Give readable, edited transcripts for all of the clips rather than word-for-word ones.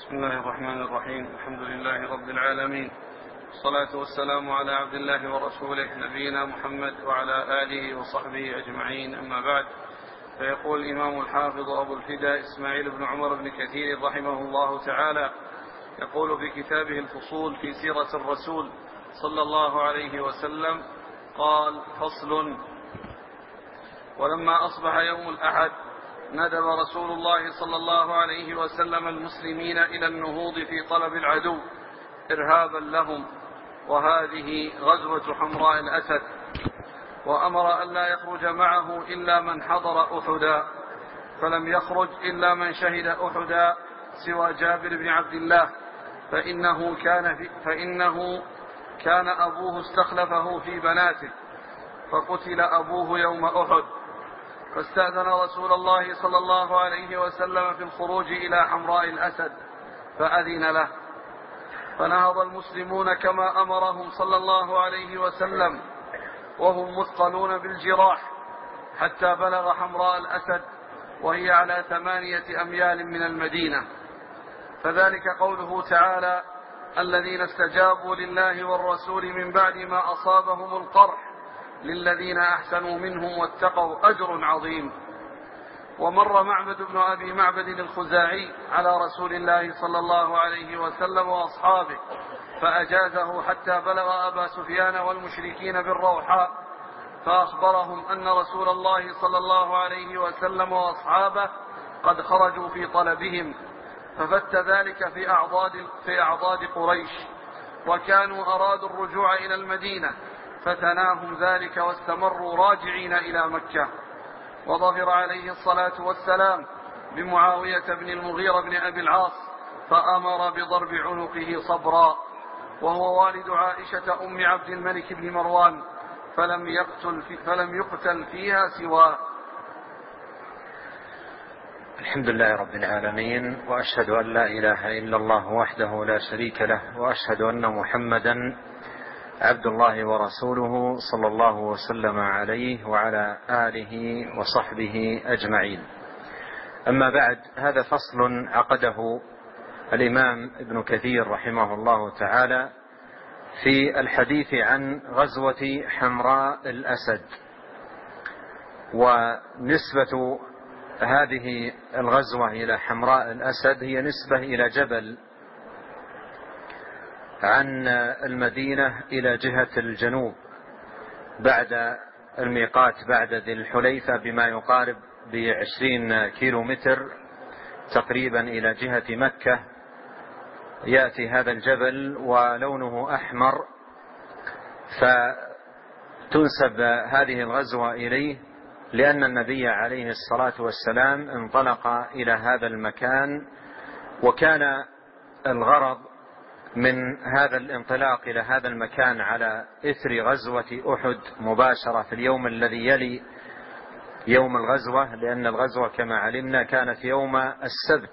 بسم الله الرحمن الرحيم. الحمد لله رب العالمين، والصلاة والسلام على عبد الله ورسوله نبينا محمد وعلى آله وصحبه أجمعين، أما بعد. فيقول الإمام الحافظ أبو الفداء إسماعيل بن عمر بن كثير رحمه الله تعالى، يقول في كتابه الفصول في سيرة الرسول صلى الله عليه وسلم، قال: فصل: ولما أصبح يوم الأحد ندب رسول الله صلى الله عليه وسلم المسلمين إلى النهوض في طلب العدو إرهابا لهم، وهذه غزوة حمراء الأسد، وأمر أن لا يخرج معه إلا من حضر أحدا، فلم يخرج إلا من شهد أحدا سوى جابر بن عبد الله، فإنه كان أبوه استخلفه في بناته، فقتل أبوه يوم أحد، فاستأذن رسول الله صلى الله عليه وسلم في الخروج إلى حمراء الأسد فأذن له، فنهض المسلمون كما أمرهم صلى الله عليه وسلم وهم مثقلون بالجراح، حتى بلغ حمراء الأسد وهي على 8 أميال من المدينة. فذلك قوله تعالى: الذين استجابوا لله والرسول من بعد ما أصابهم القرح للذين أحسنوا منهم واتقوا أجر عظيم. ومر معبد بن أبي معبد الخزاعي على رسول الله صلى الله عليه وسلم وأصحابه فأجازه حتى بلغ أبا سفيان والمشركين بالروحاء، فأخبرهم أن رسول الله صلى الله عليه وسلم وأصحابه قد خرجوا في طلبهم، ففت ذلك في أعضاد قريش، وكانوا أرادوا الرجوع إلى المدينة، فتناهم ذلك واستمروا راجعين إلى مكة. وظفر عليه الصلاة والسلام بمعاوية بن المغيرة بن أبي العاص، فأمر بضرب عنقه صبرا، وهو والد عائشة أم عبد الملك بن مروان، فلم يقتل فيها سواه. الحمد لله رب العالمين، وأشهد أن لا إله إلا الله وحده لا شريك له، وأشهد أن محمدا عبد الله ورسوله صلى الله وسلم عليه وعلى آله وصحبه أجمعين. أما بعد، هذا فصل عقده الإمام ابن كثير رحمه الله تعالى في الحديث عن غزوة حمراء الأسد. ونسبة هذه الغزوة إلى حمراء الأسد هي نسبة إلى جبل عن المدينة إلى جهة الجنوب بعد الميقات، بعد ذي الحليفة، بما يقارب 20 كيلومتر تقريبا إلى جهة مكة. يأتي هذا الجبل ولونه أحمر، فتنسب هذه الغزوة إليه لأن النبي عليه الصلاة والسلام انطلق إلى هذا المكان، وكان الغرض من هذا الانطلاق إلى هذا المكان على إثر غزوة أحد مباشرة في اليوم الذي يلي يوم الغزوة، لأن الغزوة كما علمنا كانت يوم السبت.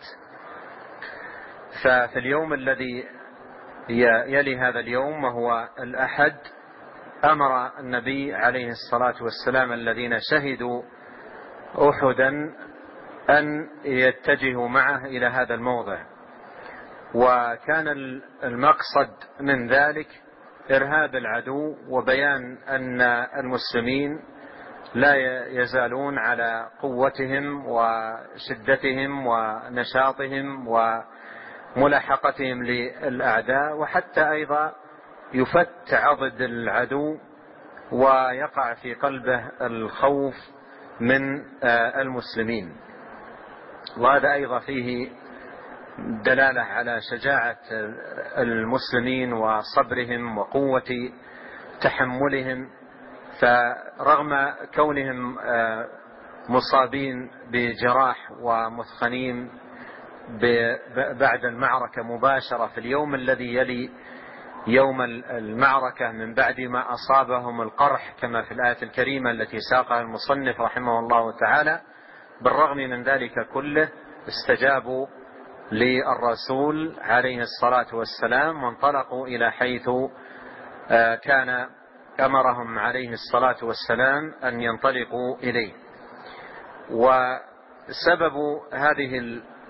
ففي اليوم الذي يلي هذا اليوم وهو الأحد، أمر النبي عليه الصلاة والسلام الذين شهدوا أحدا أن يتجهوا معه إلى هذا الموضع، وكان المقصد من ذلك إرهاب العدو وبيان أن المسلمين لا يزالون على قوتهم وشدتهم ونشاطهم وملاحقتهم للأعداء، وحتى أيضا يفت عضد العدو ويقع في قلبه الخوف من المسلمين. وهذا أيضا فيه دلالة على شجاعة المسلمين وصبرهم وقوة تحملهم، فرغم كونهم مصابين بجراح ومثخنين بعد المعركة مباشرة في اليوم الذي يلي يوم المعركة من بعد ما أصابهم القرح كما في الآية الكريمة التي ساقها المصنف رحمه الله تعالى، بالرغم من ذلك كله استجابوا للرسول عليه الصلاة والسلام وانطلقوا إلى حيث كان أمرهم عليه الصلاة والسلام أن ينطلقوا إليه. وسبب هذه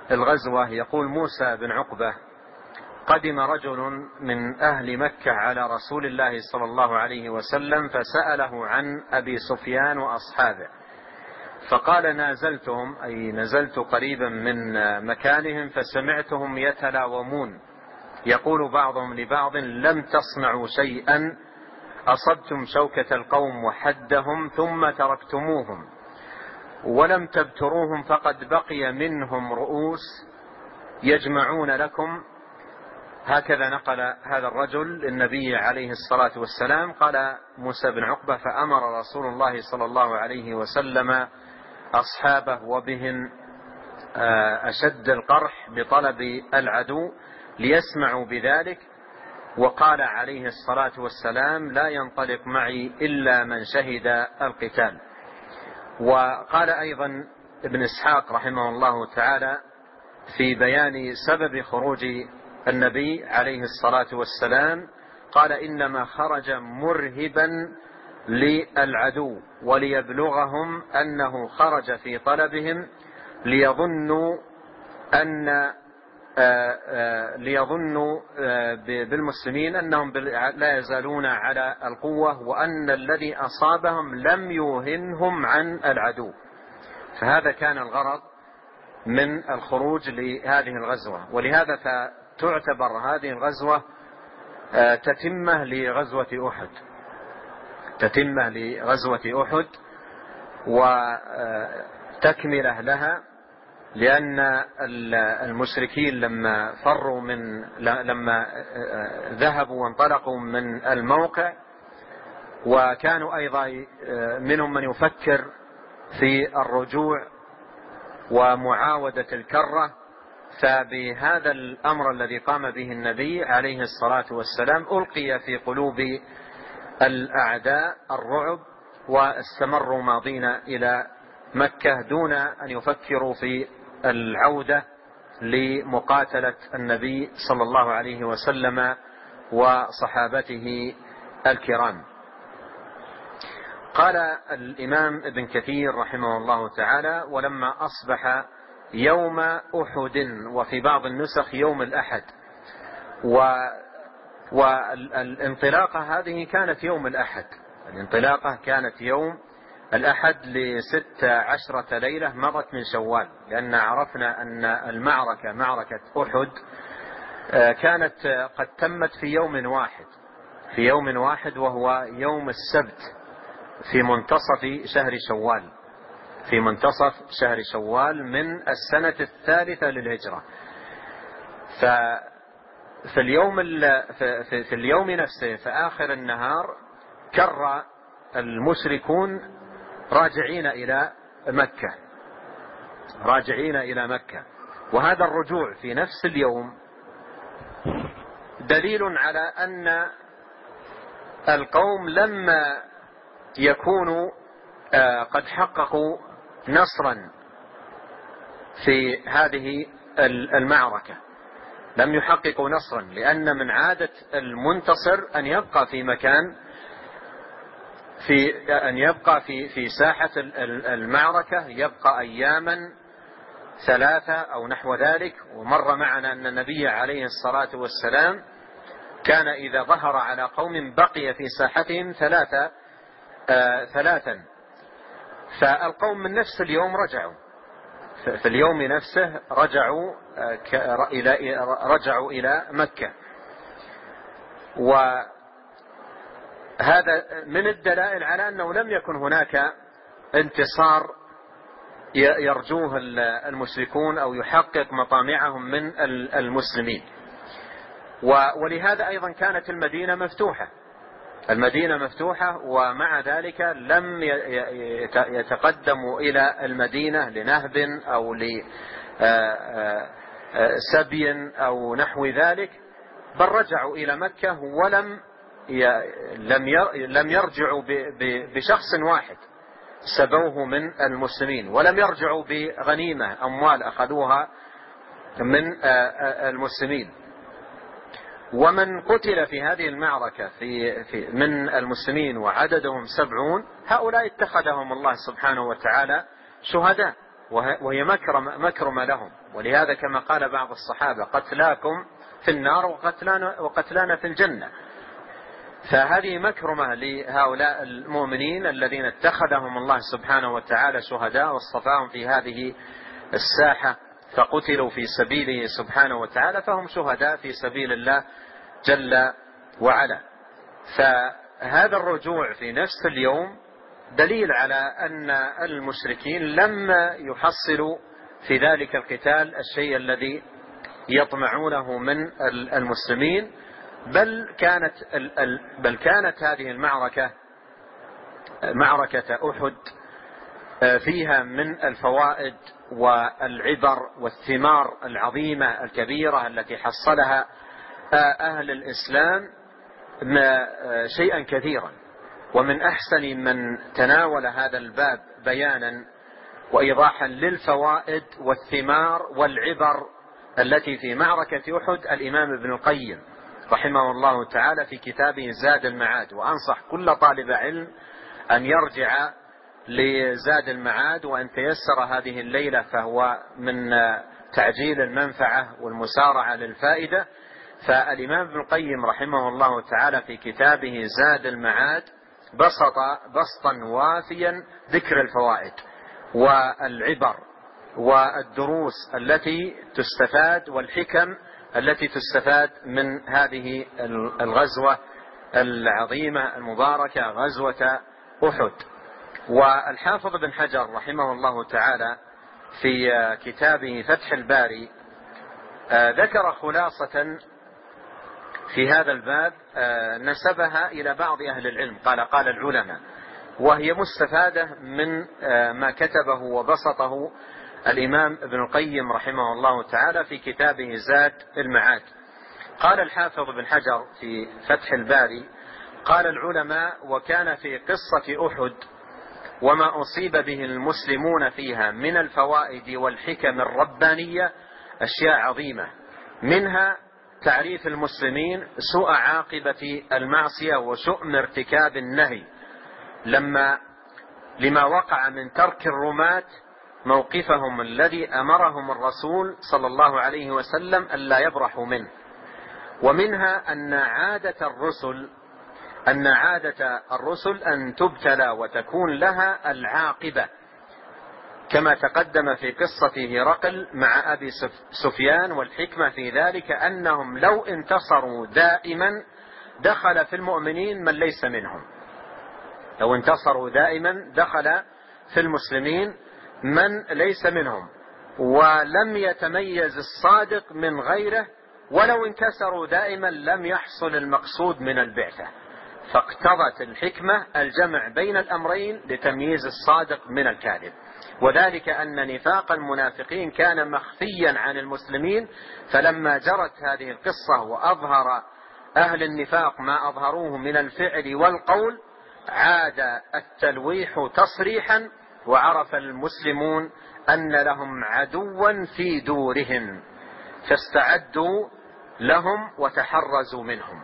الغزوة يقول موسى بن عقبة: قدم رجل من أهل مكة على رسول الله صلى الله عليه وسلم فسأله عن أبي سفيان وأصحابه، فقال: نازلتهم، أي نزلت قريبا من مكانهم، فسمعتهم يتلاومون يقول بعضهم لبعض: لم تصنعوا شيئا، أصبتم شوكة القوم وحدهم ثم تركتموهم، ولم تبتروهم، فقد بقي منهم رؤوس يجمعون لكم. هكذا نقل هذا الرجل للنبي عليه الصلاة والسلام. قال موسى بن عقبة: فأمر رسول الله صلى الله عليه وسلم أصحابه وبهم أشد القرح بطلب العدو ليسمعوا بذلك، وقال عليه الصلاة والسلام: لا ينطلق معي إلا من شهد القتال. وقال أيضا ابن إسحاق رحمه الله تعالى في بيان سبب خروج النبي عليه الصلاة والسلام، قال: إنما خرج مرهبا للعدو وليبلغهم أنه خرج في طلبهم ليظنوا بالمسلمين أنهم لا يزالون على القوة، وأن الذي أصابهم لم يوهنهم عن العدو. فهذا كان الغرض من الخروج لهذه الغزوة، ولهذا فتعتبر هذه الغزوة تتمة لغزوة أحد وتكملة لها، لأن المشركين لما ذهبوا وانطلقوا من الموقع، وكانوا أيضا منهم من يفكر في الرجوع ومعاودة الكرة، فبهذا الأمر الذي قام به النبي عليه الصلاة والسلام ألقي في قلوب الأعداء الرعب، واستمروا ماضين إلى مكة دون أن يفكروا في العودة لمقاتلة النبي صلى الله عليه وسلم وصحابته الكرام. قال الإمام ابن كثير رحمه الله تعالى: ولما أصبح يوم أحد، وفي بعض النسخ يوم الأحد، والانطلاقة هذه كانت يوم الأحد، الانطلاقة كانت يوم الأحد ل16 ليلة مضت من شوال، لأن عرفنا أن المعركة معركة أحد كانت قد تمت في يوم واحد، وهو يوم السبت في منتصف شهر شوال من السنة 3 للهجرة. في اليوم نفسه في آخر النهار كر المشركون راجعين إلى مكة، وهذا الرجوع في نفس اليوم دليل على أن القوم لما يكونوا قد حققوا نصرا في هذه المعركة، لم يحققوا نصرا، لأن من عادة المنتصر أن يبقى في مكان في ساحة المعركة، يبقى أياما 3 أو نحو ذلك. ومر معنا أن النبي عليه الصلاة والسلام كان إذا ظهر على قوم بقي في ساحتهم 3. فالقوم من نفس اليوم رجعوا، في اليوم نفسه رجعوا إلى مكة. وهذا من الدلائل على أنه لم يكن هناك انتصار يرجوه المشركون أو يحقق مطامعهم من المسلمين. ولهذا أيضا كانت المدينة مفتوحة، ومع ذلك لم يتقدموا إلى المدينة لنهب أو لسبي أو نحو ذلك، بل رجعوا إلى مكة ولم يرجعوا بشخص واحد سبوه من المسلمين، ولم يرجعوا بغنيمة أموال أخذوها من المسلمين. ومن قتل في هذه المعركة من المسلمين وعددهم 70، هؤلاء اتخذهم الله سبحانه وتعالى شهداء، وهي مكرمة لهم. ولهذا كما قال بعض الصحابة: قتلاكم في النار وقتلانا في الجنة. فهذه مكرمة لهؤلاء المؤمنين الذين اتخذهم الله سبحانه وتعالى شهداء واصطفاهم في هذه الساحة فقتلوا في سبيله سبحانه وتعالى، فهم شهداء في سبيل الله جل وعلا. فهذا الرجوع في نفس اليوم دليل على أن المشركين لم يحصلوا في ذلك القتال الشيء الذي يطمعونه من المسلمين، بل كانت هذه المعركة معركة أحد فيها من الفوائد والعبر والثمار العظيمة الكبيرة التي حصلها أهل الإسلام شيئا كثيرا. ومن أحسن من تناول هذا الباب بيانا وإيضاحا للفوائد والثمار والعبر التي في معركة أحد الإمام ابن القيم رحمه الله تعالى في كتابه زاد المعاد. وأنصح كل طالب علم أن يرجع لزاد المعاد، وأن تيسر هذه الليلة فهو من تعجيل المنفعة والمسارعة للفائدة. فالإمام ابن القيم رحمه الله تعالى في كتابه زاد المعاد بسط بسطا وافيا ذكر الفوائد والعبر والدروس التي تستفاد والحكم التي تستفاد من هذه الغزوة العظيمة المباركة، غزوة أحد. والحافظ بن حجر رحمه الله تعالى في كتابه فتح الباري ذكر خلاصة في هذا الباب نسبها إلى بعض أهل العلم، قال العلماء، وهي مستفادة من ما كتبه وبسطه الإمام ابن القيم رحمه الله تعالى في كتابه زاد المعاد. قال الحافظ بن حجر في فتح الباري: قال العلماء: وكان في قصة أحد وما أصيب به المسلمون فيها من الفوائد والحكم الربانية أشياء عظيمة، منها تعريف المسلمين سوء عاقبة المعصية وشؤم ارتكاب النهي لما وقع من ترك الرماة موقفهم الذي أمرهم الرسول صلى الله عليه وسلم ألا يبرحوا منه. ومنها أن عادة الرسل أن تبتلى وتكون لها العاقبة، كما تقدم في قصة هرقل مع أبي سفيان. والحكمة في ذلك أنهم لو انتصروا دائما دخل في المؤمنين من ليس منهم، لو انتصروا دائما دخل في المسلمين من ليس منهم، ولم يتميز الصادق من غيره، ولو انكسروا دائما لم يحصل المقصود من البعثة. فاقتضت الحكمة الجمع بين الأمرين لتمييز الصادق من الكاذب، وذلك أن نفاق المنافقين كان مخفيا عن المسلمين، فلما جرت هذه القصة وأظهر أهل النفاق ما أظهروه من الفعل والقول عاد التلويح تصريحا، وعرف المسلمون أن لهم عدوا في دورهم فاستعدوا لهم وتحرزوا منهم.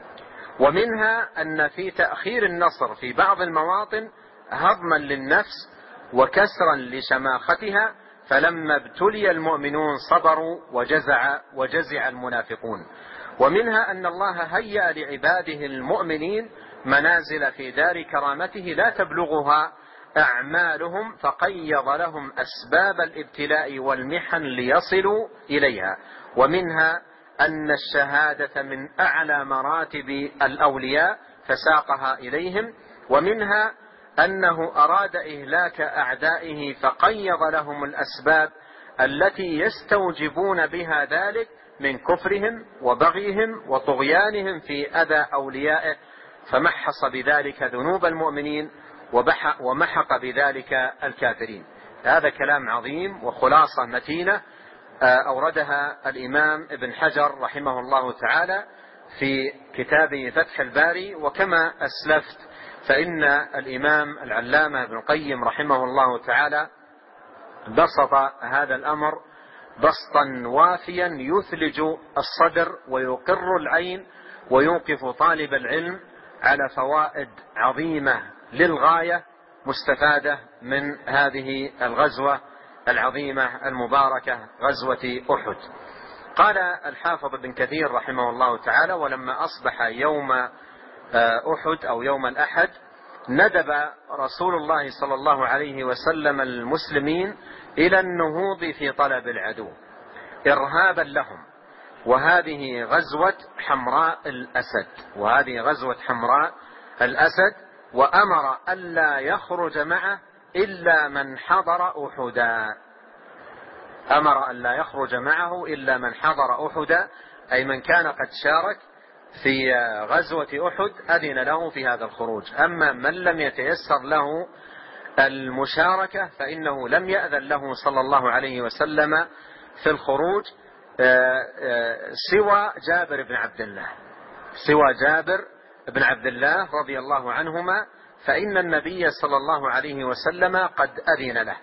ومنها أن في تأخير النصر في بعض المواطن هضما للنفس وكسرا لشماختها، فلما ابتلي المؤمنون صبروا وجزع المنافقون. ومنها أن الله هيأ لعباده المؤمنين منازل في دار كرامته لا تبلغها أعمالهم، فقيض لهم أسباب الابتلاء والمحن ليصلوا إليها. ومنها أن الشهادة من أعلى مراتب الأولياء فساقها إليهم. ومنها أنه أراد إهلاك أعدائه فقيض لهم الأسباب التي يستوجبون بها ذلك من كفرهم وبغيهم وطغيانهم في أذى أوليائه، فمحص بذلك ذنوب المؤمنين ومحق بذلك الكافرين. هذا كلام عظيم وخلاصة متينة أوردها الإمام ابن حجر رحمه الله تعالى في كتابه فتح الباري. وكما أسلفت فإن الإمام العلامة ابن القيم رحمه الله تعالى بسط هذا الأمر بسطا وافيا يثلج الصدر ويقر العين ويوقف طالب العلم على فوائد عظيمة للغاية مستفادة من هذه الغزوة العظيمة المباركة غزوة أحد. قال الحافظ ابن كثير رحمه الله تعالى: ولما أصبح يوم أحد أو يوم الأحد ندب رسول الله صلى الله عليه وسلم المسلمين إلى النهوض في طلب العدو إرهابا لهم، وهذه غزوة حمراء الأسد، وأمر ألا يخرج معه إلا من حضر أحدا، أي من كان قد شارك في غزوة أحد أذن له في هذا الخروج. أما من لم يتيسر له المشاركة فإنه لم يأذن له صلى الله عليه وسلم في الخروج سوى جابر بن عبد الله رضي الله عنهما، فإن النبي صلى الله عليه وسلم قد أذن له.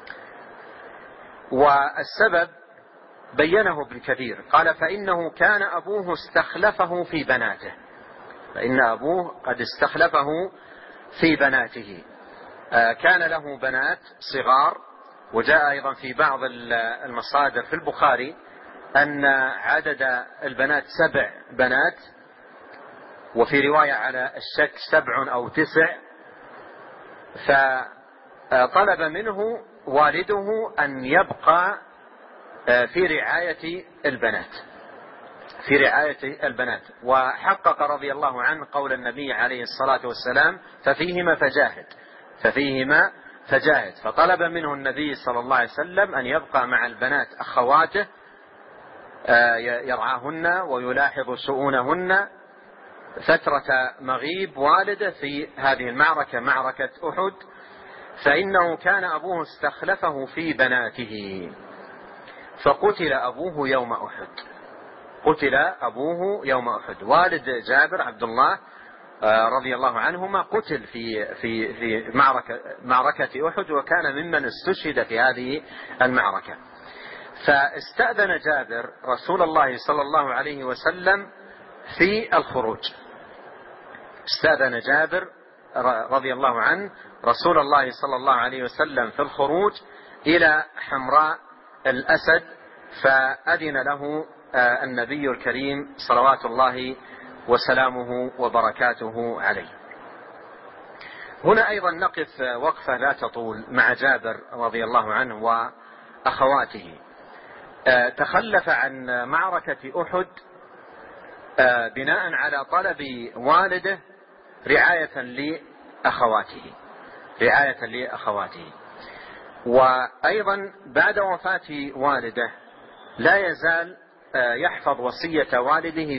والسبب بينه ابن كثير، قال: فإنه كان أبوه استخلفه في بناته، فإن أبوه قد استخلفه في بناته، كان له بنات صغار. وجاء أيضا في بعض المصادر في البخاري أن عدد البنات 7 بنات، وفي رواية على الشك 7 أو 9. فطلب منه والده أن يبقى في رعاية البنات، وحقق رضي الله عنه قول النبي عليه الصلاة والسلام: ففيهما فجاهد. فطلب منه النبي صلى الله عليه وسلم أن يبقى مع البنات أخواته يرعاهن ويلاحظ شؤونهن فترة مغيب والده في هذه المعركة، معركة أحد، فإنه كان أبوه استخلفه في بناته، فقتل أبوه يوم أحد. والد جابر عبد الله رضي الله عنهما قتل في معركة أحد، وكان ممن استشهد في هذه المعركة. فاستأذن جابر رسول الله صلى الله عليه وسلم في الخروج، استأذن جابر رضي الله عنه رسول الله صلى الله عليه وسلم في الخروج إلى حمراء الأسد، فأذن له النبي الكريم صلوات الله وسلامه وبركاته عليه. هنا أيضا نقف وقفة لا تطول مع جابر رضي الله عنه وأخواته. تخلف عن معركة أحد بناء على طلب والده رعاية لأخواته. وأيضا بعد وفاة والده لا يزال يحفظ وصية والده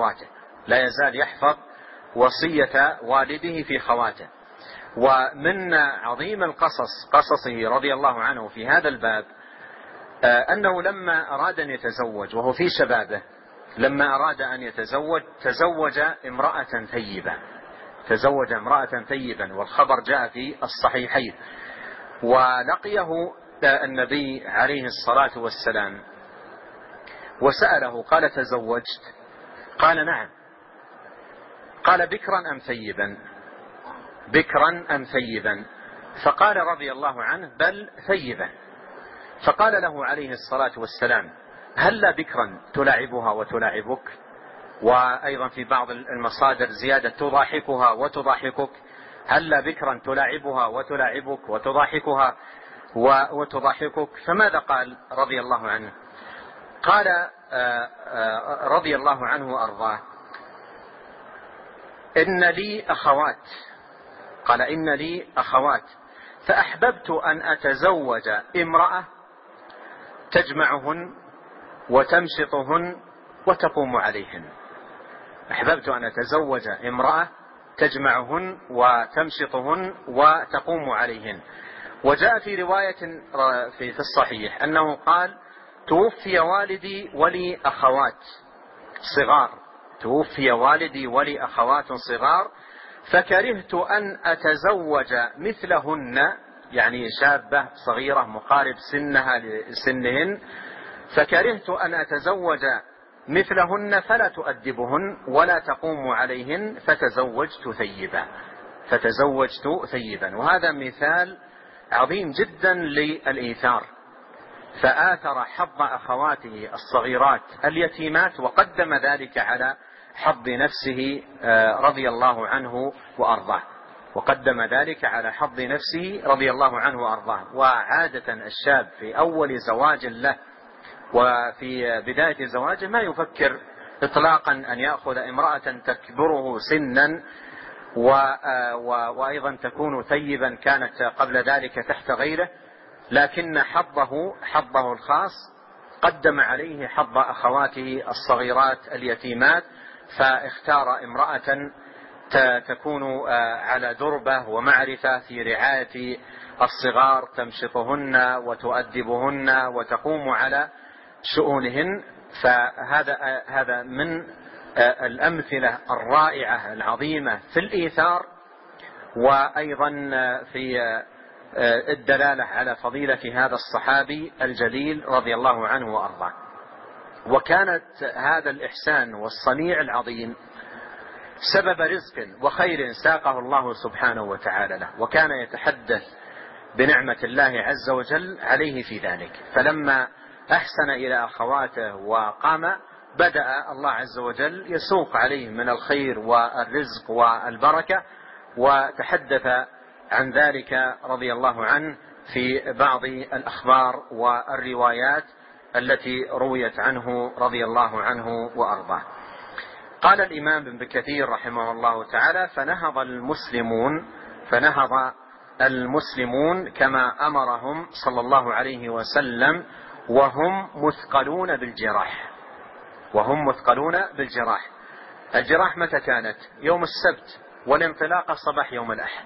في أخواته. ومن عظيم قصصه رضي الله عنه في هذا الباب أنه لما أراد أن يتزوج وهو في شبابه، تزوج امرأة ثيبة، والخبر جاء في الصحيحين. ولقيه النبي عليه الصلاة والسلام وسأله قال: تزوجت؟ قال: نعم. قال: بكرا أم ثيبا؟ فقال رضي الله عنه: بل ثيبا. فقال له عليه الصلاة والسلام: هل بكرا تلاعبها وتلاعبك؟ وأيضا في بعض المصادر زيادة: تضاحكها وتضاحكك. هل بكرا تلاعبها وتلاعبك وتضاحكها وتضاحكك؟ فماذا قال رضي الله عنه؟ قال رضي الله عنه وأرضاه: إن لي أخوات فأحببت أن أتزوج امرأة تجمعهن وتمشطهن وتقوم عليهن. أحببت أن أتزوج امرأة تجمعهن وتمشطهن وتقوم عليهن. وجاء في رواية في الصحيح أنه قال: توفي والدي ولي أخوات صغار فكرهت أن أتزوج مثلهن، يعني شابة صغيرة مقارب سنهن، فكرهت أن أتزوج مثلهن فلا تؤدبهن ولا تقوم عليهن فتزوجت ثيبا. وهذا مثال عظيم جدا للإيثار فآثر حظ أخواته الصغيرات اليتيمات وقدم ذلك على حظ نفسه رضي الله عنه وأرضاه، وقدم ذلك على حظ نفسه رضي الله عنه وأرضاه. وعادة الشاب في أول زواج له وفي بداية زواجه ما يفكر إطلاقا أن يأخذ امرأة تكبره سنا وأيضا تكون ثيبا كانت قبل ذلك تحت غيره، لكن حظه الخاص قدم عليه حظ أخواته الصغيرات اليتيمات، فاختار امرأة تكون على دربة ومعرفة في رعاية الصغار، تمشطهن وتؤدبهن وتقوم على شؤونهن. فهذا من الأمثلة الرائعة العظيمة في الإيثار، وأيضا في الدلالة على فضيلة هذا الصحابي الجليل رضي الله عنه وأرضاه. وكانت هذا الإحسان والصنيع العظيم سبب رزق وخير ساقه الله سبحانه وتعالى له، وكان يتحدث بنعمة الله عز وجل عليه في ذلك. فلما أحسن إلى أخواته وقام، بدأ الله عز وجل يسوق عليه من الخير والرزق والبركة، وتحدث عن ذلك رضي الله عنه في بعض الأخبار والروايات التي رويت عنه رضي الله عنه وأرضاه. قال الإمام ابن كثير رحمه الله تعالى: فنهض المسلمون كما أمرهم صلى الله عليه وسلم وهم مثقلون بالجراح. الجراح متى كانت؟ يوم السبت، والانطلاقة صباح يوم الأحد.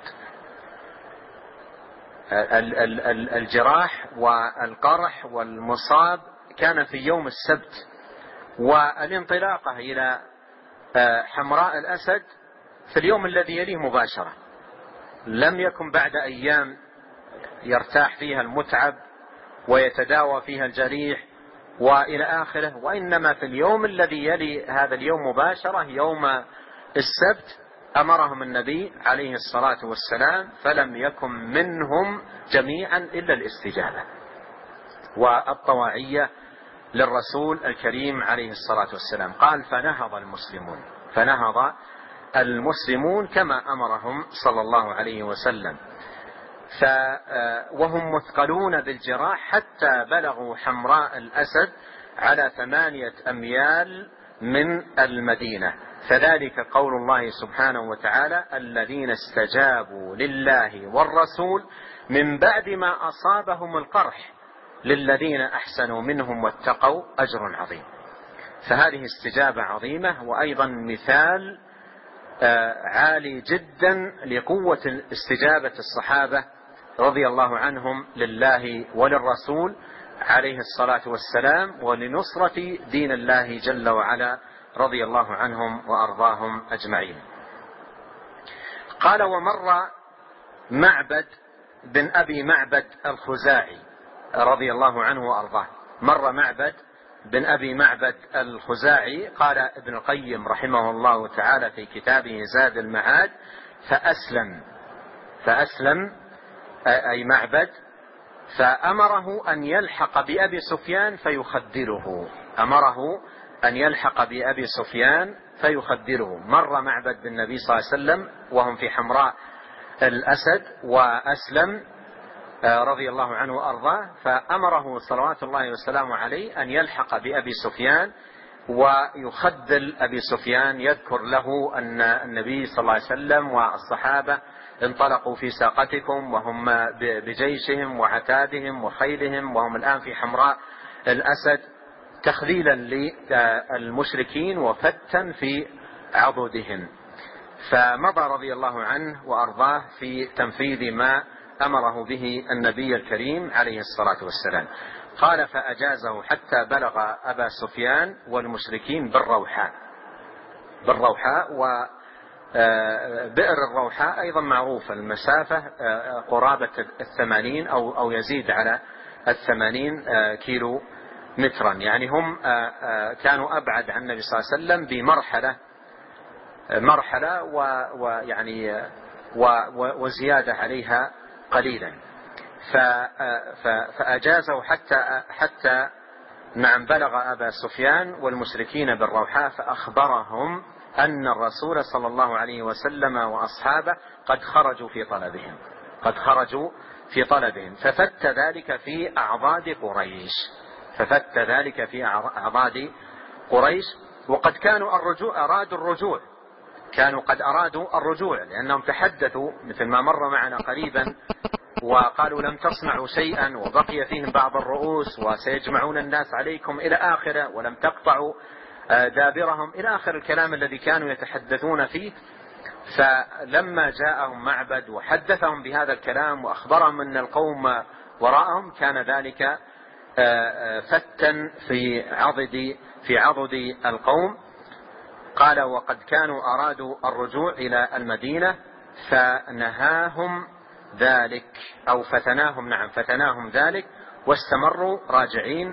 الجراح والقرح والمصاب كان في يوم السبت، والانطلاقة إلى حمراء الأسد في اليوم الذي يليه مباشرة. لم يكن بعد أيام يرتاح فيها المتعب ويتداوى فيها الجريح وإلى آخره، وإنما في اليوم الذي يلي هذا اليوم مباشرة يوم السبت أمرهم النبي عليه الصلاة والسلام، فلم يكن منهم جميعا إلا الاستجابة والطواعية للرسول الكريم عليه الصلاة والسلام. قال: فنهض المسلمون كما أمرهم صلى الله عليه وسلم، وهم مثقلون بالجراح حتى بلغوا حمراء الأسد على 8 أميال من المدينة. فذلك قول الله سبحانه وتعالى: الذين استجابوا لله والرسول من بعد ما أصابهم القرح للذين أحسنوا منهم واتقوا أجر عظيم. فهذه استجابة عظيمة، وأيضا مثال عالي جدا لقوة استجابة الصحابة رضي الله عنهم لله وللرسول عليه الصلاة والسلام، ولنصرة دين الله جل وعلا رضي الله عنهم وأرضاهم أجمعين. قال: ومر معبد بن أبي معبد الخزاعي رضي الله عنه وأرضاه. مر معبد بن أبي معبد الخزاعي، قال ابن القيم رحمه الله تعالى في كتابه زاد المعاد: فأسلم أي معبد، فأمره أن يلحق بأبي سفيان فيخدره. مر معبد بالنبي صلى الله عليه وسلم وهم في حمراء الأسد، وأسلم رضي الله عنه وأرضاه، فأمره صلوات الله وسلامه عليه أن يلحق بأبي سفيان ويخدل أبي سفيان، يذكر له أن النبي صلى الله عليه وسلم والصحابة انطلقوا في ساقتكم وهم بجيشهم وعتادهم وخيلهم، وهم الآن في حمراء الأسد، تخذيلا للمشركين وفتا في عضدهم. فمضى رضي الله عنه وأرضاه في تنفيذ ما أمره به النبي الكريم عليه الصلاة والسلام. قال: فأجازه حتى بلغ أبا سفيان والمشركين بالروحاء. وبئر الروحاء أيضا معروفة، المسافة قرابة 80 أو يزيد على 80 كيلو مترا، يعني هم كانوا أبعد عن النبي صلى الله عليه وسلم بمرحلة ويعني وزيادة عليها قليلا. فأجازوا حتى نعم بلغ أبا سفيان والمشركين بالروحاء فأخبرهم أن الرسول صلى الله عليه وسلم وأصحابه قد خرجوا في طلبهم ففت ذلك في أعضاد قريش وقد كانوا أرادوا الرجوع لأنهم تحدثوا مثل ما مر معنا قريبا وقالوا لم تصنعوا شيئا وبقي فيهم بعض الرؤوس وسيجمعون الناس عليكم إلى آخره ولم تقطعوا دابرهم إلى آخر الكلام الذي كانوا يتحدثون فيه. فلما جاءهم معبد وحدثهم بهذا الكلام وأخبرهم أن القوم وراءهم كان ذلك فتا في عضد القوم. قال وقد كانوا أرادوا الرجوع إلى المدينة فنهاهم ذلك أو فتناهم ذلك واستمروا راجعين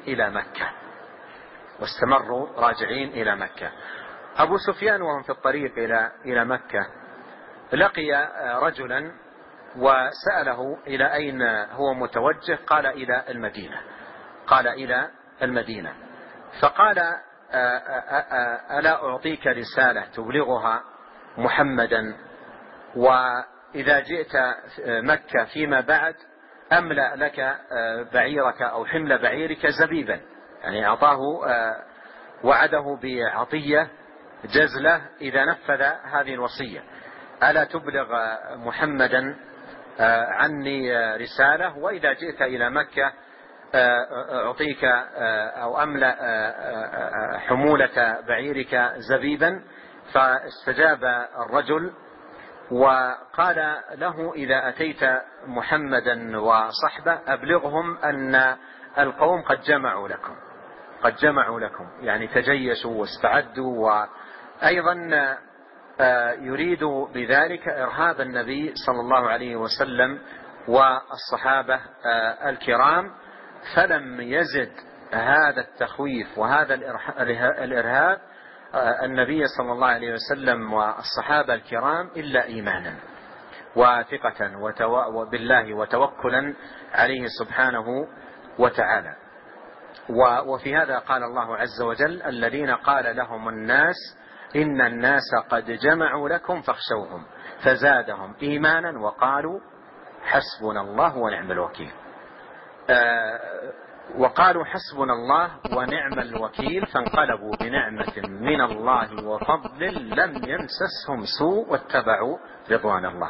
إلى مكة. أبو سفيان وهم في الطريق إلى مكة لقي رجلا وسأله إلى أين هو متوجه قال إلى المدينة فقال ألا أعطيك رسالة تبلغها محمدا وإذا جئت مكة فيما بعد أملأ لك بعيرك أو حمل بعيرك زبيبا، يعني أعطاه وعده بعطية جزلة إذا نفذ هذه الوصية. ألا تبلغ محمدا عني رسالة وإذا جئت إلى مكة أعطيك أو أملأ حمولة بعيرك زبيبا. فاستجاب الرجل وقال له إذا أتيت محمدا وصحبه أبلغهم أن القوم قد جمعوا لكم يعني تجيشوا واستعدوا، وأيضا يريد بذلك إرهاب النبي صلى الله عليه وسلم والصحابة الكرام. فلم يزد هذا التخويف وهذا الإرهاب النبي صلى الله عليه وسلم والصحابة الكرام إلا إيمانا وثقة بالله وتوكلا عليه سبحانه وتعالى. وفي هذا قال الله عز وجل الذين قال لهم الناس إن الناس قد جمعوا لكم فاخشوهم فزادهم إيمانا وقالوا حسبنا الله ونعم الوكيل. وقالوا حسبنا الله ونعم الوكيل فانقلبوا بنعمة من الله وفضل لم يمسسهم سوء واتبعوا رضوان الله.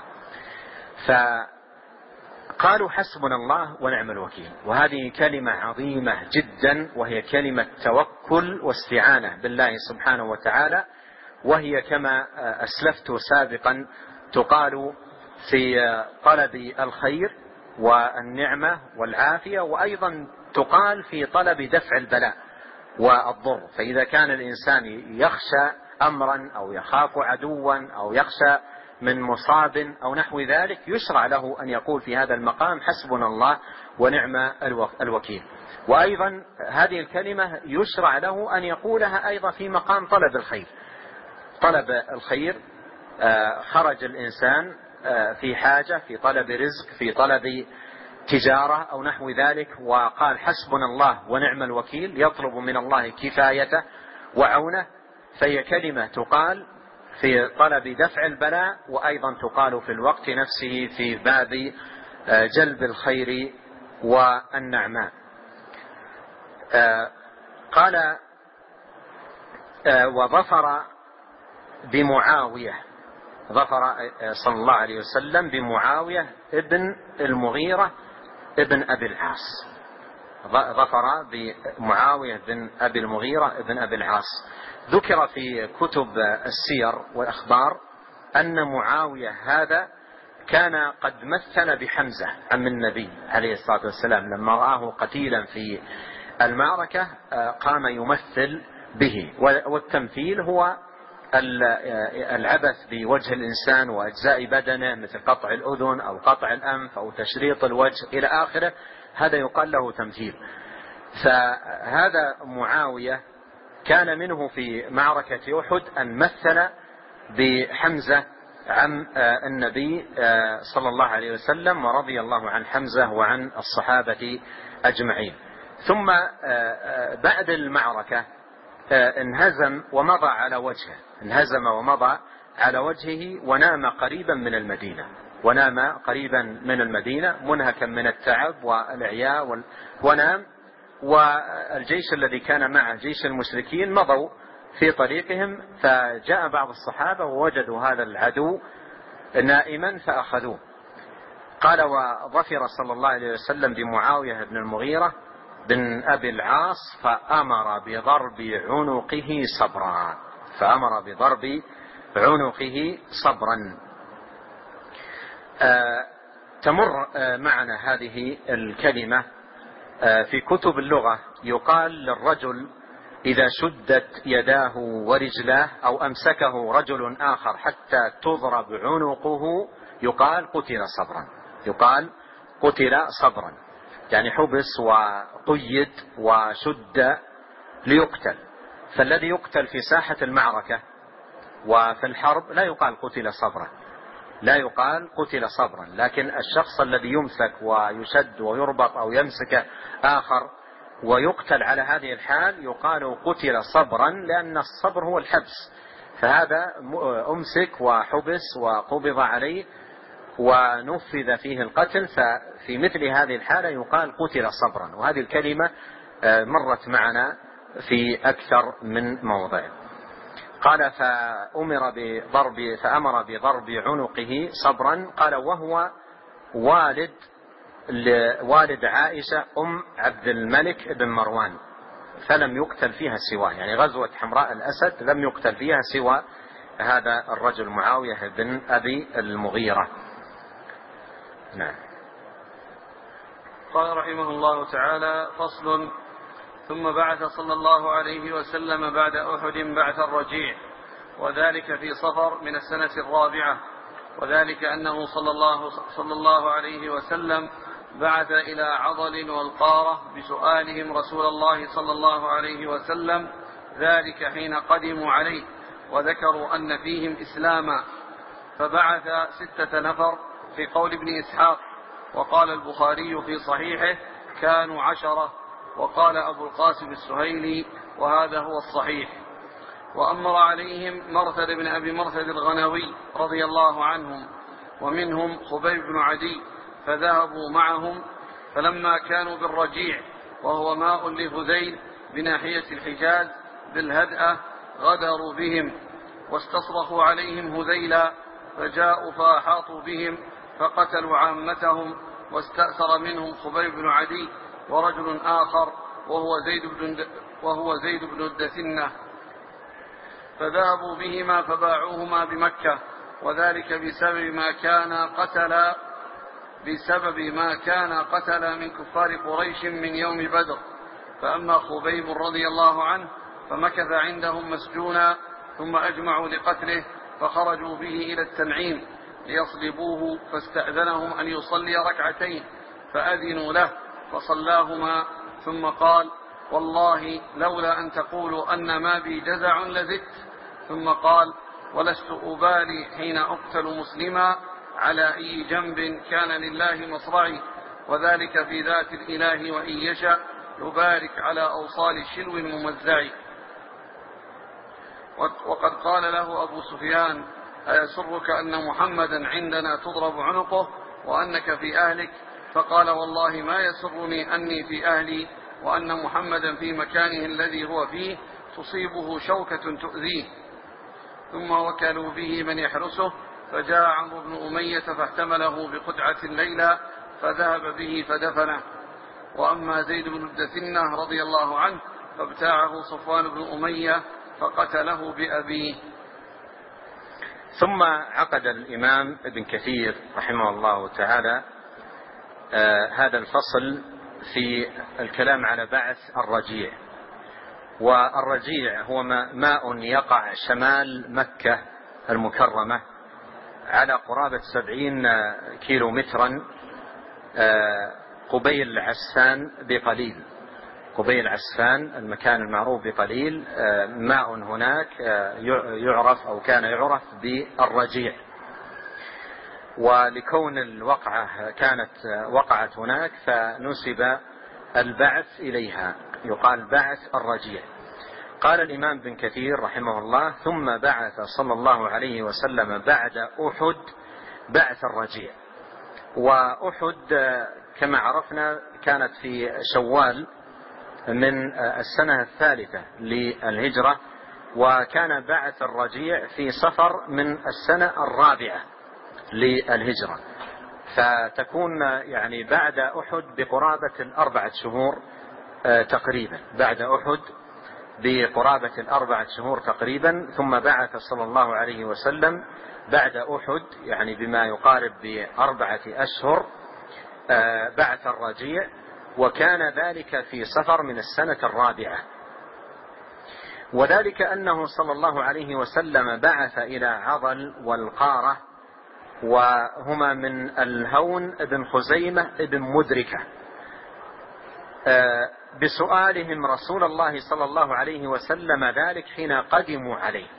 فقالوا حسبنا الله ونعم الوكيل، وهذه كلمة عظيمة جدا وهي كلمة توكل واستعانة بالله سبحانه وتعالى، وهي كما أسلفت سابقا تقال في طلب الخير والنعمة والعافية، وأيضا تقال في طلب دفع البلاء والضر. فإذا كان الإنسان يخشى أمرا أو يخاف عدوا أو يخشى من مصاب أو نحو ذلك يشرع له أن يقول في هذا المقام حسبنا الله ونعم الوكيل. وأيضا هذه الكلمة يشرع له أن يقولها أيضا في مقام طلب الخير. خرج الإنسان في حاجة، في طلب رزق، في طلب تجارة أو نحو ذلك، وقال حسبنا الله ونعم الوكيل يطلب من الله كفايته وعونه، فهي كلمة تقال في طلب دفع البلاء، وأيضا تقال في الوقت نفسه في باب جلب الخير والنعماء. قال وظفر بمعاوية، ظفر صلى الله عليه وسلم بمعاوية ابن المغيرة ابن أبي العاص، ظفر بمعاوية بن أبي المغيرة ابن أبي العاص. ذكر في كتب السير والأخبار أن معاوية هذا كان قد مثل بحمزة عم النبي عليه الصلاة والسلام، لما رآه قتيلا في المعركة قام يمثل به. والتمثيل هو العبث بوجه الإنسان وأجزاء بدنه مثل قطع الأذن أو قطع الأنف أو تشريط الوجه إلى آخره، هذا يقال له تمثيل. فهذا معاوية كان منه في معركة أحد أن مثل بحمزة عن النبي صلى الله عليه وسلم، ورضي الله عن حمزة وعن الصحابة أجمعين. ثم بعد المعركة انهزم ومضى على وجهه ونام قريبا من المدينة منهكا من التعب والإعياء ونام. والجيش الذي كان معه جيش المشركين مضوا في طريقهم، فجاء بعض الصحابة ووجدوا هذا العدو نائما فأخذوه. قال: وظفر صلى الله عليه وسلم بمعاوية بن المغيرة بن أبي العاص فأمر بضرب عنقه صبرا. تمر معنا هذه الكلمة في كتب اللغة. يقال للرجل إذا شدت يداه ورجلاه أو أمسكه رجل آخر حتى تضرب عنقه يقال قتل صبرا، يعني حبس وقيد وشد ليقتل. فالذي يقتل في ساحة المعركة وفي الحرب لا يقال قتل صبرا، لكن الشخص الذي يمسك ويشد ويربط أو يمسك آخر ويقتل على هذه الحال يقال قتل صبرا، لأن الصبر هو الحبس. فهذا أمسك وحبس وقبض عليه ونفذ فيه القتل، ففي مثل هذه الحالة يقال قتل صبرا. وهذه الكلمة مرت معنا في أكثر من موضع. قال: فأمر بضرب عنقه صبرا. قال: وهو والد عائشة أم عبد الملك بن مروان، فلم يقتل فيها سواه، يعني غزوة حمراء الأسد لم يقتل فيها سوى هذا الرجل معاوية بن أبي المغيرة. نعم. قال رحمه الله تعالى: فصل. ثم بعث صلى الله عليه وسلم بعد أحد بعث الرجيع، وذلك في صفر من السنة الرابعة، وذلك أنه صلى الله عليه وسلم بعث إلى عضل والقارة بسؤالهم رسول الله صلى الله عليه وسلم، ذلك حين قدموا عليه، وذكروا أن فيهم إسلاما، فبعث 6 نفر في قول ابن إسحاق. وقال البخاري في صحيحه: كانوا 10. وقال أبو القاسم السهيلي: وهذا هو الصحيح. وأمر عليهم مرثد بن أبي مرثد الغنوي رضي الله عنهم، ومنهم خبيب بن عدي، فذهبوا معهم. فلما كانوا بالرجيع وهو ماء لهذيل بناحية الحجاز بالهدأة غدروا بهم واستصرخوا عليهم هذيلا، فجاءوا فأحاطوا بهم فقتلوا عامتهم، واستأثر منهم خبيب بن عدي ورجل آخر وهو زيد بن الدثنة، فذهبوا بهما فباعوهما بمكة، وذلك بسبب ما كان قتل من كفار قريش من يوم بدر. فأما خبيب رضي الله عنه فمكث عندهم مسجونا، ثم أجمعوا لقتله، فخرجوا به إلى التنعيم ليصلبوه، فاستأذنهم أن يصلي 2 فأذنوا له فصلاهما، ثم قال: والله لولا أن تقولوا أن ما بي جزع لزدت. ثم قال: ولست أبالي حين أقتل مسلما على أي جنب كان لله مصرعي، وذلك في ذات الإله، وإن يشاء يبارك على أوصال شلو ممزع. وقد قال له أبو سفيان: أيسرك أن محمدا عندنا تضرب عنقه وأنك في أهلك؟ فقال: والله ما يسرني أني في أهلي وأن محمدا في مكانه الذي هو فيه تصيبه شوكة تؤذيه. ثم وكلوا به من يحرسه، فجاء عمرو بن أمية فاحتمله بقدعة ليلى فذهب به فدفنه. وأما زيد بن الدثنة رضي الله عنه فابتاعه صفوان بن أمية فقتله بأبيه. ثم عقد الإمام ابن كثير رحمه الله تعالى هذا الفصل في الكلام على بعث الرجيع. والرجيع هو ماء يقع شمال مكة المكرمة على قرابة 70 كيلومترا قبيل عسفان بقليل. قبيل عسفان المكان المعروف بقليل، ماء هناك يعرف أو كان يعرف بالرجيع. ولكون الوقعة كانت وقعت هناك فنسب البعث إليها، يقال بعث الرجيع. قال الإمام ابن كثير رحمه الله: ثم بعث صلى الله عليه وسلم بعد أحد بعث الرجيع. وأحد كما عرفنا كانت في شوال من السنة الثالثة للهجرة، وكان بعث الرجيع في صفر من السنة الرابعة للهجرة، فتكون يعني بعد أحد بقرابة 4 شهور تقريبا، بعد أحد بقرابة 4 شهور تقريبا. ثم بعث صلى الله عليه وسلم بعد أحد يعني بما يقارب ب4 أشهر بعث الرجيع، وكان ذلك في صفر من السنة الرابعة. وذلك أنه صلى الله عليه وسلم بعث إلى عضل والقارة، وهما من الهون بن خزيمة بن مدركة، بسؤالهم رسول الله صلى الله عليه وسلم ذلك حين قدموا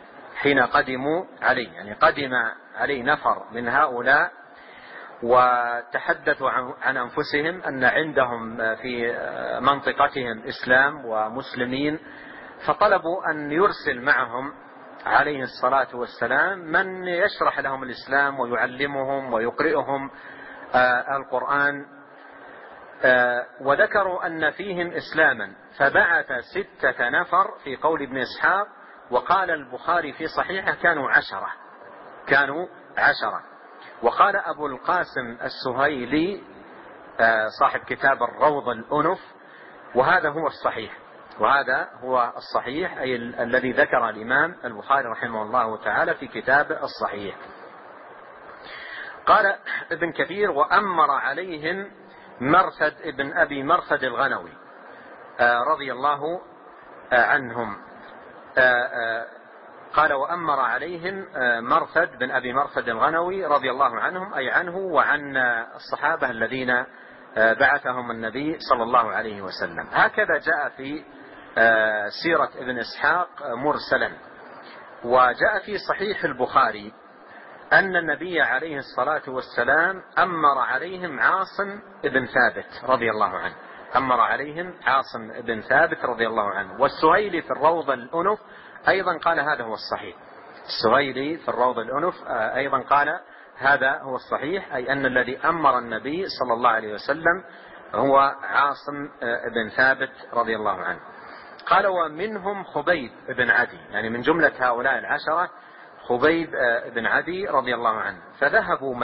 عليه يعني قدم عليه نفر من هؤلاء، وتحدثوا عن أنفسهم أن عندهم في منطقتهم إسلام ومسلمين، فطلبوا أن يرسل معهم عليه الصلاة والسلام من يشرح لهم الإسلام ويعلمهم ويقرئهم القرآن، وذكروا أن فيهم إسلاما، فبعث 6 نفر في قول ابن إسحاق، وقال البخاري في صحيحه كانوا 10. وقال أبو القاسم السهيلي صاحب كتاب الروض الأنف: وهذا هو الصحيح أي الذي ذكر الإمام البخاري رحمه الله تعالى في كتاب الصحيح. قال ابن كثير: وأمر عليهم مرثد ابن أبي مرثد الغنوي رضي الله عنهم. قال: وأمر عليهم مرثد بن أبي مرثد الغنوي رضي الله عنهم، أي عنه وعن الصحابة الذين بعثهم النبي صلى الله عليه وسلم. هكذا جاء في سيرة ابن إسحاق مرسلا. وجاء في صحيح البخاري أن النبي عليه الصلاة والسلام أمر عليهم عاصم بن ثابت رضي الله عنه. والسهيلي في الروض الأنف أيضا قال هذا هو الصحيح. السهيلي في الروض الأنف أيضا قال هذا هو الصحيح، أي أن الذي أمر النبي صلى الله عليه وسلم هو عاصم بن ثابت رضي الله عنه. قال: ومنهم خبيب بن عدي، يعني من جملة هؤلاء 10 خبيب بن عدي رضي الله عنه. فذهبوا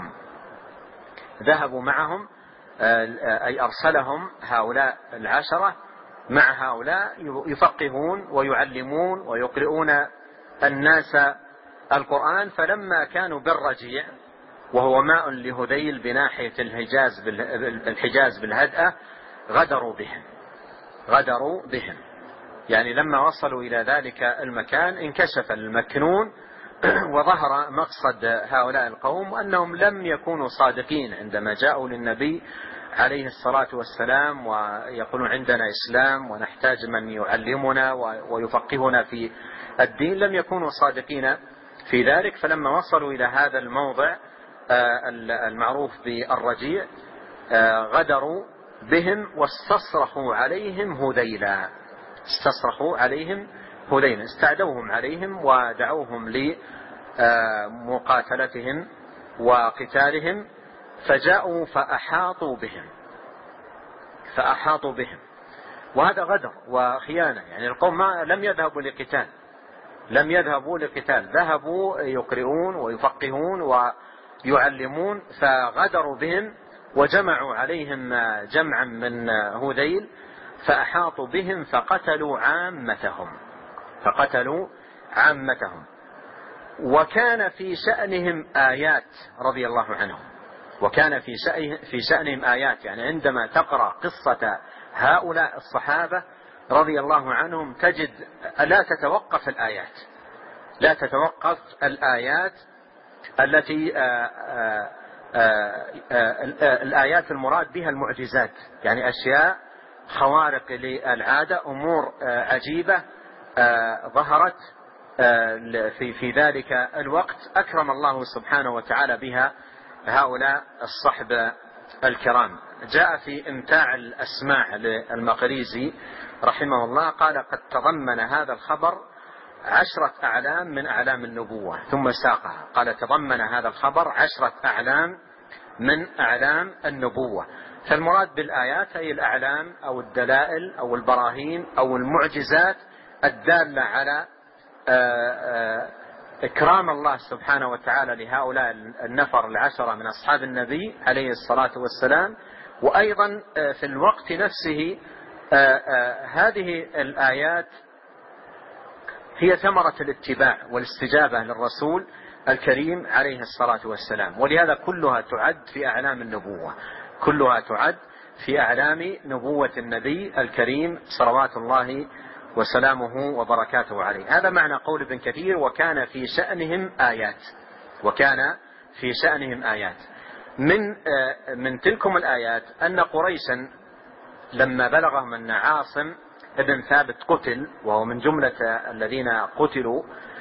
معهم أي أرسلهم هؤلاء 10 مع هؤلاء يفقهون ويعلمون ويقرؤون الناس القرآن. فلما كانوا بالرجيع وهو ماء لهذيل بناحية الحجاز بالهدأة غدروا بهم، يعني لما وصلوا إلى ذلك المكان انكشف المكنون وظهر مقصد هؤلاء القوم، وأنهم لم يكونوا صادقين عندما جاءوا للنبي عليه الصلاة والسلام ويقولون عندنا إسلام ونحتاج من يعلمنا ويفقهنا في الدين، لم يكونوا صادقين في ذلك. فلما وصلوا إلى هذا الموضع المعروف بالرجيع غدروا بهم واستصرخوا عليهم هذيلا، استعدوهم عليهم ودعوهم لمقاتلتهم وقتالهم، فجاءوا فأحاطوا بهم. وهذا غدر وخيانة، يعني القوم لم يذهبوا لقتال، ذهبوا يقرؤون ويفقهون ويعلمون، فغدروا بهم وجمعوا عليهم جمعا من هذيل فأحاطوا بهم فقتلوا عامتهم. وكان في شأنهم آيات رضي الله عنهم، في شأنهم آيات، يعني عندما تقرأ قصة هؤلاء الصحابة رضي الله عنهم تجد لا تتوقف الآيات التي الآيات المراد بها المعجزات، يعني أشياء خوارق للعادة، أمور عجيبة ظهرت في ذلك الوقت أكرم الله سبحانه وتعالى بها هؤلاء الصحب الكرام. جاء في إمتاع الأسماع للمقريزي رحمه الله قال: قد تضمن هذا الخبر 10 أعلام من أعلام النبوة، ثم ساقها قال: تضمن هذا الخبر 10 أعلام من أعلام النبوة. فالمراد بالآيات أي الأعلام أو الدلائل أو البراهين أو المعجزات الدالة على إكرام الله سبحانه وتعالى لهؤلاء النفر 10 من أصحاب النبي عليه الصلاة والسلام. وأيضا في الوقت نفسه هذه الآيات هي ثمرة الاتباع والاستجابة للرسول الكريم عليه الصلاة والسلام، ولهذا كلها تعد في أعلام النبوة، كلها تعد في أعلام نبوة النبي الكريم صلوات الله وسلامه وبركاته عليه. هذا معنى قول ابن كثير: وكان في شأنهم آيات. وكان في شأنهم آيات. من تلكم الآيات أن قريشا لما بلغهم أن عاصم ابن ثابت قتل، وهو من جملة الذين قتلوا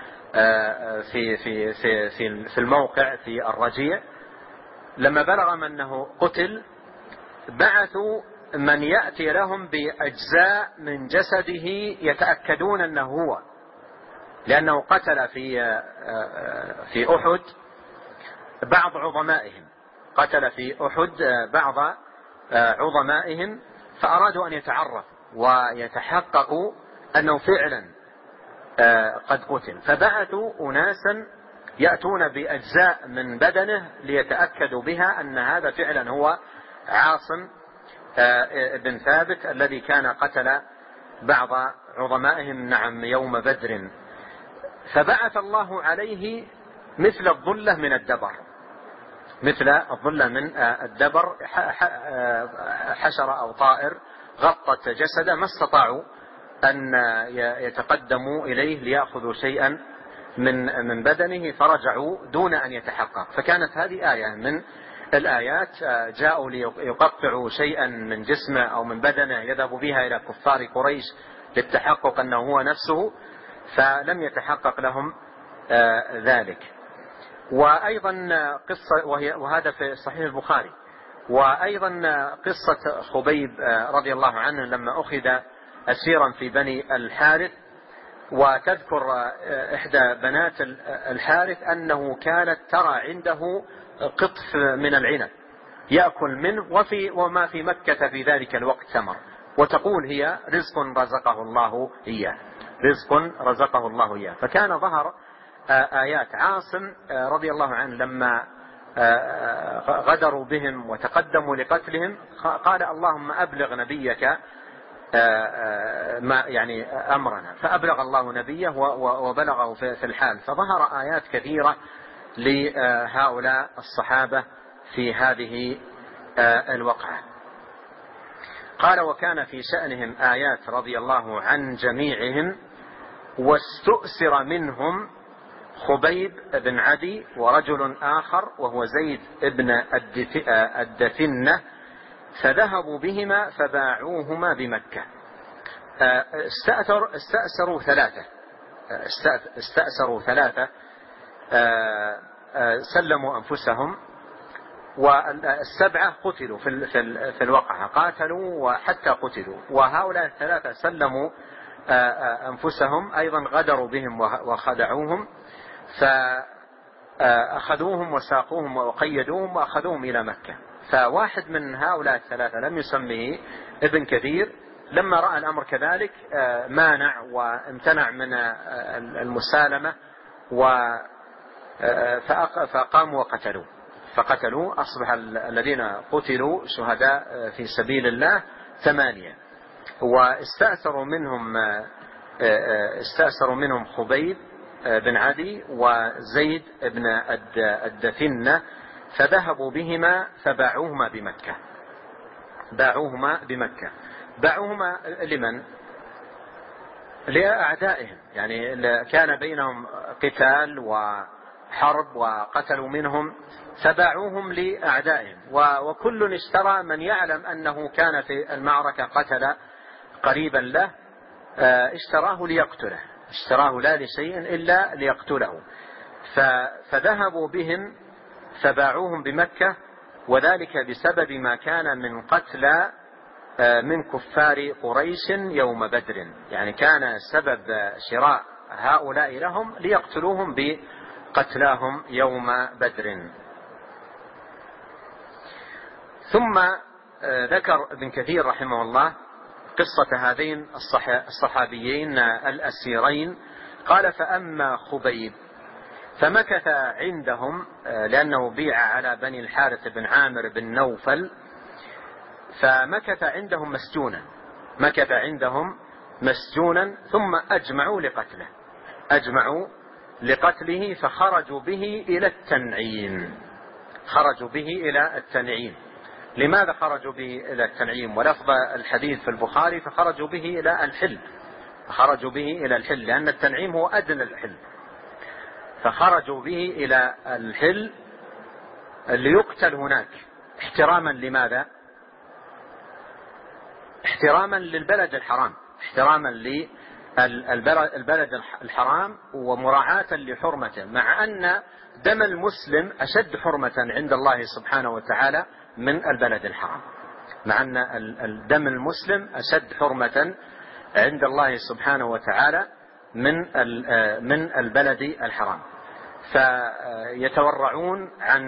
في الموقع في الرجيع، لما بلغهم أنه قتل بعثوا من يأتي لهم بأجزاء من جسده يتأكدون أنه هو، لأنه قتل في أحد بعض عظمائهم، قتل في أحد بعض عظمائهم، فأرادوا أن يتعرفوا ويتحققوا أنه فعلا قد قتل، فبعثوا أناسا يأتون بأجزاء من بدنه ليتأكدوا بها أن هذا فعلا هو عاصم ابن ثابت الذي كان قتل بعض عظمائهم نعم يوم بدر. فبعث الله عليه مثل الظلة من الدبر، مثل الظلة من الدبر، حشرة أو طائر غطت جسده، ما استطاعوا أن يتقدموا إليه ليأخذوا شيئا من بدنه، فرجعوا دون أن يتحقق. فكانت هذه آية من الآيات، جاءوا ليقطعوا شيئا من جسمه أو من بدنه يذهب بها إلى كفار قريش للتحقق أنه هو نفسه، فلم يتحقق لهم ذلك. وأيضا قصة، وهذا في صحيح البخاري، وأيضا قصة خبيب رضي الله عنه لما أخذ أسيرا في بني الحارث، وتذكر إحدى بنات الحارث أنه كانت ترى عنده قطف من العنب يأكل منه، وما في مكة في ذلك الوقت ثمر، وتقول هي رزق رزقه الله إياه، رزق رزقه الله إياه. فكان ظهر آيات. عاصم رضي الله عنه لما غدروا بهم وتقدموا لقتلهم قال: اللهم أبلغ نبيك ما يعني أمرنا، فأبلغ الله نبيه وبلغه في الحال. فظهر آيات كثيرة لهؤلاء الصحابة في هذه الوقعة. قال: وكان في شأنهم آيات رضي الله عن جميعهم، واستؤسر منهم خبيب بن عدي ورجل آخر وهو زيد بن الدثنة، فذهبوا بهما فباعوهما بمكة. استأسروا ثلاثة سلموا أنفسهم، والسبعة قتلوا في الوقعة، قاتلوا وحتى قتلوا، وهؤلاء الثلاثة سلموا أنفسهم، أيضا غدروا بهم وخدعوهم، فأخذوهم وساقوهم وقيدوهم وأخذوهم إلى مكة. فواحد من هؤلاء الثلاثة لم يسميه ابن كثير، لما رأى الأمر كذلك مانع وامتنع من المسالمة، فقاموا فقتلوا. أصبح الذين قتلوا شهداء في سبيل الله 8. واستأثروا منهم خبيب بن عدي وزيد بن الدثنة، فذهبوا بهما فباعوهما بمكة. باعوهما لمن؟ لأعدائهم، يعني كان بينهم قتال وحرب وقتلوا منهم، فباعوهم لأعدائهم. وكل اشترى من يعلم أنه كان في المعركة قتل قريبا له، اشتراه ليقتله، اشتراه لا لشيء إلا ليقتله. فذهبوا بهم فباعوهم بمكة، وذلك بسبب ما كان من قتلى من كفار قريش يوم بدر. يعني كان سبب شراء هؤلاء لهم ليقتلوهم بقتلاهم يوم بدر. ثم ذكر ابن كثير رحمه الله قصة هذين الصحابيين الأسيرين. قال: فأما خبيب فمكث عندهم، لأنه بيع على بني الحارث بن عامر بن نوفل، فمكث عندهم مسجونا ثم أجمعوا لقتله فخرجوا به إلى التنعيم. لماذا خرجوا به إلى التنعيم؟ ولفظ الحديث في البخاري فخرجوا به إلى الحل، لأن التنعيم هو أدنى الحل، فخرجوا به إلى الحل ليقتل هناك احتراما. لماذا؟ احتراما للبلد الحرام، احتراما للبلد الحرام ومراعاة لحرمته، مع أن دم المسلم أشد حرمة عند الله سبحانه وتعالى من البلد الحرام، مع أن الدم المسلم أشد حرمة عند الله سبحانه وتعالى من البلد الحرام. فيتورعون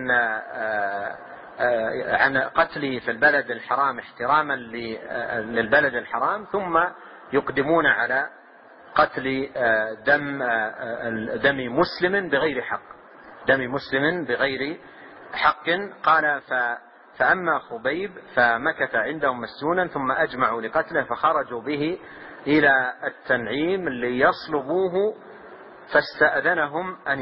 عن قتله في البلد الحرام احتراما للبلد الحرام، ثم يقدمون على قتل دم مسلم بغير حق. قال: فأما خبيب فمكث عندهم مسجونا ثم أجمعوا لقتله فخرجوا به إلى التنعيم ليصلبوه، فاستأذنهم أن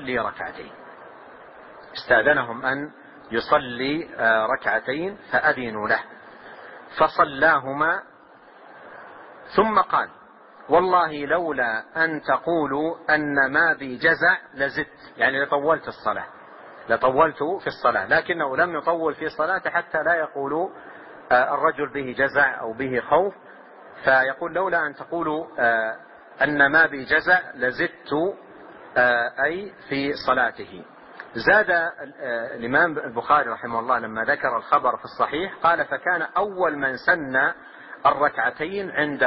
يصلي ركعتين فأذنوا له فصلاهما، ثم قال: والله لولا أن تقولوا أن ما بي جزع لزدت، يعني لطولت في الصلاة، لكنه لم يطول في صلاته حتى لا يقولوا الرجل به جزع أو به خوف، فيقول: لولا أن تقولوا أن ما بي جزع لزدت، أي في صلاته. زاد الإمام البخاري رحمه الله لما ذكر الخبر في الصحيح قال: فكان أول من سن الركعتين عند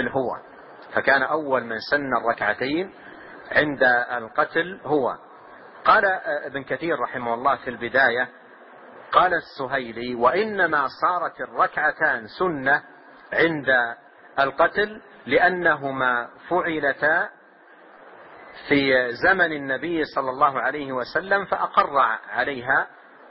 القتل هو. قال ابن كثير رحمه الله في البداية: قال السهيلي: وإنما صارت الركعتان سنة عند القتل لأنهما فعلتا في زمن النبي صلى الله عليه وسلم فأقر عليها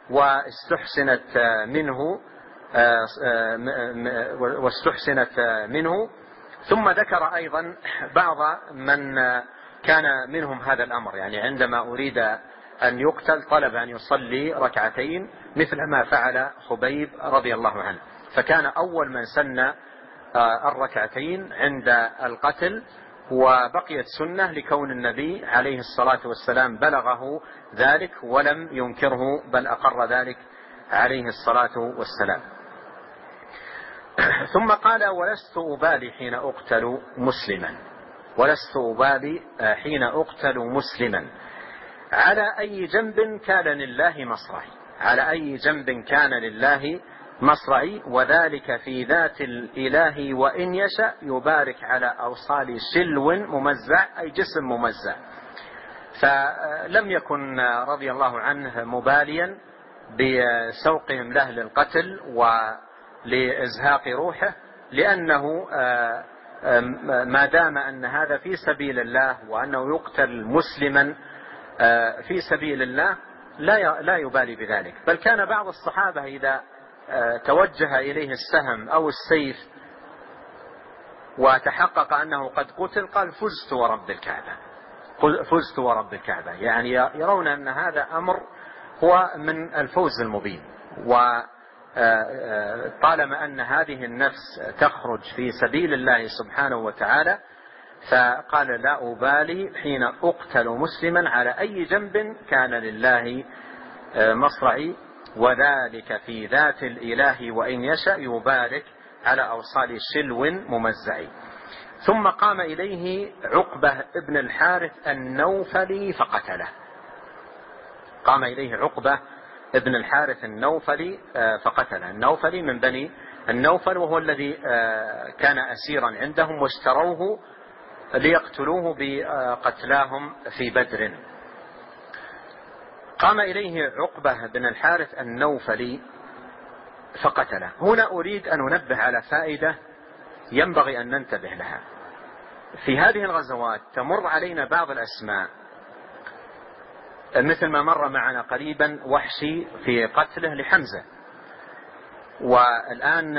واستحسنت منه. ثم ذكر أيضا بعض من كان منهم هذا الأمر، يعني عندما أريد أن يقتل طلب أن يصلي ركعتين مثل ما فعل خبيب رضي الله عنه، فكان أول من سن الركعتين عند القتل، وبقيت سنة لكون النبي عليه الصلاة والسلام بلغه ذلك ولم ينكره، بل أقر ذلك عليه الصلاة والسلام. ثم قال: ولست أبالي حين أقتل مسلما على أي جنب كان لله مصرعي، وذلك في ذات الإله وإن يشاء يبارك على أوصال شلو ممزع، أي جسم ممزع. فلم يكن رضي الله عنه مباليا بسوقهم له للقتل ولإزهاق روحه، لأنه ما دام أن هذا في سبيل الله وأنه يقتل مسلما في سبيل الله لا يبالي بذلك. بل كان بعض الصحابة إذا توجه إليه السهم أو السيف وتحقق أنه قد قتل قال: فزت ورب الكعبة، يعني يرون أن هذا أمر هو من الفوز المبين. وطالما أن هذه النفس تخرج في سبيل الله سبحانه وتعالى، فقال: لا أبالي حين أقتل مسلما على أي جنب كان لله مصرعي، وذلك في ذات الإله وإن يشاء يبارك على أوصال شلو ممزع. ثم قام إليه عقبة ابن الحارث النوفلي فقتله. قام إليه عقبة ابن الحارث النوفلي فقتله. النوفلي من بني النوفل، وهو الذي كان أسيرا عندهم واشتروه ليقتلوه بقتلاهم في بدر. قام إليه عقبة بن الحارث النوفلي فقتله. هنا أريد أن أنبه على فائدة ينبغي أن ننتبه لها. في هذه الغزوات تمر علينا بعض الأسماء مثل ما مر معنا قريبا وحشي في قتله لحمزة، والآن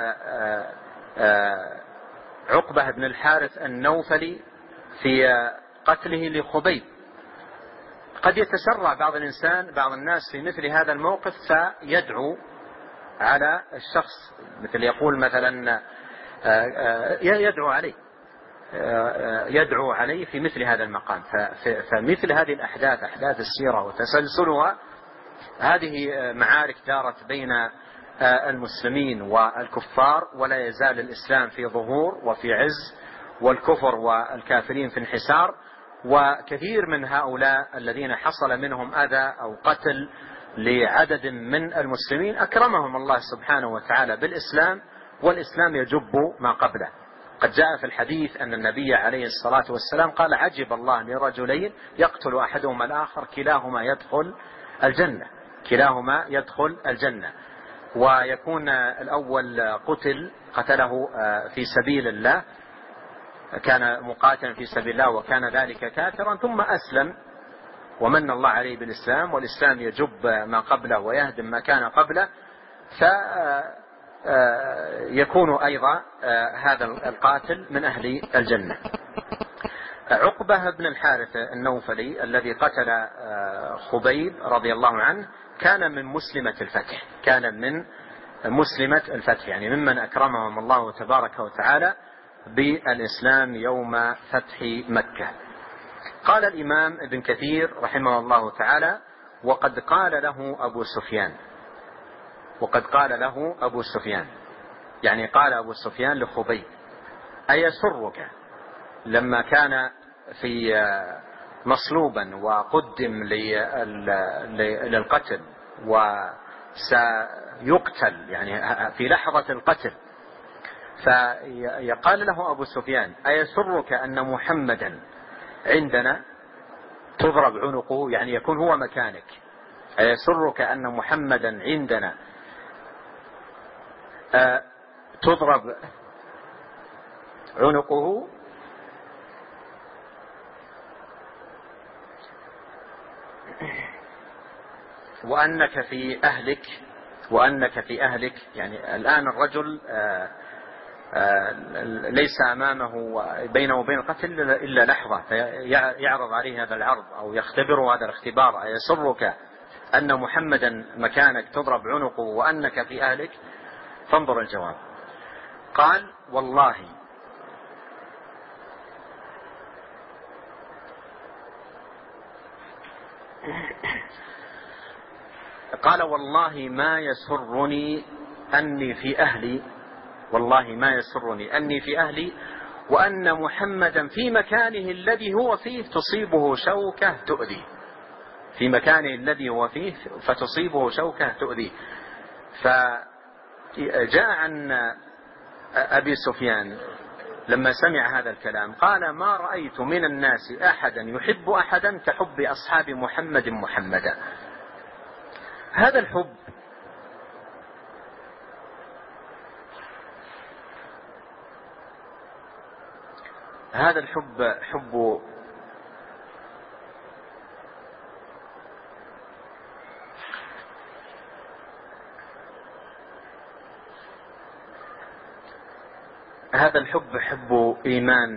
عقبة بن الحارث النوفلي في قتله لخبيب. قد يتسرع بعض الناس في مثل هذا الموقف فيدعو على الشخص، مثل يقول مثلا يدعو عليه في مثل هذا المقام. فمثل هذه الأحداث، أحداث السيرة وتسلسلها، هذه معارك دارت بين المسلمين والكفار، ولا يزال الإسلام في ظهور وفي عز، والكفر والكافرين في انحسار. وكثير من هؤلاء الذين حصل منهم أذى أو قتل لعدد من المسلمين أكرمهم الله سبحانه وتعالى بالإسلام، والإسلام يجب ما قبله. قد جاء في الحديث أن النبي عليه الصلاة والسلام قال: عجب الله لرجلين يقتل أحدهما الآخر كلاهما يدخل الجنة. ويكون الأول قتله في سبيل الله، كان مقاتلا في سبيل الله وكان ذلك كافرا، ثم أسلم ومن الله عليه بالإسلام، والإسلام يجب ما قبله ويهدم ما كان قبله، فيكون أيضا هذا القاتل من أهل الجنة. عقبة بن الحارث النوفلي الذي قتل خبيب رضي الله عنه كان من مسلمة الفتح، يعني ممن أكرمهم الله تبارك وتعالى بالإسلام يوم فتح مكة. قال الإمام ابن كثير رحمه الله تعالى: وقد قال له أبو سفيان، يعني قال أبو سفيان لخبيب: أيسرك لما كان في مصلوبا وقدم للقتل وسيقتل يعني في لحظة القتل، فقال له أبو سفيان: أيسرك أن محمدا عندنا تضرب عنقه، يعني يكون هو مكانك، أيسرك أن محمدا عندنا تضرب عنقه وأنك في أهلك، يعني الآن الرجل ليس أمامه بينه وبين القتل إلا لحظة، فيعرض عليه هذا العرض أو يختبره هذا الاختبار: أيسرك أن محمدا مكانك تضرب عنقه وأنك في أهلك؟ فانظر الجواب. قال: والله ما يسرني أني في أهلي، وأن محمدا في مكانه الذي هو فيه تصيبه شوكة تؤذيه. فجاء عن أبي سفيان لما سمع هذا الكلام قال: ما رأيت من الناس أحدا يحب أحدا كحب أصحاب محمدا. هذا الحب حب حب إيمان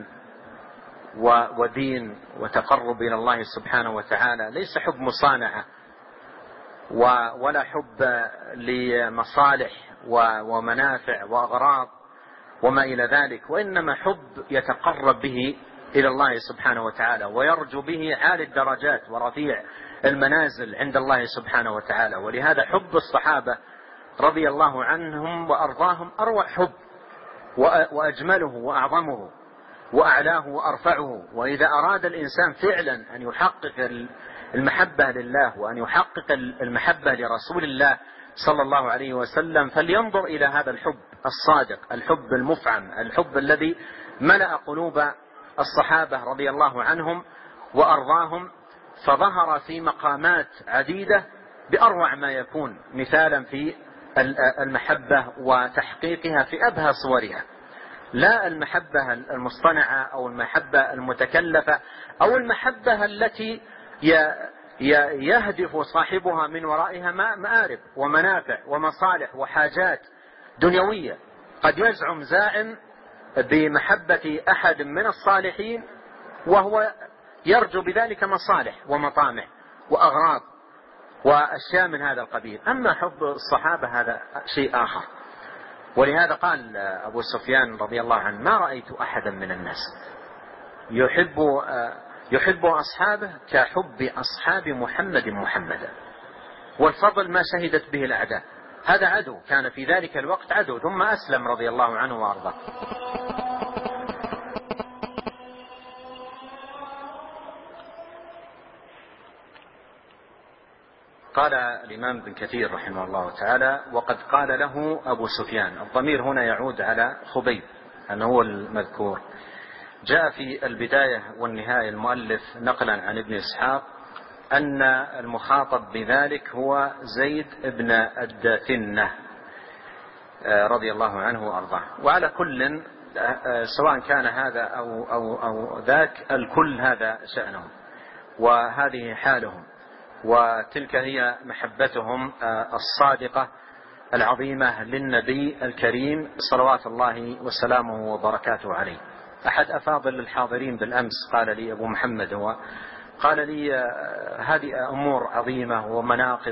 ودين وتقرب إلى الله سبحانه وتعالى، ليس حب مصانعة ولا حب لمصالح ومنافع وأغراض وما إلى ذلك، وإنما حب يتقرب به إلى الله سبحانه وتعالى ويرجو به عالي الدرجات ورفيع المنازل عند الله سبحانه وتعالى. ولهذا حب الصحابة رضي الله عنهم وأرضاهم أروع حب وأجمله وأعظمه وأعلاه وأرفعه. وإذا أراد الإنسان فعلا أن يحقق المحبة لله وأن يحقق المحبة لرسول الله صلى الله عليه وسلم فلينظر إلى هذا الحب الصادق، الحب المفعم، الحب الذي ملأ قلوب الصحابة رضي الله عنهم وأرضاهم، فظهر في مقامات عديدة بأروع ما يكون، مثالا في المحبة وتحقيقها في أبهى صورها، لا المحبة المصطنعة أو المحبة المتكلفة أو المحبة التي يهدف صاحبها من ورائها مآرب ومنافع ومصالح وحاجات دنيوية. قد يزعم زاعم بمحبة أحد من الصالحين وهو يرجو بذلك مصالح ومطامع وأغراض وأشياء من هذا القبيل. أما حب الصحابة هذا شيء آخر. ولهذا قال أبو سفيان رضي الله عنه: ما رأيت أحدا من الناس يحب أصحابه كحب أصحاب محمدا، والفضل ما شهدت به الأعداء. هذا عدو، كان في ذلك الوقت عدو، ثم أسلم رضي الله عنه وأرضاه. قال الإمام ابن كثير رحمه الله تعالى: وقد قال له أبو سفيان. الضمير هنا يعود على خبيب أنه هو المذكور. جاء في البداية والنهاية المؤلف نقلا عن ابن إسحاق أن المخاطب بذلك هو زيد بن الداثنة رضي الله عنه وأرضاه. وعلى كل سواء كان هذا أو ذاك، الكل هذا شأنهم وهذه حالهم، وتلك هي محبتهم الصادقة العظيمة للنبي الكريم صلوات الله وسلامه وبركاته عليه. أحد أفاضل الحاضرين بالأمس قال لي: أبو محمد، هو قال لي هذه أمور عظيمة ومناقب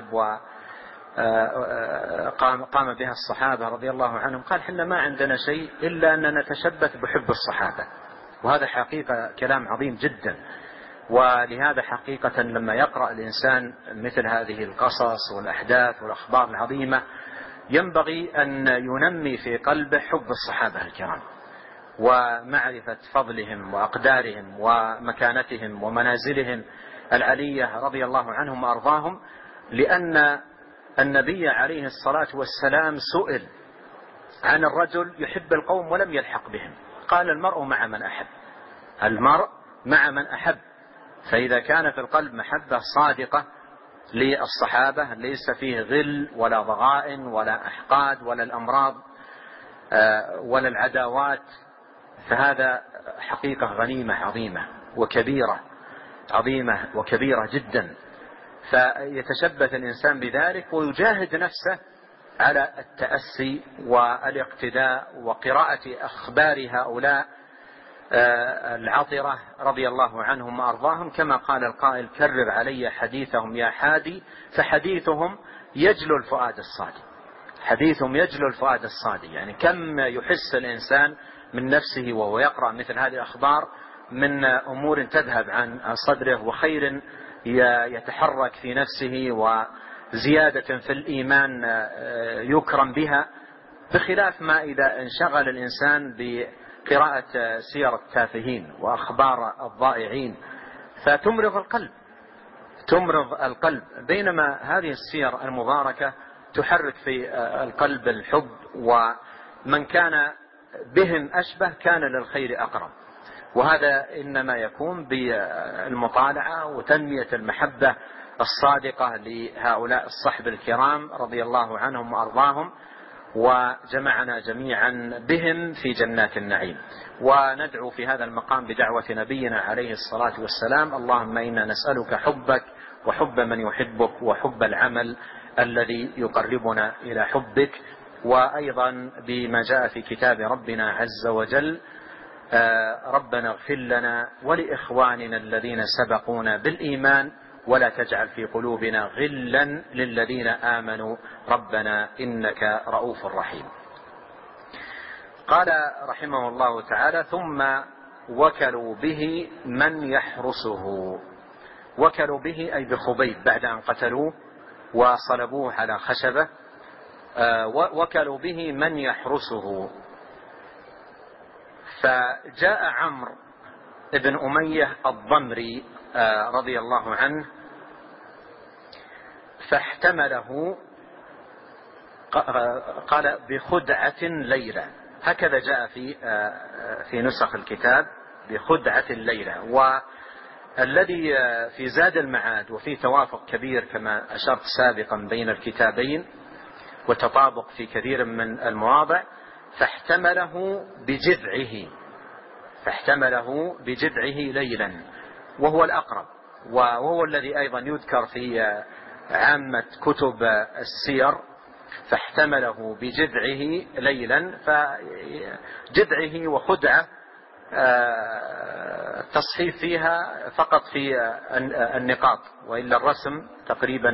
قام بها الصحابة رضي الله عنهم. قال: حنا ما عندنا شيء إلا أن نتشبث بحب الصحابة. وهذا حقيقة كلام عظيم جدا. ولهذا حقيقة لما يقرأ الإنسان مثل هذه القصص والأحداث والأخبار العظيمة ينبغي أن ينمي في قلبه حب الصحابة الكرام ومعرفة فضلهم وأقدارهم ومكانتهم ومنازلهم العلية رضي الله عنهم وأرضاهم. لأن النبي عليه الصلاة والسلام سئل عن الرجل يحب القوم ولم يلحق بهم، قال: المرء مع من أحب. المرء مع من أحب. فإذا كان في القلب محبة صادقة للصحابة ليس فيه غل ولا ضغائن ولا أحقاد ولا الأمراض ولا العداوات، فهذا حقيقة غنيمة عظيمة وكبيرة، عظيمة وكبيرة جدا. فيتشبث الإنسان بذلك ويجاهد نفسه على التأسي والاقتداء وقراءة أخبار هؤلاء العطرة رضي الله عنهم وأرضاهم، كما قال القائل: كرر علي حديثهم يا حادي، فحديثهم يجلو الفؤاد الصادق. حديثهم يجلو الفؤاد الصادق، يعني كم يحس الإنسان من نفسه وهو يقرأ مثل هذه الأخبار من أمور تذهب عن صدره وخير يتحرك في نفسه وزيادة في الإيمان يكرم بها، بخلاف ما إذا انشغل الإنسان بقراءة سير التافهين وأخبار الضائعين فتمرض القلب، بينما هذه السير المباركة تحرك في القلب الحب، ومن كان بهم أشبه كان للخير أقرب. وهذا إنما يكون بالمطالعة وتنمية المحبة الصادقة لهؤلاء الصحب الكرام رضي الله عنهم وأرضاهم، وجمعنا جميعا بهم في جنات النعيم. وندعو في هذا المقام بدعوة نبينا عليه الصلاة والسلام: اللهم إنا نسألك حبك وحب من يحبك وحب العمل الذي يقربنا إلى حبك. وأيضا بما جاء في كتاب ربنا عز وجل: ربنا اغفر لنا ولإخواننا الذين سبقونا بالإيمان ولا تجعل في قلوبنا غلا للذين آمنوا ربنا إنك رؤوف رحيم. قال رحمه الله تعالى: ثم وكلوا به من يحرسه. وكلوا به أي بخبيب بعد أن قتلوه وصلبوه على خشبة، وكلوا به من يحرسه. فجاء عمرو بن أمية الضمري رضي الله عنه فاحتمله، قال بخدعة ليلة، هكذا جاء في نسخ الكتاب بخدعة ليلة. والذي في زاد المعاد وفي توافق كبير كما أشرت سابقا بين الكتابين وتطابق في كثير من المواضع، فاحتمله بجذعه ليلا، وهو الأقرب، وهو الذي أيضا يذكر في عامة كتب السير، فاحتمله بجذعه ليلا. فجذعه وخدعة التصحيف فيها فقط في النقاط، وإلا الرسم تقريبا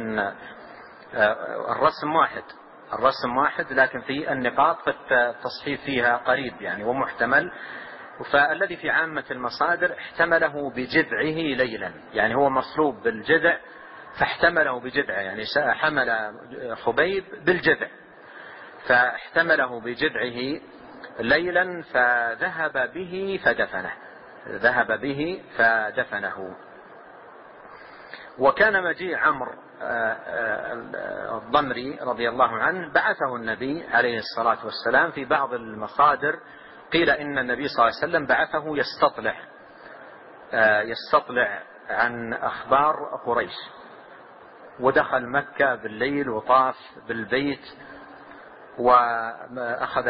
الرسم واحد، لكن في النقاط فالتصحيف فيها قريب يعني ومحتمل. فالذي في عامة المصادر احتمله بجذعه ليلا، يعني هو مصلوب بالجذع فاحتمله بجذعه، يعني حمل خبيب بالجذع فاحتمله بجذعه ليلا فذهب به فدفنه. وكان مجيء عمرو الضمري رضي الله عنه بعثه النبي عليه الصلاة والسلام. في بعض المصادر قيل إن النبي صلى الله عليه وسلم بعثه يستطلع عن أخبار قريش، ودخل مكة بالليل وطاف بالبيت وأخذ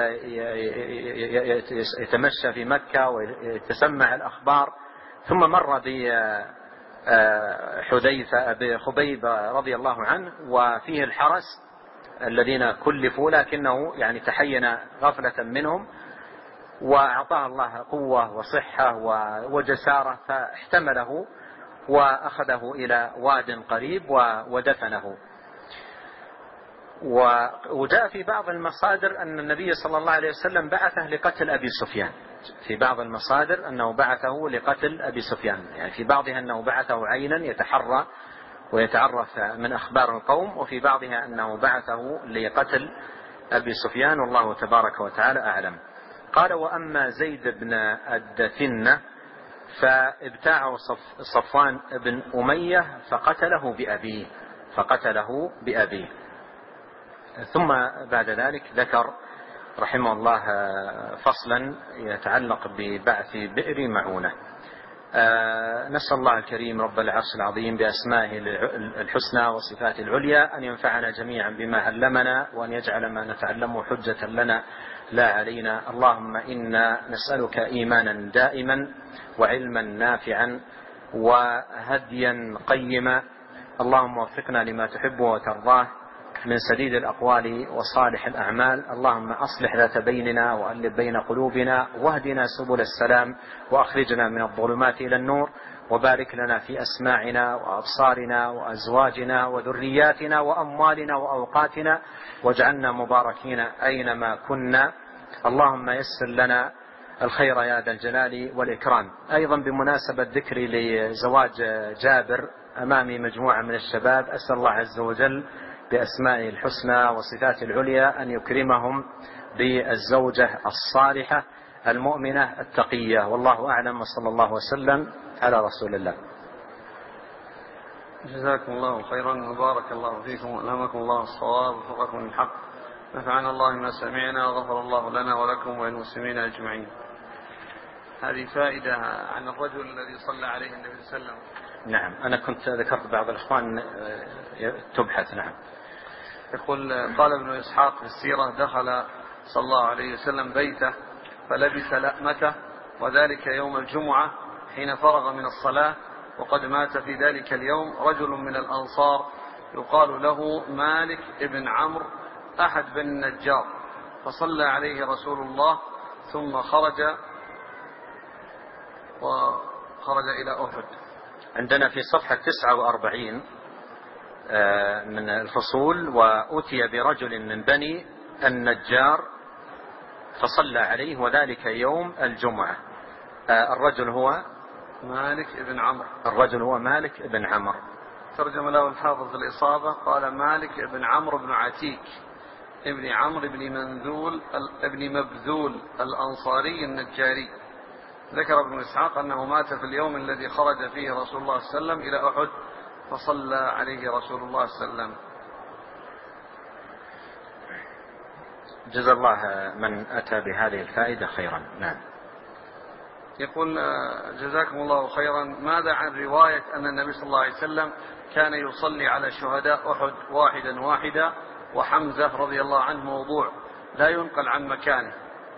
يتمشى في مكة ويتسمع الأخبار، ثم مر بخبيب رضي الله عنه وفيه الحرس الذين كلفوا، لكنه يعني تحين غفلة منهم، وأعطاه الله قوة وصحة وجسارة فاحتمله وأخذه إلى واد قريب ودفنه. وجاء في بعض المصادر أن النبي صلى الله عليه وسلم بعثه لقتل أبي سفيان، في بعض المصادر أنه بعثه لقتل أبي سفيان، يعني في بعضها أنه بعثه عينا يتحرى ويتعرف من أخبار القوم، وفي بعضها أنه بعثه لقتل أبي سفيان، والله تبارك وتعالى أعلم. قال: وأما زيد بن الدثنة فابتاعه صفوان بن أمية فقتله بأبيه. ثم بعد ذلك ذكر رحمه الله فصلا يتعلق ببعث بئر معونة. نسأل الله الكريم رب العرش العظيم بأسمائه الحسنى وصفاته العليا أن ينفعنا جميعا بما علمنا، وأن يجعل ما نتعلمه حجة لنا لا علينا. اللهم إنا نسألك إيمانا دائما وعلما نافعا وهديا قيما. اللهم وفقنا لما تحب وترضاه من سديد الأقوال وصالح الأعمال. اللهم أصلح ذات بيننا وألف بين قلوبنا واهدنا سبل السلام وأخرجنا من الظلمات إلى النور، وبارك لنا في أسماعنا وأبصارنا وأزواجنا وذرياتنا وأموالنا وأوقاتنا، واجعلنا مباركين أينما كنا. اللهم يسر لنا الخير يا ذا الجلال والإكرام. أيضا بمناسبة ذكري لزواج جابر أمامي مجموعة من الشباب، أسأل الله عز وجل بأسمائه الحسنى وصفاته العليا أن يكرمهم بالزوجة الصالحة المؤمنة التقية، والله أعلم، وصلى الله وسلم على رسول الله. جزاكم الله خيرا وبارك الله فيكم وألهمكم الله الصواب ووفقكم للحق. نفعنا الله ما سمعنا وغفر الله لنا ولكم وللمسلمين أجمعين. هذه فائدة عن الرجل الذي صلى عليه النبي صلى الله عليه وسلم. نعم، أنا كنت ذكرت بعض الإخوان تبحث. نعم. يقول: قال ابن إسحاق في السيرة: دخل صلى الله عليه وسلم بيته فلبس لأمته، وذلك يوم الجمعة حين فرغ من الصلاة، وقد مات في ذلك اليوم رجل من الأنصار يقال له مالك ابن عمرو أحد بن النجار، فصلى عليه رسول الله ثم خرج إلى أحد. عندنا في صفحة 49 من الفصول: وأتي برجل من بني النجار فصلى عليه وذلك يوم الجمعة. الرجل هو مالك بن عمرو. ترجم له الحافظ في الإصابة قال: مالك بن عمرو بن عتيك ابن عمرو ابن مبذول الأنصاري النجاري. ذكر ابن إسحاق أنه مات في اليوم الذي خرج فيه رسول الله صلى الله عليه وسلم إلى أحد، فصلى عليه رسول الله صلى الله عليه وسلم. جزا الله من أتى بهذه الفائدة خيرا. نعم. يقول جزاكم الله خيرا، ماذا عن رواية أن النبي صلى الله عليه وسلم كان يصلي على شهداء أحد واحدا واحدا وحمزة رضي الله عنه موضوع لا ينقل عن مكانه؟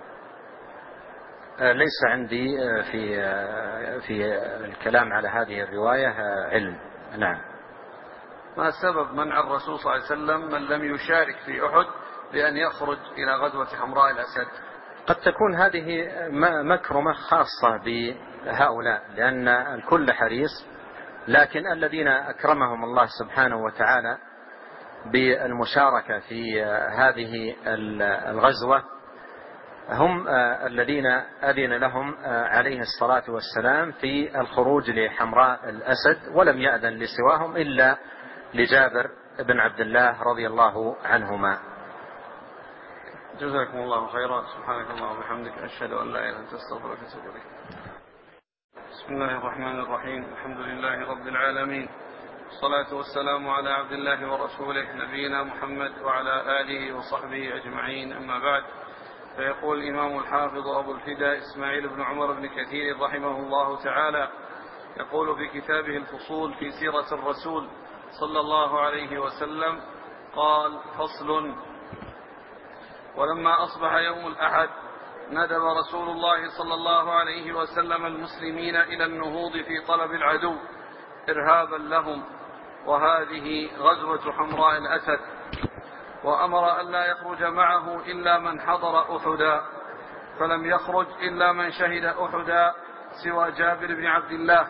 ليس عندي في الكلام على هذه الرواية علم. نعم. ما سبب منع الرسول صلى الله عليه وسلم من لم يشارك في أحد بأن يخرج إلى غزوة حمراء الأسد؟ قد تكون هذه مكرمة خاصة بهؤلاء لأن الكل حريص، لكن الذين أكرمهم الله سبحانه وتعالى بالمشاركة في هذه الغزوة هم الذين أذن لهم عليه الصلاة والسلام في الخروج لحمراء الأسد، ولم يأذن لسواهم إلا لجابر بن عبد الله رضي الله عنهما. جزاكم الله خيرا. سبحانك اللهم وبحمدك، أشهد أن لا إله إلا أنت، أستغفرك وأتوب إليك. بسم الله الرحمن الرحيم. الحمد لله رب العالمين، والصلاة والسلام على عبد الله ورسوله نبينا محمد وعلى آله وصحبه أجمعين، أما بعد. فيقول الإمام الحافظ أبو الفداء إسماعيل بن عمر بن كثير رحمه الله تعالى، يقول في كتابه الفصول في سيرة الرسول صلى الله عليه وسلم، قال: فصل: ولما أصبح يوم الأحد ندب رسول الله صلى الله عليه وسلم المسلمين إلى النهوض في طلب العدو إرهابا لهم، وهذه غزوة حمراء الأسد، وأمر أن لا يخرج معه إلا من حضر أحدا، فلم يخرج إلا من شهد أحدا سوى جابر بن عبد الله،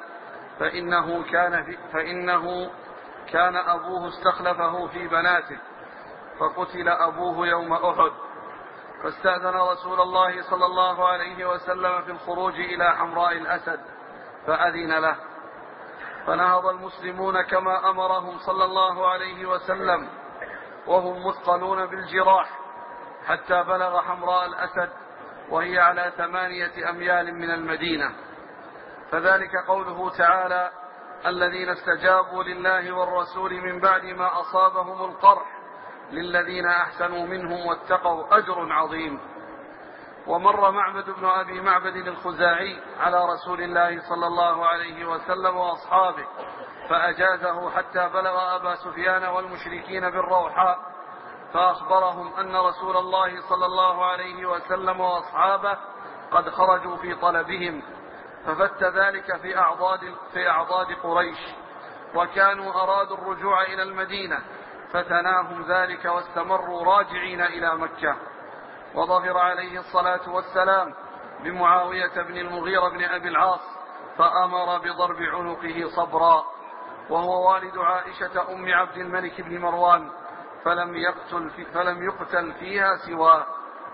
فإنه كان أبوه استخلفه في بناته، فقتل أبوه يوم أحد، فاستأذن رسول الله صلى الله عليه وسلم في الخروج إلى حمراء الأسد فأذن له، فنهض المسلمون كما أمرهم صلى الله عليه وسلم وهم مثقلون بالجراح حتى بلغ حمراء الأسد، وهي على 8 أميال من المدينة. فذلك قوله تعالى: الذين استجابوا لله والرسول من بعد ما أصابهم القرح للذين أحسنوا منهم واتقوا أجر عظيم. ومر معبد بن أبي معبد الخزاعي على رسول الله صلى الله عليه وسلم وأصحابه فأجازه حتى بلغ أبا سفيان والمشركين بالروحاء، فأخبرهم أن رسول الله صلى الله عليه وسلم وأصحابه قد خرجوا في طلبهم، ففت ذلك في أعضاد قريش، وكانوا أرادوا الرجوع إلى المدينة، فتناهم ذلك واستمروا راجعين إلى مكة. وظفر عليه الصلاة والسلام بمعاوية بن المغيرة بن أبي العاص، فأمر بضرب عنقه صبرا، وهو والد عائشة أم عبد الملك بن مروان، فلم يقتل فيها سواه.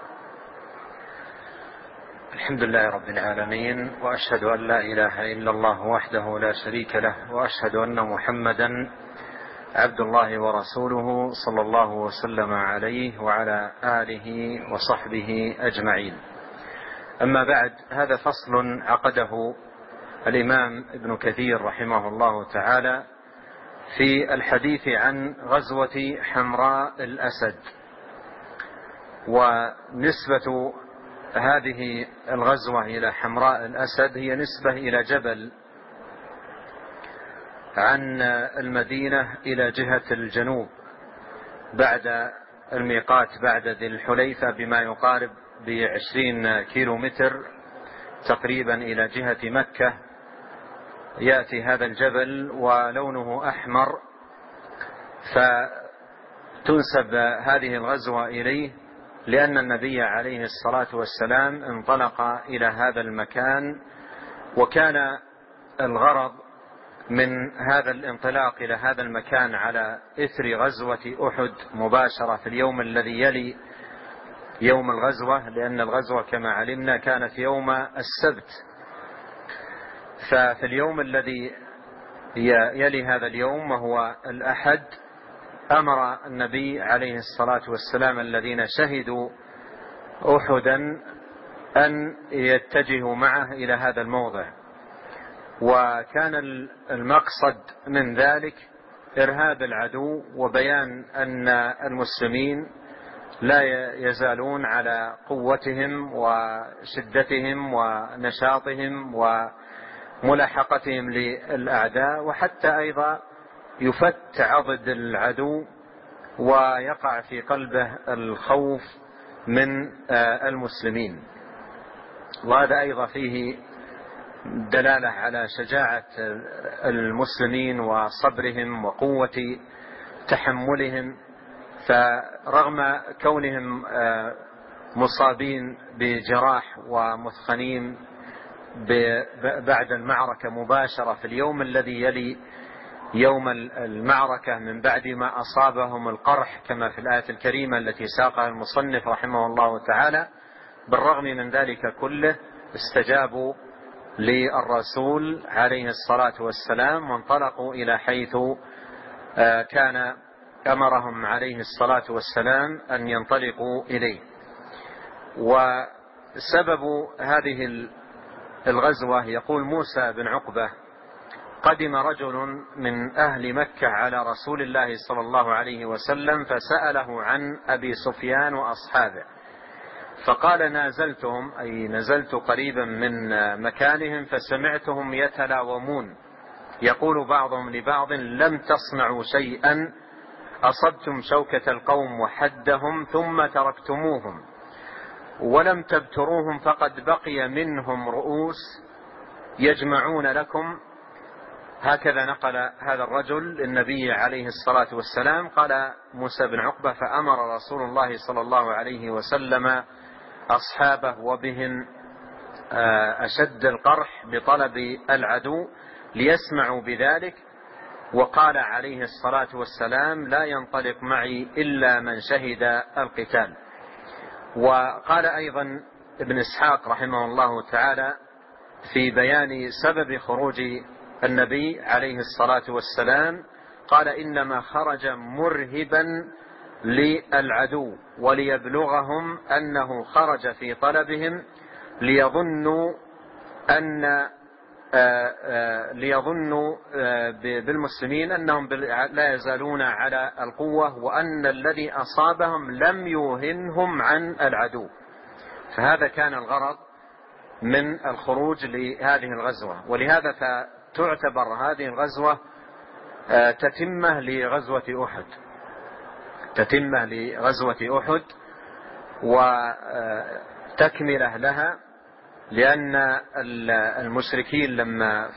الحمد لله رب العالمين، وأشهد أن لا إله إلا الله وحده لا شريك له، وأشهد أن محمدا عبد الله ورسوله صلى الله وسلم عليه وعلى آله وصحبه أجمعين. أما بعد، هذا فصل عقده الإمام ابن كثير رحمه الله تعالى في الحديث عن غزوة حمراء الأسد. ونسبة هذه الغزوة إلى حمراء الأسد هي نسبة إلى جبل عن المدينة إلى جهة الجنوب بعد الميقات، بعد ذي الحليفة بما يقارب 20 كيلومتر تقريبا إلى جهة مكة. يأتي هذا الجبل ولونه أحمر، فتنسب هذه الغزوة إليه لأن النبي عليه الصلاة والسلام انطلق إلى هذا المكان، وكان الغرض من هذا الانطلاق إلى هذا المكان على إثر غزوة أحد مباشرة في اليوم الذي يلي يوم الغزوة، لأن الغزوة كما علمنا كانت يوم السبت. ففي اليوم الذي يلي هذا اليوم وهو الأحد، أمر النبي عليه الصلاة والسلام الذين شهدوا أحدا أن يتجهوا معه إلى هذا الموضع، وكان المقصد من ذلك إرهاب العدو وبيان أن المسلمين لا يزالون على قوتهم وشدتهم ونشاطهم وملاحقتهم للأعداء، وحتى أيضا يفت عضد العدو ويقع في قلبه الخوف من المسلمين. وهذا أيضا فيه دلالة على شجاعة المسلمين وصبرهم وقوة تحملهم. فرغم كونهم مصابين بجراح ومثخنين بعد المعركة مباشرة في اليوم الذي يلي يوم المعركة من بعد ما أصابهم القرح كما في الآية الكريمة التي ساقها المصنف رحمه الله تعالى، بالرغم من ذلك كله استجابوا للرسول عليه الصلاة والسلام وانطلقوا إلى حيث كان أمرهم عليه الصلاة والسلام أن ينطلقوا إليه. وسبب هذه الغزوة يقول موسى بن عقبة: قدم رجل من أهل مكة على رسول الله صلى الله عليه وسلم فسأله عن أبي سفيان وأصحابه، فقال: نازلتهم، أي نزلت قريبا من مكانهم، فسمعتهم يتلاومون يقول بعضهم لبعض: لم تصنعوا شيئا، أصبتم شوكة القوم وحدهم ثم تركتموهم، ولم تبتروهم، فقد بقي منهم رؤوس يجمعون لكم. هكذا نقل هذا الرجل للنبي عليه الصلاة والسلام. قال موسى بن عقبة: فأمر رسول الله صلى الله عليه وسلم أصحابه وبهم أشد القرح بطلب العدو ليسمعوا بذلك، وقال عليه الصلاة والسلام: لا ينطلق معي إلا من شهد القتال. وقال أيضا ابن إسحاق رحمه الله تعالى في بيان سبب خروج النبي عليه الصلاة والسلام، قال: إنما خرج مرهبا للعدو وليبلغهم أنه خرج في طلبهم ليظنوا بالمسلمين أنهم لا يزالون على القوة، وأن الذي أصابهم لم يوهنهم عن العدو. فهذا كان الغرض من الخروج لهذه الغزوة. ولهذا تعتبر هذه الغزوة تتمة لغزوة أحد وتكملة لها، لأن المشركين لما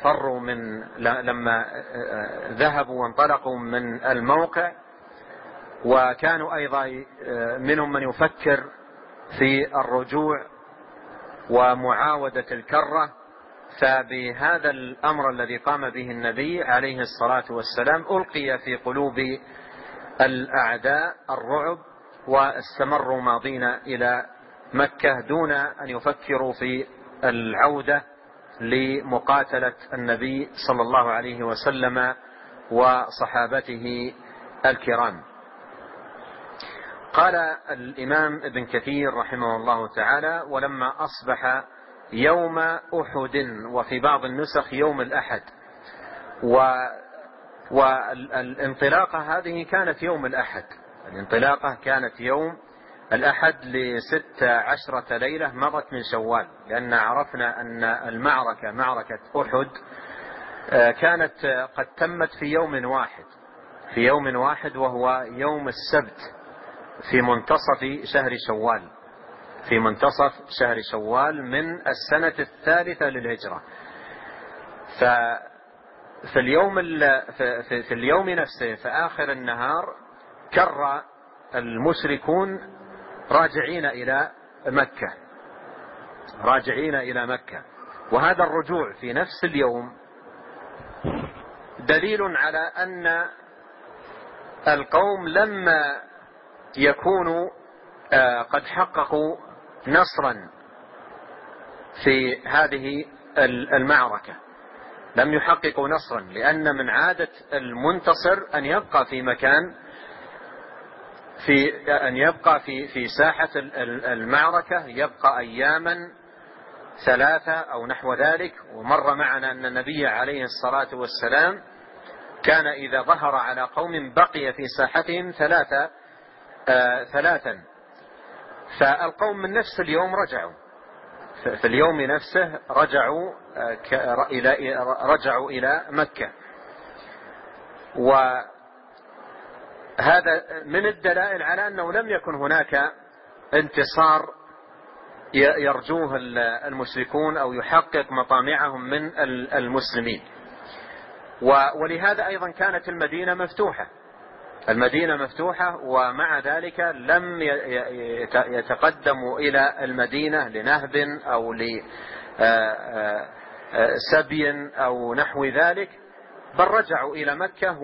ذهبوا وانطلقوا من الموقع، وكانوا أيضا منهم من يفكر في الرجوع ومعاودة الكرة، فبهذا الأمر الذي قام به النبي عليه الصلاة والسلام ألقي في قلوب الأعداء الرعب، واستمروا ماضين إلى مكة دون أن يفكروا في العودة لمقاتلة النبي صلى الله عليه وسلم وصحابته الكرام. قال الإمام ابن كثير رحمه الله تعالى: ولما أصبح يوم أحد، وفي بعض النسخ يوم الأحد، والانطلاقة هذه كانت يوم الأحد، الانطلاقة كانت يوم الأحد ل16 ليلة مضت من شوال، لأن عرفنا أن معركة أحد كانت قد تمت في يوم واحد، وهو يوم السبت في منتصف شهر شوال من السنة 3 للهجرة. في اليوم نفسه في آخر النهار كر المشركون راجعين إلى مكة، وهذا الرجوع في نفس اليوم دليل على أن القوم لما يكونوا قد حققوا نصرا في هذه المعركة لم يحققوا نصرا، لأن من عادة المنتصر أن يبقى في مكان في ساحة المعركة، يبقى أياما 3 أو نحو ذلك. ومر معنا أن النبي عليه الصلاة والسلام كان إذا ظهر على قوم بقي في ساحتهم 3 فالقوم من نفس اليوم رجعوا، في اليوم نفسه رجعوا إلى مكة. وهذا من الدلائل على أنه لم يكن هناك انتصار يرجوه المشركون أو يحقق مطامعهم من المسلمين. ولهذا أيضا كانت المدينة مفتوحة، ومع ذلك لم يتقدموا إلى المدينة لنهب أو لسبي أو نحو ذلك، بل رجعوا إلى مكة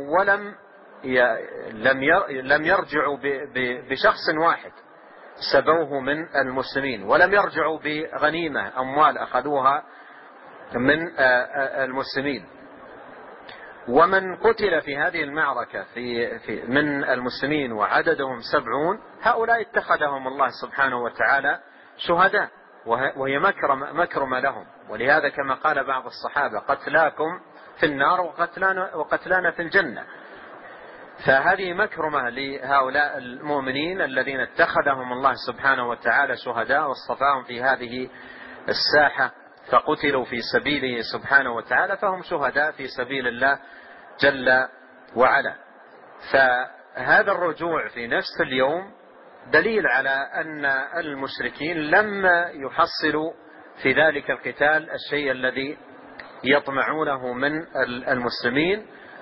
لم يرجعوا بشخص واحد سبوه من المسلمين، ولم يرجعوا بغنيمة أموال أخذوها من المسلمين. ومن قتل في هذه المعركة من المسلمين وعددهم 70، هؤلاء اتخذهم الله سبحانه وتعالى شهداء، وهي مكرمة لهم. ولهذا كما قال بعض الصحابة: قتلاكم في النار وقتلانا في الجنة. فهذه مكرمة لهؤلاء المؤمنين الذين اتخذهم الله سبحانه وتعالى شهداء واصطفاهم في هذه الساحة، فقتلوا في سبيله سبحانه وتعالى، فهم شهداء في سبيل الله جل وعلا. فهذا الرجوع في نفس اليوم دليل على أن المشركين لم يحصلوا في ذلك القتال الشيء الذي يطمعونه من المسلمين،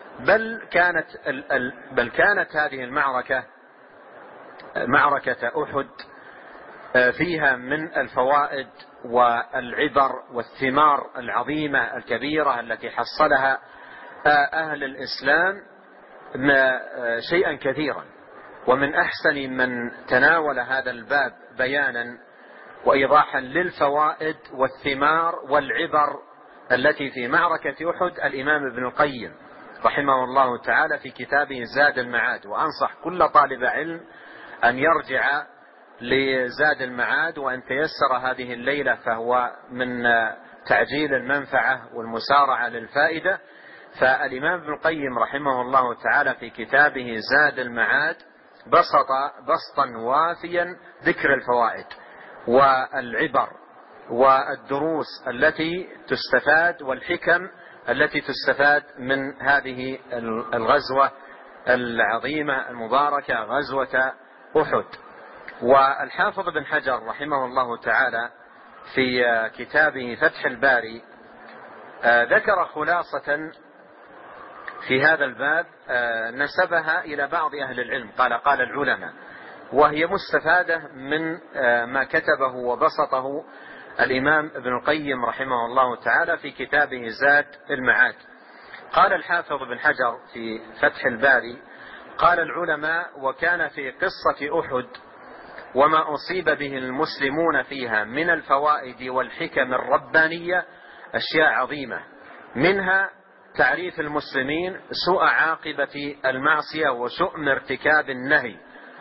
بل كانت هذه المعركة معركة أحد فيها من الفوائد والعبر والثمار العظيمة الكبيرة التي حصلها أهل الإسلام شيئا كثيرا. ومن أحسن من تناول هذا الباب بيانا وإيضاحا للفوائد والثمار والعبر التي في معركة أحد الإمام ابن القيم رحمه الله تعالى في كتابه زاد المعاد. وأنصح كل طالب علم أن يرجع لزاد المعاد، وأن تيسر هذه الليلة فهو من تعجيل المنفعة والمسارعة للفائدة. فالإمام ابن القيم رحمه الله تعالى في كتابه زاد المعاد بسط بسطا وافيا ذكر الفوائد والعبر والدروس التي تستفاد والحكم التي تستفاد من هذه الغزوة العظيمة المباركة، غزوة أحد. والحافظ بن حجر رحمه الله تعالى في كتابه فتح الباري ذكر خلاصة في هذا الباب نسبها إلى بعض أهل العلم، قال العلماء، وهي مستفادة من ما كتبه وبسطه الإمام ابن القيم رحمه الله تعالى في كتابه زاد المعاد. قال الحافظ بن حجر في فتح الباري: قال العلماء: وكان في قصة أحد وما أصيب به المسلمون فيها من الفوائد والحكم الربانية أشياء عظيمة، منها تعريف المسلمين سوء عاقبة المعصية وشؤم ارتكاب النهي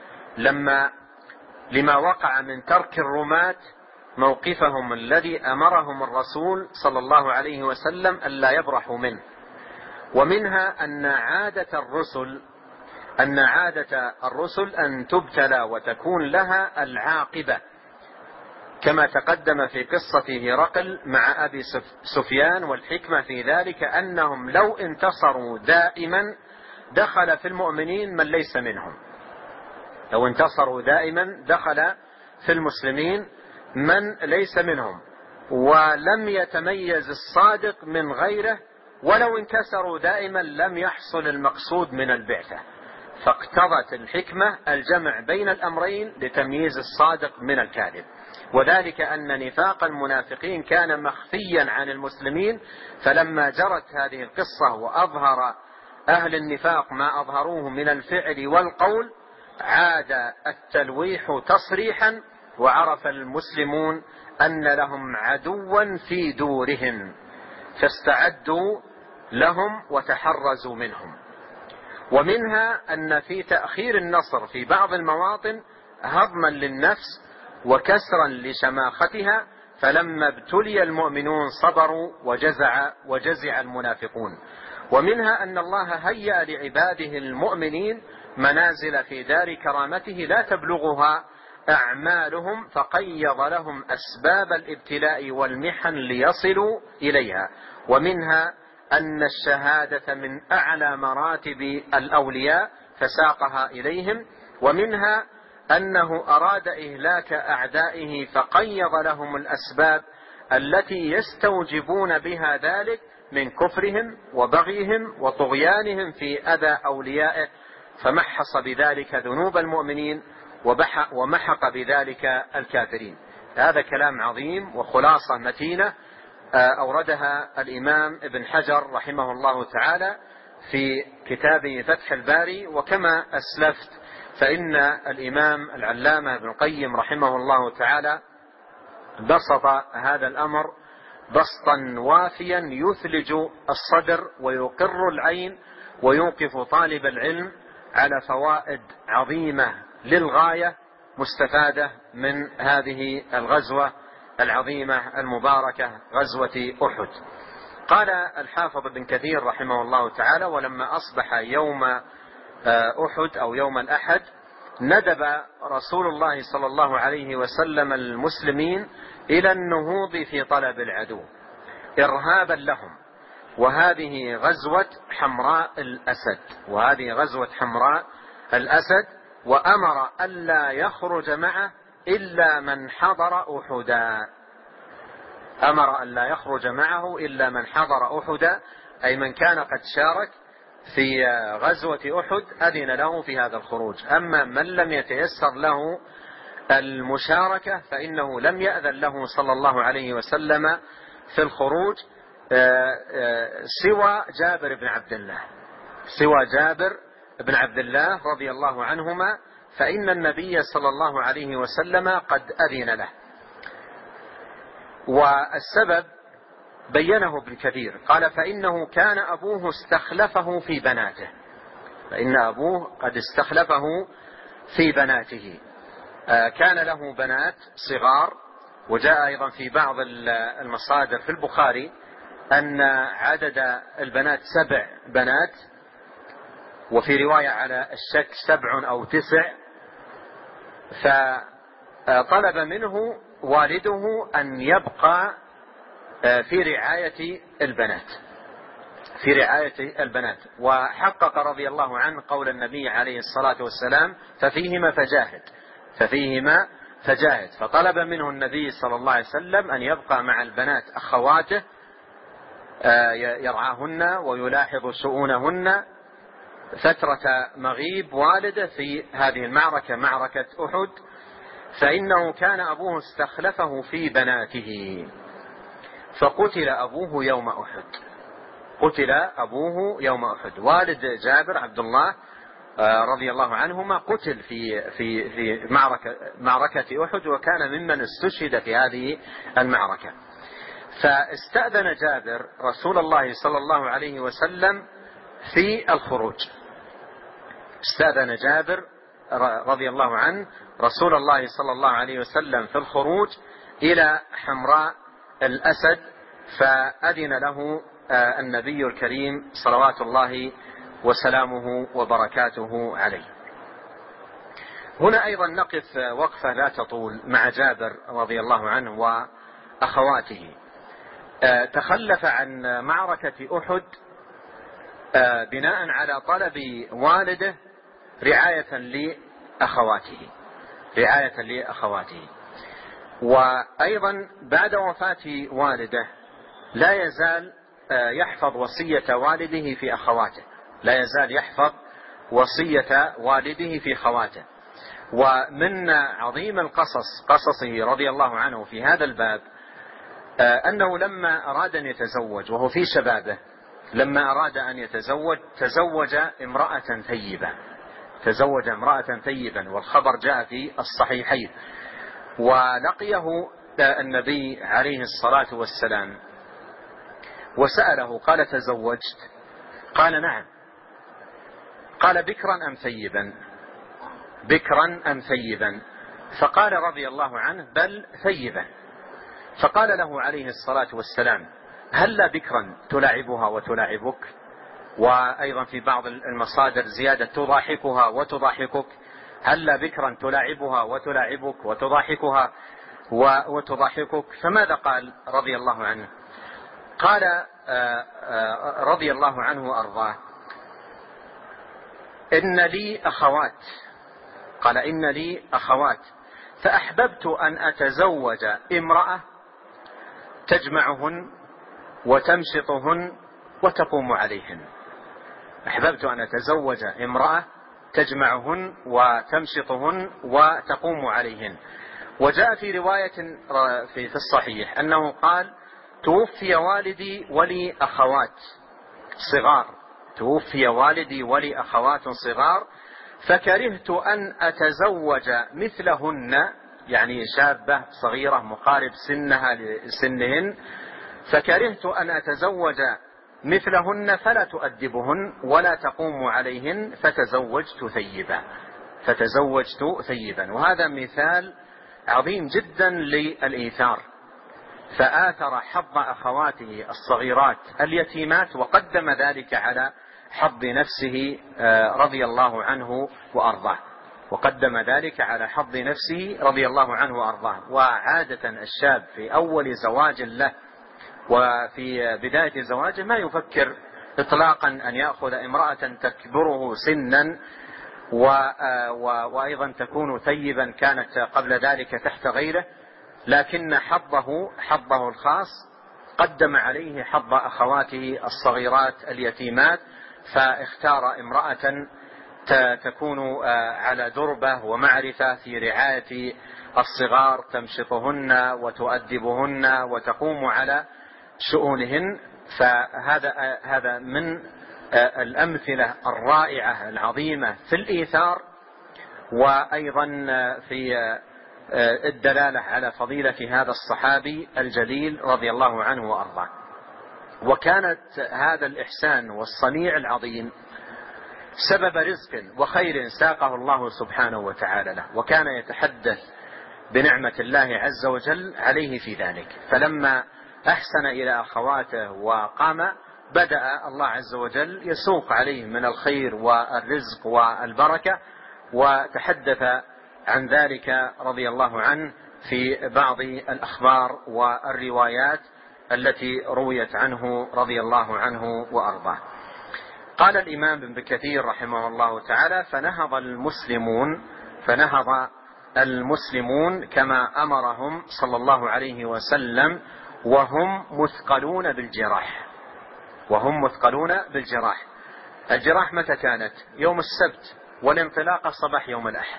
لما وقع من ترك الرماة موقفهم الذي أمرهم الرسول صلى الله عليه وسلم ألا يبرحوا منه. ومنها أن عادة الرسل أن تبتلى وتكون لها العاقبة، كما تقدم في قصة هرقل مع أبي سفيان. والحكمة في ذلك أنهم لو انتصروا دائما دخل في المؤمنين من ليس منهم، لو انتصروا دائما دخل في المسلمين من ليس منهم، ولم يتميز الصادق من غيره، ولو انكسروا دائما لم يحصل المقصود من البعثة. فاقتضت الحكمة الجمع بين الأمرين لتمييز الصادق من الكاذب، وذلك أن نفاق المنافقين كان مخفيا عن المسلمين، فلما جرت هذه القصة وأظهر أهل النفاق ما أظهروه من الفعل والقول عاد التلويح تصريحا، وعرف المسلمون أن لهم عدوا في دورهم فاستعدوا لهم وتحرزوا منهم. ومنها أن في تأخير النصر في بعض المواطن هضما للنفس وكسرا لشماختها، فلما ابتلي المؤمنون صبروا وجزع المنافقون. ومنها أن الله هيأ لعباده المؤمنين منازل في دار كرامته لا تبلغها أعمالهم فقيض لهم أسباب الابتلاء والمحن ليصلوا إليها، ومنها أن الشهادة من أعلى مراتب الأولياء فساقها إليهم، ومنها أنه أراد إهلاك أعدائه فقيض لهم الأسباب التي يستوجبون بها ذلك من كفرهم وبغيهم وطغيانهم في أذى أوليائه، فمحص بذلك ذنوب المؤمنين ومحق بذلك الكافرين. هذا كلام عظيم وخلاصة متينة أوردها الإمام ابن حجر رحمه الله تعالى في كتابه فتح الباري. وكما أسلفت فإن الإمام العلامة ابن القيم رحمه الله تعالى بسط هذا الأمر بسطا وافيا يثلج الصدر ويقر العين ويوقف طالب العلم على فوائد عظيمة للغاية مستفادة من هذه الغزوة العظيمة المباركة غزوة أحد. قال الحافظ ابن كثير رحمه الله تعالى: ولما أصبح يوم أحد أو يوم الأحد ندب رسول الله صلى الله عليه وسلم المسلمين إلى النهوض في طلب العدو إرهابا لهم، وهذه غزوة حمراء الأسد، وأمر ألا يخرج معه إلا من حضر أحدا، أي من كان قد شارك في غزوة أحد أذن له في هذا الخروج. أما من لم يتيسر له المشاركة فإنه لم يأذن له صلى الله عليه وسلم في الخروج سوى جابر بن عبد الله رضي الله عنهما، فإن النبي صلى الله عليه وسلم قد أذن له. والسبب بينه ابن كثير، قال: فإنه كان أبوه استخلفه في بناته، فإن أبوه قد استخلفه في بناته، كان له بنات صغار. وجاء أيضا في بعض المصادر في البخاري أن عدد البنات 7 بنات، وفي رواية على الشك 7 أو 9. فطلب منه والده أن يبقى في رعاية البنات، وحقق رضي الله عنه قول النبي عليه الصلاة والسلام: ففيهما فجاهد. فطلب منه النبي صلى الله عليه وسلم أن يبقى مع البنات أخواته يرعاهن ويلاحظ شؤونهن فترة مغيب والده في هذه المعركة، معركة أحد، فإنه كان أبوه استخلفه في بناته، فقتل أبوه يوم أحد. والد جابر عبد الله رضي الله عنهما قتل في معركة أحد، وكان ممن استشهد في هذه المعركة. فاستأذن جابر رسول الله صلى الله عليه وسلم في الخروج، استأذن جابر رضي الله عنه رسول الله صلى الله عليه وسلم في الخروج إلى حمراء الأسد، فأذن له النبي الكريم صلوات الله وسلامه وبركاته عليه. هنا أيضا نقف وقفة لا تطول مع جابر رضي الله عنه وأخواته. تخلف عن معركة أحد بناء على طلب والده رعاية لأخواته. وأيضا بعد وفاة والده لا يزال يحفظ وصية والده في أخواته. ومن عظيم قصصه رضي الله عنه في هذا الباب أنه لما أراد أن يتزوج وهو في شبابه، تزوج امرأة ثيبة، والخبر جاء في الصحيحين. ولقيه النبي عليه الصلاة والسلام وسأله قال: تزوجت؟ قال: نعم. قال: بكرا أم ثيبا؟ فقال رضي الله عنه: بل ثيبا. فقال له عليه الصلاة والسلام: هل بكرا تلاعبها وتلاعبك؟ وأيضا في بعض المصادر زيادة: تضاحكها وتضاحكك. هل بكرا تلاعبها وتلاعبك وتضاحكها وتضاحكك؟ فماذا قال رضي الله عنه؟ قال رضي الله عنه وأرضاه: إن لي أخوات، قال إن لي أخوات فأحببت أن أتزوج امرأة تجمعهن وتمشطهن وتقوم عليهن. أحببت أن أتزوج امرأة تجمعهن وتمشطهن وتقوم عليهن. وجاء في رواية في الصحيح أنه قال: توفي والدي ولي أخوات صغار، توفي والدي ولي أخوات صغار، فكرهت أن أتزوج مثلهن، يعني شابة صغيرة مقارب سنها لسنهن، فكرهت أن أتزوج مثلهن فلا تؤدبهن ولا تقوم عليهن، فتزوجت ثيبا. وهذا مثال عظيم جدا للإيثار، فآثر حظ أخواته الصغيرات اليتيمات وقدم ذلك على حظ نفسه رضي الله عنه وأرضاه، وقدم ذلك على حظ نفسه رضي الله عنه وأرضاه. وعادة الشاب في أول زواج له وفي بداية زواجه ما يفكر إطلاقا أن يأخذ امرأة تكبره سنا وأيضا تكون ثيبا كانت قبل ذلك تحت غيره، لكن حظه الخاص قدم عليه حظ أخواته الصغيرات اليتيمات، فاختار امرأة تكون على دربة ومعرفة في رعاية الصغار، تمشطهن وتؤدبهن وتقوم على شؤونهن. فهذا من الأمثلة الرائعة العظيمة في الإيثار، وأيضا في الدلالة على فضيلة هذا الصحابي الجليل رضي الله عنه وأرضاه. وكانت هذا الإحسان والصنيع العظيم سبب رزق وخير ساقه الله سبحانه وتعالى له، وكان يتحدث بنعمة الله عز وجل عليه في ذلك. فلما أحسن إلى أخواته وقام، بدأ الله عز وجل يسوق عليه من الخير والرزق والبركة، وتحدث عن ذلك رضي الله عنه في بعض الأخبار والروايات التي رويت عنه رضي الله عنه وأرضاه. قال الإمام ابن كثير رحمه الله تعالى: فنهض المسلمون كما أمرهم صلى الله عليه وسلم وهم مثقلون بالجراح. الجراح متى كانت؟ يوم السبت، والانطلاقة صباح يوم الأحد.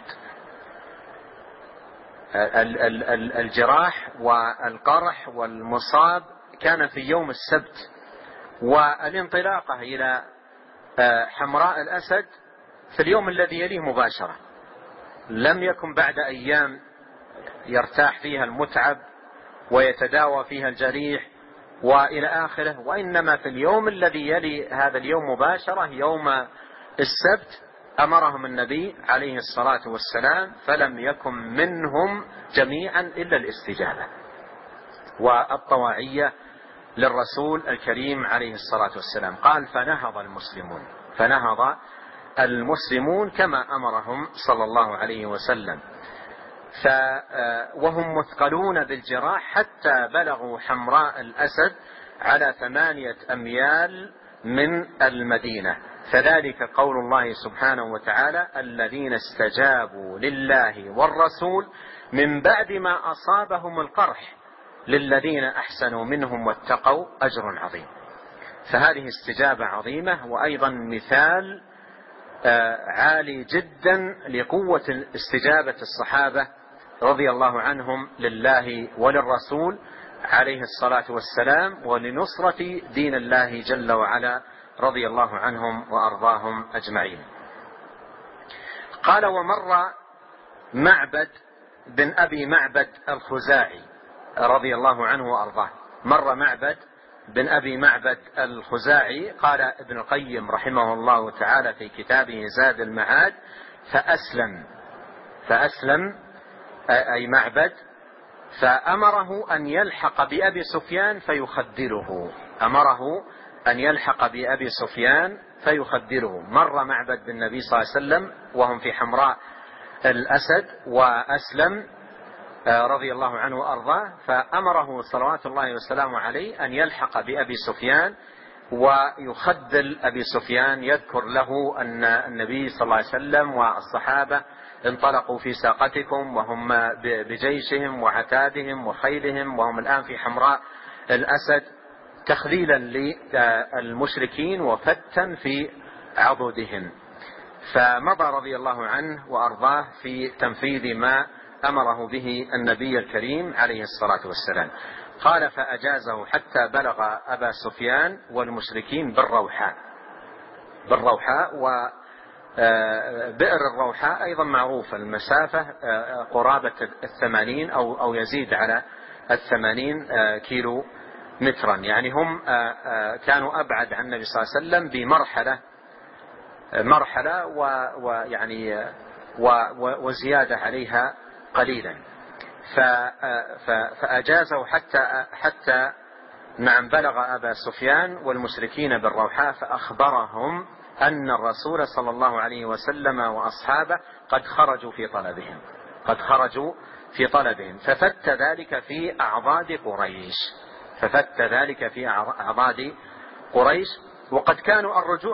الجراح والقرح والمصاب كان في يوم السبت، والانطلاقة إلى حمراء الأسد في اليوم الذي يليه مباشرة. لم يكن بعد أيام يرتاح فيها المتعب ويتداوى فيها الجريح وإلى آخره، وإنما في اليوم الذي يلي هذا اليوم مباشرة يوم السبت أمرهم النبي عليه الصلاة والسلام، فلم يكن منهم جميعا إلا الاستجابة والطواعية للرسول الكريم عليه الصلاة والسلام. قال: فنهض المسلمون كما أمرهم صلى الله عليه وسلم، وهم مثقلون بالجراح حتى بلغوا حمراء الأسد على 8 أميال من المدينة. فذلك قول الله سبحانه وتعالى: الذين استجابوا لله والرسول من بعد ما أصابهم القرح للذين أحسنوا منهم واتقوا أجر عظيم. فهذه استجابة عظيمة، وأيضا مثال عالي جدا لقوة استجابة الصحابة رضي الله عنهم لله وللرسول عليه الصلاة والسلام، ولنصرة دين الله جل وعلا رضي الله عنهم وأرضاهم أجمعين. قال: ومر معبد بن أبي معبد الخزاعي رضي الله عنه وأرضاه. مر معبد بن أبي معبد الخزاعي، قال ابن القيم رحمه الله تعالى في كتابه زاد المعاد: فأسلم أي معبد، فأمره أن يلحق بأبي سفيان فيخدره. مر معبد بالنبي صلى الله عليه وسلم وهم في حمراء الأسد وأسلم رضي الله عنه وأرضاه، فأمره صلوات الله وسلامه عليه أن يلحق بأبي سفيان ويخدل أبي سفيان، يذكر له أن النبي صلى الله عليه وسلم والصحابة انطلقوا في ساقتكم وهم بجيشهم وعتادهم وخيلهم وهم الآن في حمراء الأسد، تخذيلا للمشركين وفتا في عضدهم. فمضى رضي الله عنه وأرضاه في تنفيذ ما أمره به النبي الكريم عليه الصلاة والسلام. قال فأجازه حتى بلغ أبا سفيان والمشركين بالروحاء. وبئر الروحاء أيضا معروفة، المسافة قرابة 80 أو يزيد على 80 كيلو مترا، يعني هم كانوا أبعد عن النبي صلى الله عليه وسلم بمرحلة ويعني وزيادة عليها قليلا. فأجازه حتى نعم بلغ أبا سفيان والمشركين بالروحاء، فأخبرهم أن الرسول صلى الله عليه وسلم وأصحابه قد خرجوا في طلبهم، ففت ذلك في أعضاد قريش. وقد كانوا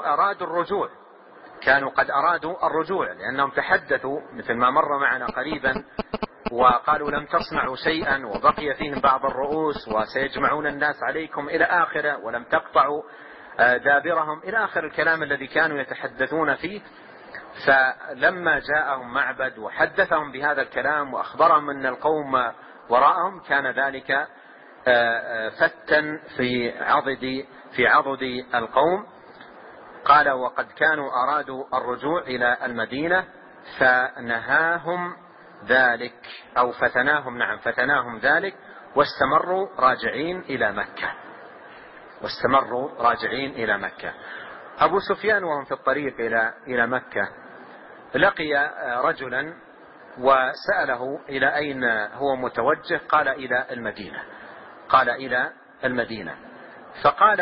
أرادوا الرجوع لأنهم تحدثوا مثل ما مر معنا قريبا، وقالوا لم تصنعوا شيئا وبقي فيهم بعض الرؤوس وسيجمعون الناس عليكم إلى آخره ولم تقطعوا دابرهم إلى آخر الكلام الذي كانوا يتحدثون فيه. فلما جاءهم معبد وحدثهم بهذا الكلام وأخبرهم أن القوم وراءهم، كان ذلك فتا في عضد القوم. قال وقد كانوا أرادوا الرجوع إلى المدينة فنهاهم ذلك أو فتناهم ذلك، واستمروا راجعين إلى مكة. أبو سفيان وهم في الطريق إلى مكة لقي رجلا وسأله إلى أين هو متوجه، قال إلى المدينة. فقال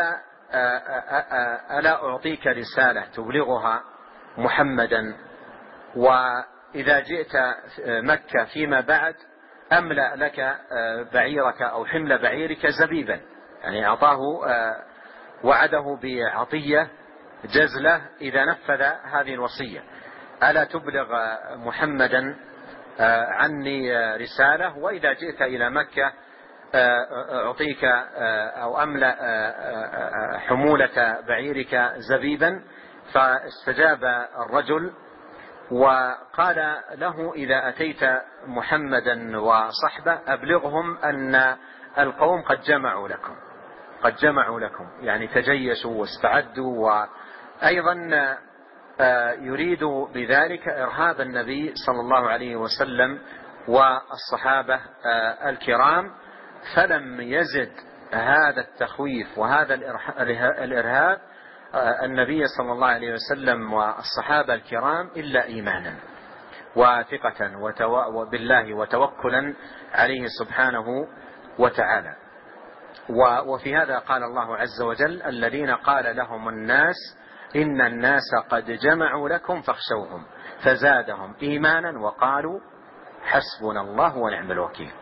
ألا أعطيك رسالة تبلغها محمدا، وإذا جئت مكة فيما بعد أملأ لك بعيرك أو حمل بعيرك زبيبا، يعني أعطاه وعده بعطية جزلة إذا نفذ هذه الوصية. ألا تبلغ محمدا عني رسالة، وإذا جئت إلى مكة أعطيك أو أملأ حمولة بعيرك زبيبا. فاستجاب الرجل وقال له إذا أتيت محمدا وصحبه أبلغهم أن القوم قد جمعوا لكم، يعني تجيشوا واستعدوا، وأيضا يريد بذلك إرهاب النبي صلى الله عليه وسلم والصحابة الكرام. فلم يزد هذا التخويف وهذا الإرهاب النبي صلى الله عليه وسلم والصحابة الكرام إلا إيمانا وثقة بالله وتوكلا عليه سبحانه وتعالى. وفي هذا قال الله عز وجل الذين قال لهم الناس إن الناس قد جمعوا لكم فاخشوهم فزادهم إيمانا وقالوا حسبنا الله ونعم الوكيل.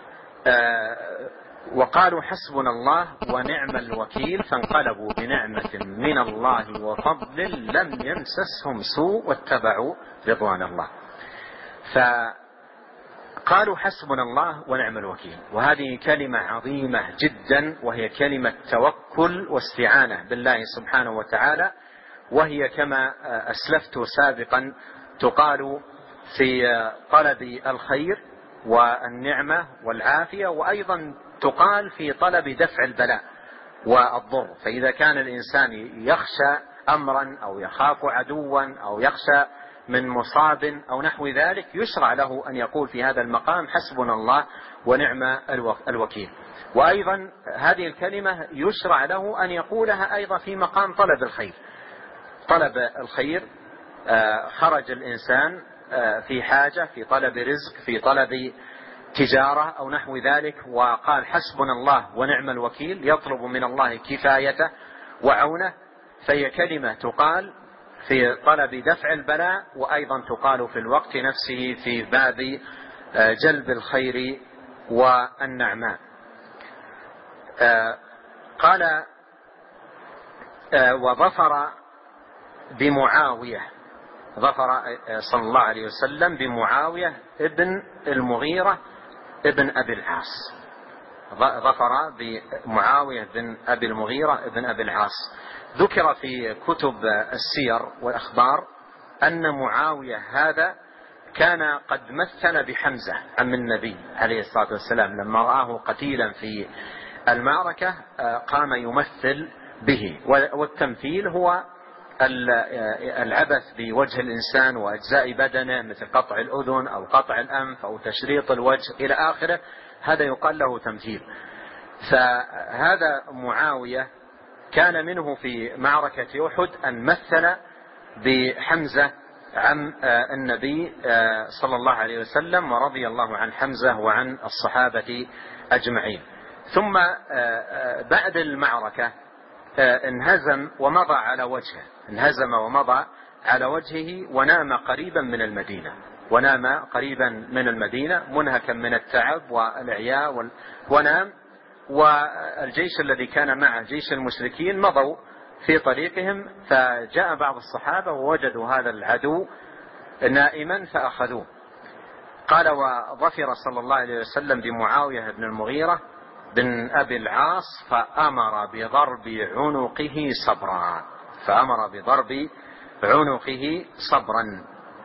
وقالوا حسبنا الله ونعم الوكيل، فانقلبوا بنعمة من الله وفضل لم يمسسهم سوء واتبعوا رضوان الله. فقالوا حسبنا الله ونعم الوكيل، وهذه كلمة عظيمة جدا، وهي كلمة توكل واستعانة بالله سبحانه وتعالى، وهي كما أسلفت سابقا تقال في طلب الخير والنعمة والعافية، وأيضا تقال في طلب دفع البلاء والضر. فإذا كان الإنسان يخشى أمرا أو يخاف عدوا أو يخشى من مصاب أو نحو ذلك، يشرع له أن يقول في هذا المقام حسبنا الله ونعم الوكيل. وأيضا هذه الكلمة يشرع له أن يقولها أيضا في مقام طلب الخير. خرج الإنسان في حاجة، في طلب رزق، في طلب تجارة أو نحو ذلك، وقال حسبنا الله ونعم الوكيل، يطلب من الله كفايته وعونه، فهي كلمة تقال في طلب دفع البلاء، وأيضا تقال في الوقت نفسه في باب جلب الخير والنعماء. قال وظفر بمعاوية، ظفر صلى الله عليه وسلم بمعاوية ابن المغيرة ابن أبي العاص، ظفر بمعاوية بن أبي المغيرة ابن أبي العاص. ذكر في كتب السير والأخبار أن معاوية هذا كان قد مثل بحمزة عم النبي عليه الصلاة والسلام، لما رآه قتيلا في المعركة قام يمثل به. والتمثيل هو العبث بوجه الإنسان وأجزاء بدنه، مثل قطع الأذن أو قطع الأنف أو تشريط الوجه إلى آخره، هذا يقال له تمثيل. فهذا معاوية كان منه في معركة أحد أن مثل بحمزة عن النبي صلى الله عليه وسلم، ورضي الله عن حمزة وعن الصحابة أجمعين. ثم بعد المعركة انهزم ومضى على وجهه، انهزم ومضى على وجهه، ونام قريبا من المدينة، ونام قريبا من المدينة منهكا من التعب والإعياء ونام. والجيش الذي كان معه جيش المشركين مضوا في طريقهم، فجاء بعض الصحابة ووجدوا هذا العدو نائما فأخذوه. قال وظفر صلى الله عليه وسلم بمعاوية بن المغيرة بن أبي العاص فأمر بضرب عنقه صبرا، فأمر بضرب عنقه صبرا.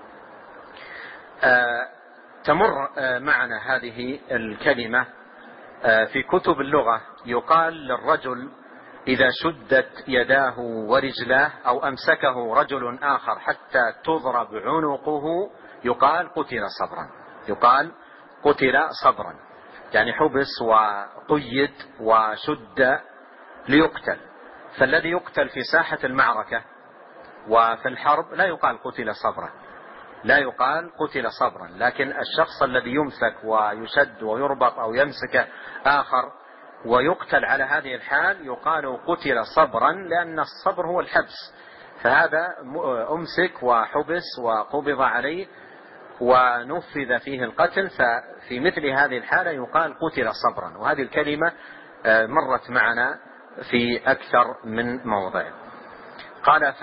تمر معنا هذه الكلمة في كتب اللغة. يقال للرجل إذا شدت يداه ورجلاه أو أمسكه رجل آخر حتى تضرب عنقه يقال قتل صبرا، يقال قتل صبرا، يعني حبس وقيد وشد ليقتل. فالذي يقتل في ساحة المعركة وفي الحرب لا يقال قتل صبرا، لا يقال قتل صبرا، لكن الشخص الذي يمسك ويشد ويربط أو يمسك آخر ويقتل على هذه الحال يقال قتل صبرا، لأن الصبر هو الحبس. فهذا أمسك وحبس وقبض عليه ونفذ فيه القتل، ففي مثل هذه الحالة يقال قتل صبرا. وهذه الكلمة مرت معنا في أكثر من موضع. قال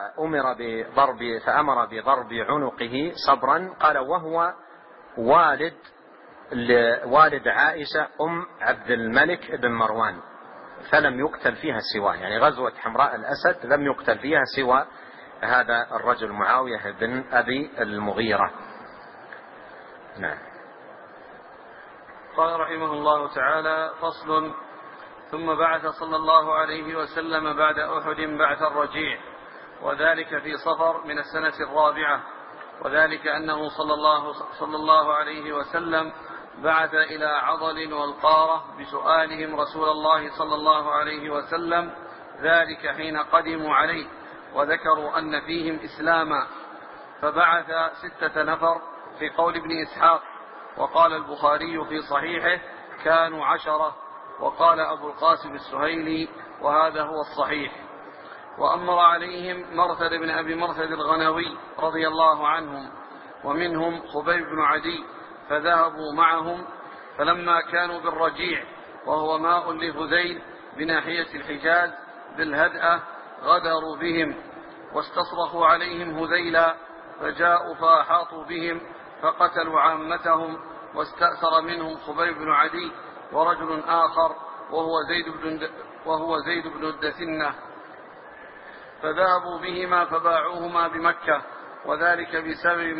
فأمر بضرب عنقه صبرا. قال وهو والد عائشة أم عبد الملك بن مروان، فلم يقتل فيها سواه، يعني غزوة حمراء الأسد لم يقتل فيها سوى هذا الرجل معاوية بن أبي المغيرة. نعم. قال رحمه الله تعالى: فصل. ثم بعث صلى الله عليه وسلم بعد أحد بعث الرجيع، وذلك في صفر من السنة الرابعة، وذلك أنه صلى الله عليه وسلم بعث إلى عضل والقارة بسؤالهم رسول الله صلى الله عليه وسلم، ذلك حين قدموا عليه وذكروا أن فيهم إسلاما، فبعث 6 نفر في قول ابن إسحاق، وقال البخاري في صحيحه كانوا 10، وقال أبو القاسم السهيلي وهذا هو الصحيح. وأمر عليهم مرثد بن أبي مرثد الغنوي رضي الله عنهم، ومنهم خبيب بن عدي، فذهبوا معهم. فلما كانوا بالرجيع وهو ماء لهذيل بناحية الحجاز بالهدأة غدروا بهم واستصرخوا عليهم هذيلا، فجاءوا فأحاطوا بهم فقتلوا عامتهم، واستأثر منهم خبيب بن عدي ورجل آخر وهو زيد بن الدثنة، فذهبوا بهما فباعوهما بمكة، وذلك بسبب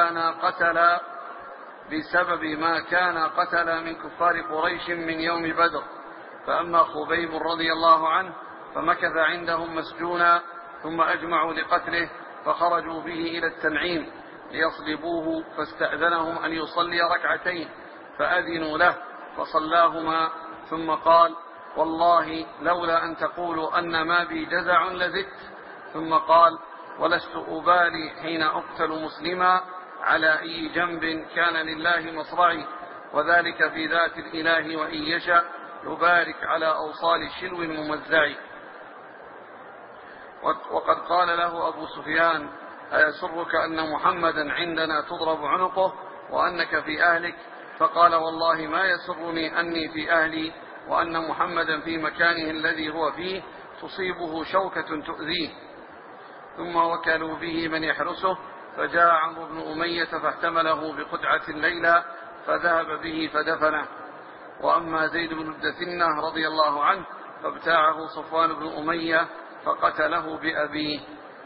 ما كان قتل من كفار قريش من يوم بدر. فأما خبيب رضي الله عنه فمكث عندهم مسجونا، ثم أجمعوا لقتله، فخرجوا به إلى التنعيم ليصلبوه، فاستأذنهم أن يصلي 2 فأذنوا له فصلاهما، ثم قال: والله لولا أن تقولوا أن ما بي جزع لزدت. ثم قال: ولست أبالي حين أقتل مسلما على أي جنب كان لله مصرعي، وذلك في ذات الإله، وإن يشاء يبارك على أوصال شلو ممزع. وقد قال له أبو سفيان: أيسرك أن محمدا عندنا تضرب عنقه وأنك في أهلك؟ فقال: والله ما يسرني أني في أهلي وأن محمدا في مكانه الذي هو فيه تصيبه شوكة تؤذيه. ثم وكلوا به من يحرسه، فجاء عمرو بن أمية فاحتمله بقدعة ليلى فذهب به فدفنه. وأما زيد بن الدثنة رضي الله عنه فابتاعه صفوان بن أمية فقتله بأبيه.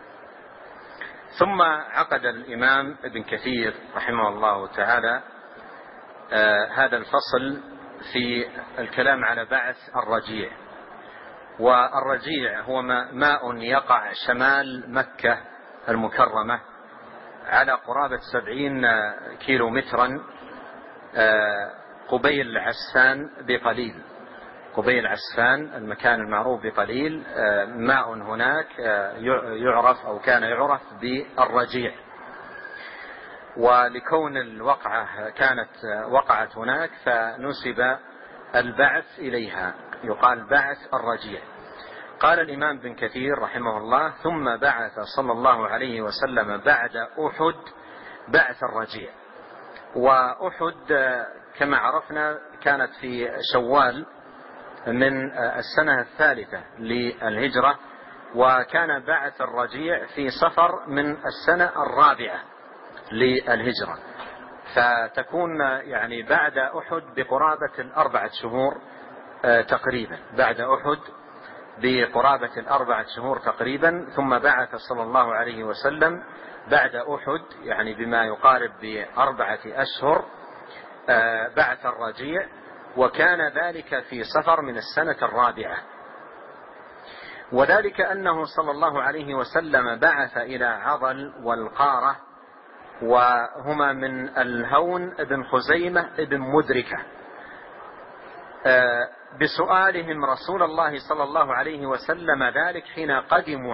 ثم عقد الإمام ابن كثير رحمه الله تعالى هذا الفصل في الكلام على بعث الرجيع. والرجيع هو ماء يقع شمال مكة المكرمة على قرابة 70 كيلومترا قبيل عسفان بقليل. قبيل عسفان المكان المعروف بقليل ماء هناك يعرف أو كان يعرف بالرجيع. ولكون الوقعة كانت وقعت هناك فنسب البعث إليها، يقال بعث الرجيع. قال الإمام ابن كثير رحمه الله: ثم بعث صلى الله عليه وسلم بعد أحد بعث الرجيع. وأحد كما عرفنا كانت في شوال من السنة الثالثة للهجرة، وكان بعث الرجيع في صفر من السنة الرابعة للهجرة، فتكون يعني بعد أحد بقرابة 4 شهور تقريبا، بعد أحد بقرابة 4 شهور تقريبا. ثم بعث صلى الله عليه وسلم بعد أحد يعني بما يقارب ب4 أشهر بعث الرجيع، وكان ذلك في صفر من السنة الرابعة. وذلك أنه صلى الله عليه وسلم بعث إلى عضل والقارة، وهما من الهون ابن خزيمة ابن مدركة، بسؤالهم رسول الله صلى الله عليه وسلم ذلك حين قدموا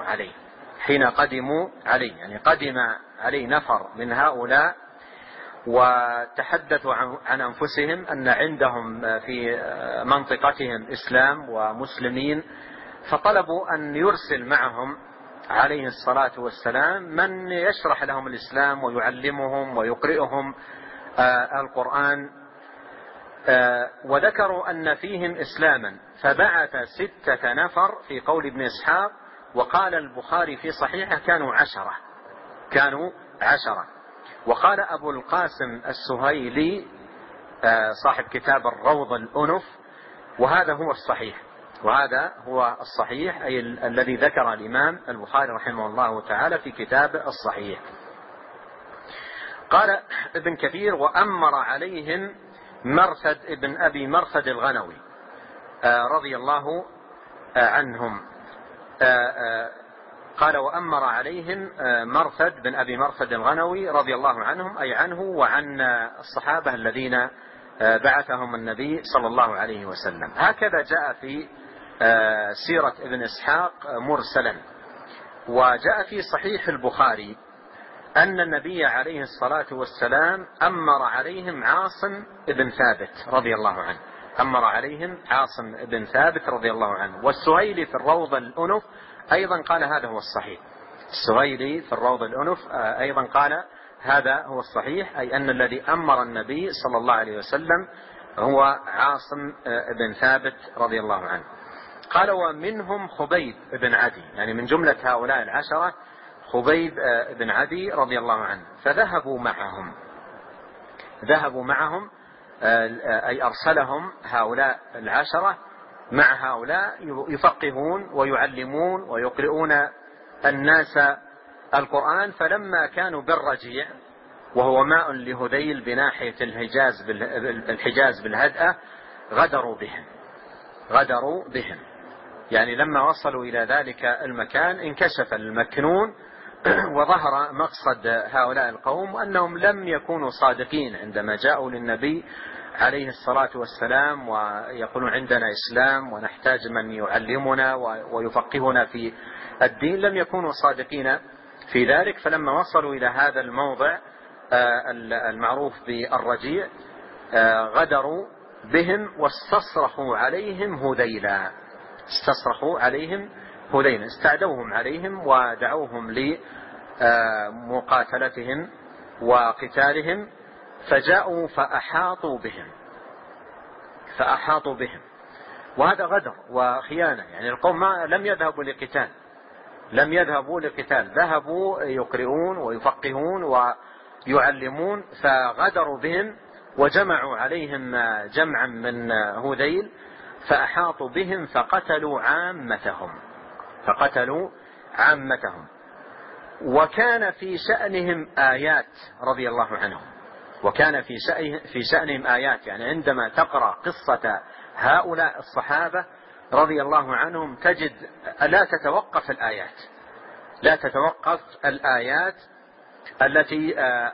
عليه يعني قدم عليه نفر من هؤلاء وتحدثوا عن أنفسهم أن عندهم في منطقتهم إسلام ومسلمين، فطلبوا أن يرسل معهم عليه الصلاة والسلام من يشرح لهم الإسلام ويعلمهم ويقرئهم القرآن. وذكروا أن فيهم إسلاما، فبعث 6 نفر في قول ابن إسحاق، وقال البخاري في صحيحه كانوا 10. وقال أبو القاسم السهيلي صاحب كتاب الروض الأنف: وهذا هو الصحيح أي الذي ذكر الإمام البخاري رحمه الله تعالى في كتاب الصحيح. قال ابن كثير: وأمر عليهم مرثد ابن أبي مرثد الغنوي رضي الله عنهم. قال: وأمر عليهم مرثد بن أبي مرثد الغنوي رضي الله عنهم، أي عنه وعن الصحابة الذين بعثهم النبي صلى الله عليه وسلم. هكذا جاء في سيرة ابن إسحاق مرسلا. وجاء في صحيح البخاري أن النبي عليه الصلاة والسلام أمر عليهم عاصم بن ثابت رضي الله عنه. والسهيلي في الروض الأنف أيضا قال هذا هو الصحيح. السهيلي في الروض الأنف أيضا قال هذا هو الصحيح، أي أن الذي أمر النبي صلى الله عليه وسلم هو عاصم بن ثابت رضي الله عنه. قال: ومنهم خبيب بن عدي، يعني من جملة هؤلاء 10 خبيب بن عدي رضي الله عنه. فذهبوا معهم أي أرسلهم هؤلاء 10 مع هؤلاء يفقهون ويعلمون ويقرؤون الناس القرآن. فلما كانوا بالرجيع وهو ماء لهذيل بناحية الحجاز بالهدأة غدروا بهم، يعني لما وصلوا إلى ذلك المكان انكشف المكنون وظهر مقصد هؤلاء القوم، وأنهم لم يكونوا صادقين عندما جاءوا للنبي عليه الصلاة والسلام ويقولون عندنا إسلام ونحتاج من يعلمنا ويفقهنا في الدين. لم يكونوا صادقين في ذلك. فلما وصلوا إلى هذا الموضع المعروف بالرجيع غدروا بهم واستصرخوا عليهم هذيل، استعدوهم عليهم ودعوهم لمقاتلتهم وقتالهم، فجاءوا فأحاطوا بهم، وهذا غدر وخيانة. يعني القوم لم يذهبوا لقتال، ذهبوا يقرؤون ويفقهون ويعلمون، فغدروا بهم وجمعوا عليهم جمعا من هذيل، فأحاطوا بهم فقتلوا عامتهم. وكان في شأنهم آيات رضي الله عنهم، وكان في شأنهم آيات. يعني عندما تقرأ قصة هؤلاء الصحابة رضي الله عنهم تجد لا تتوقف الآيات التي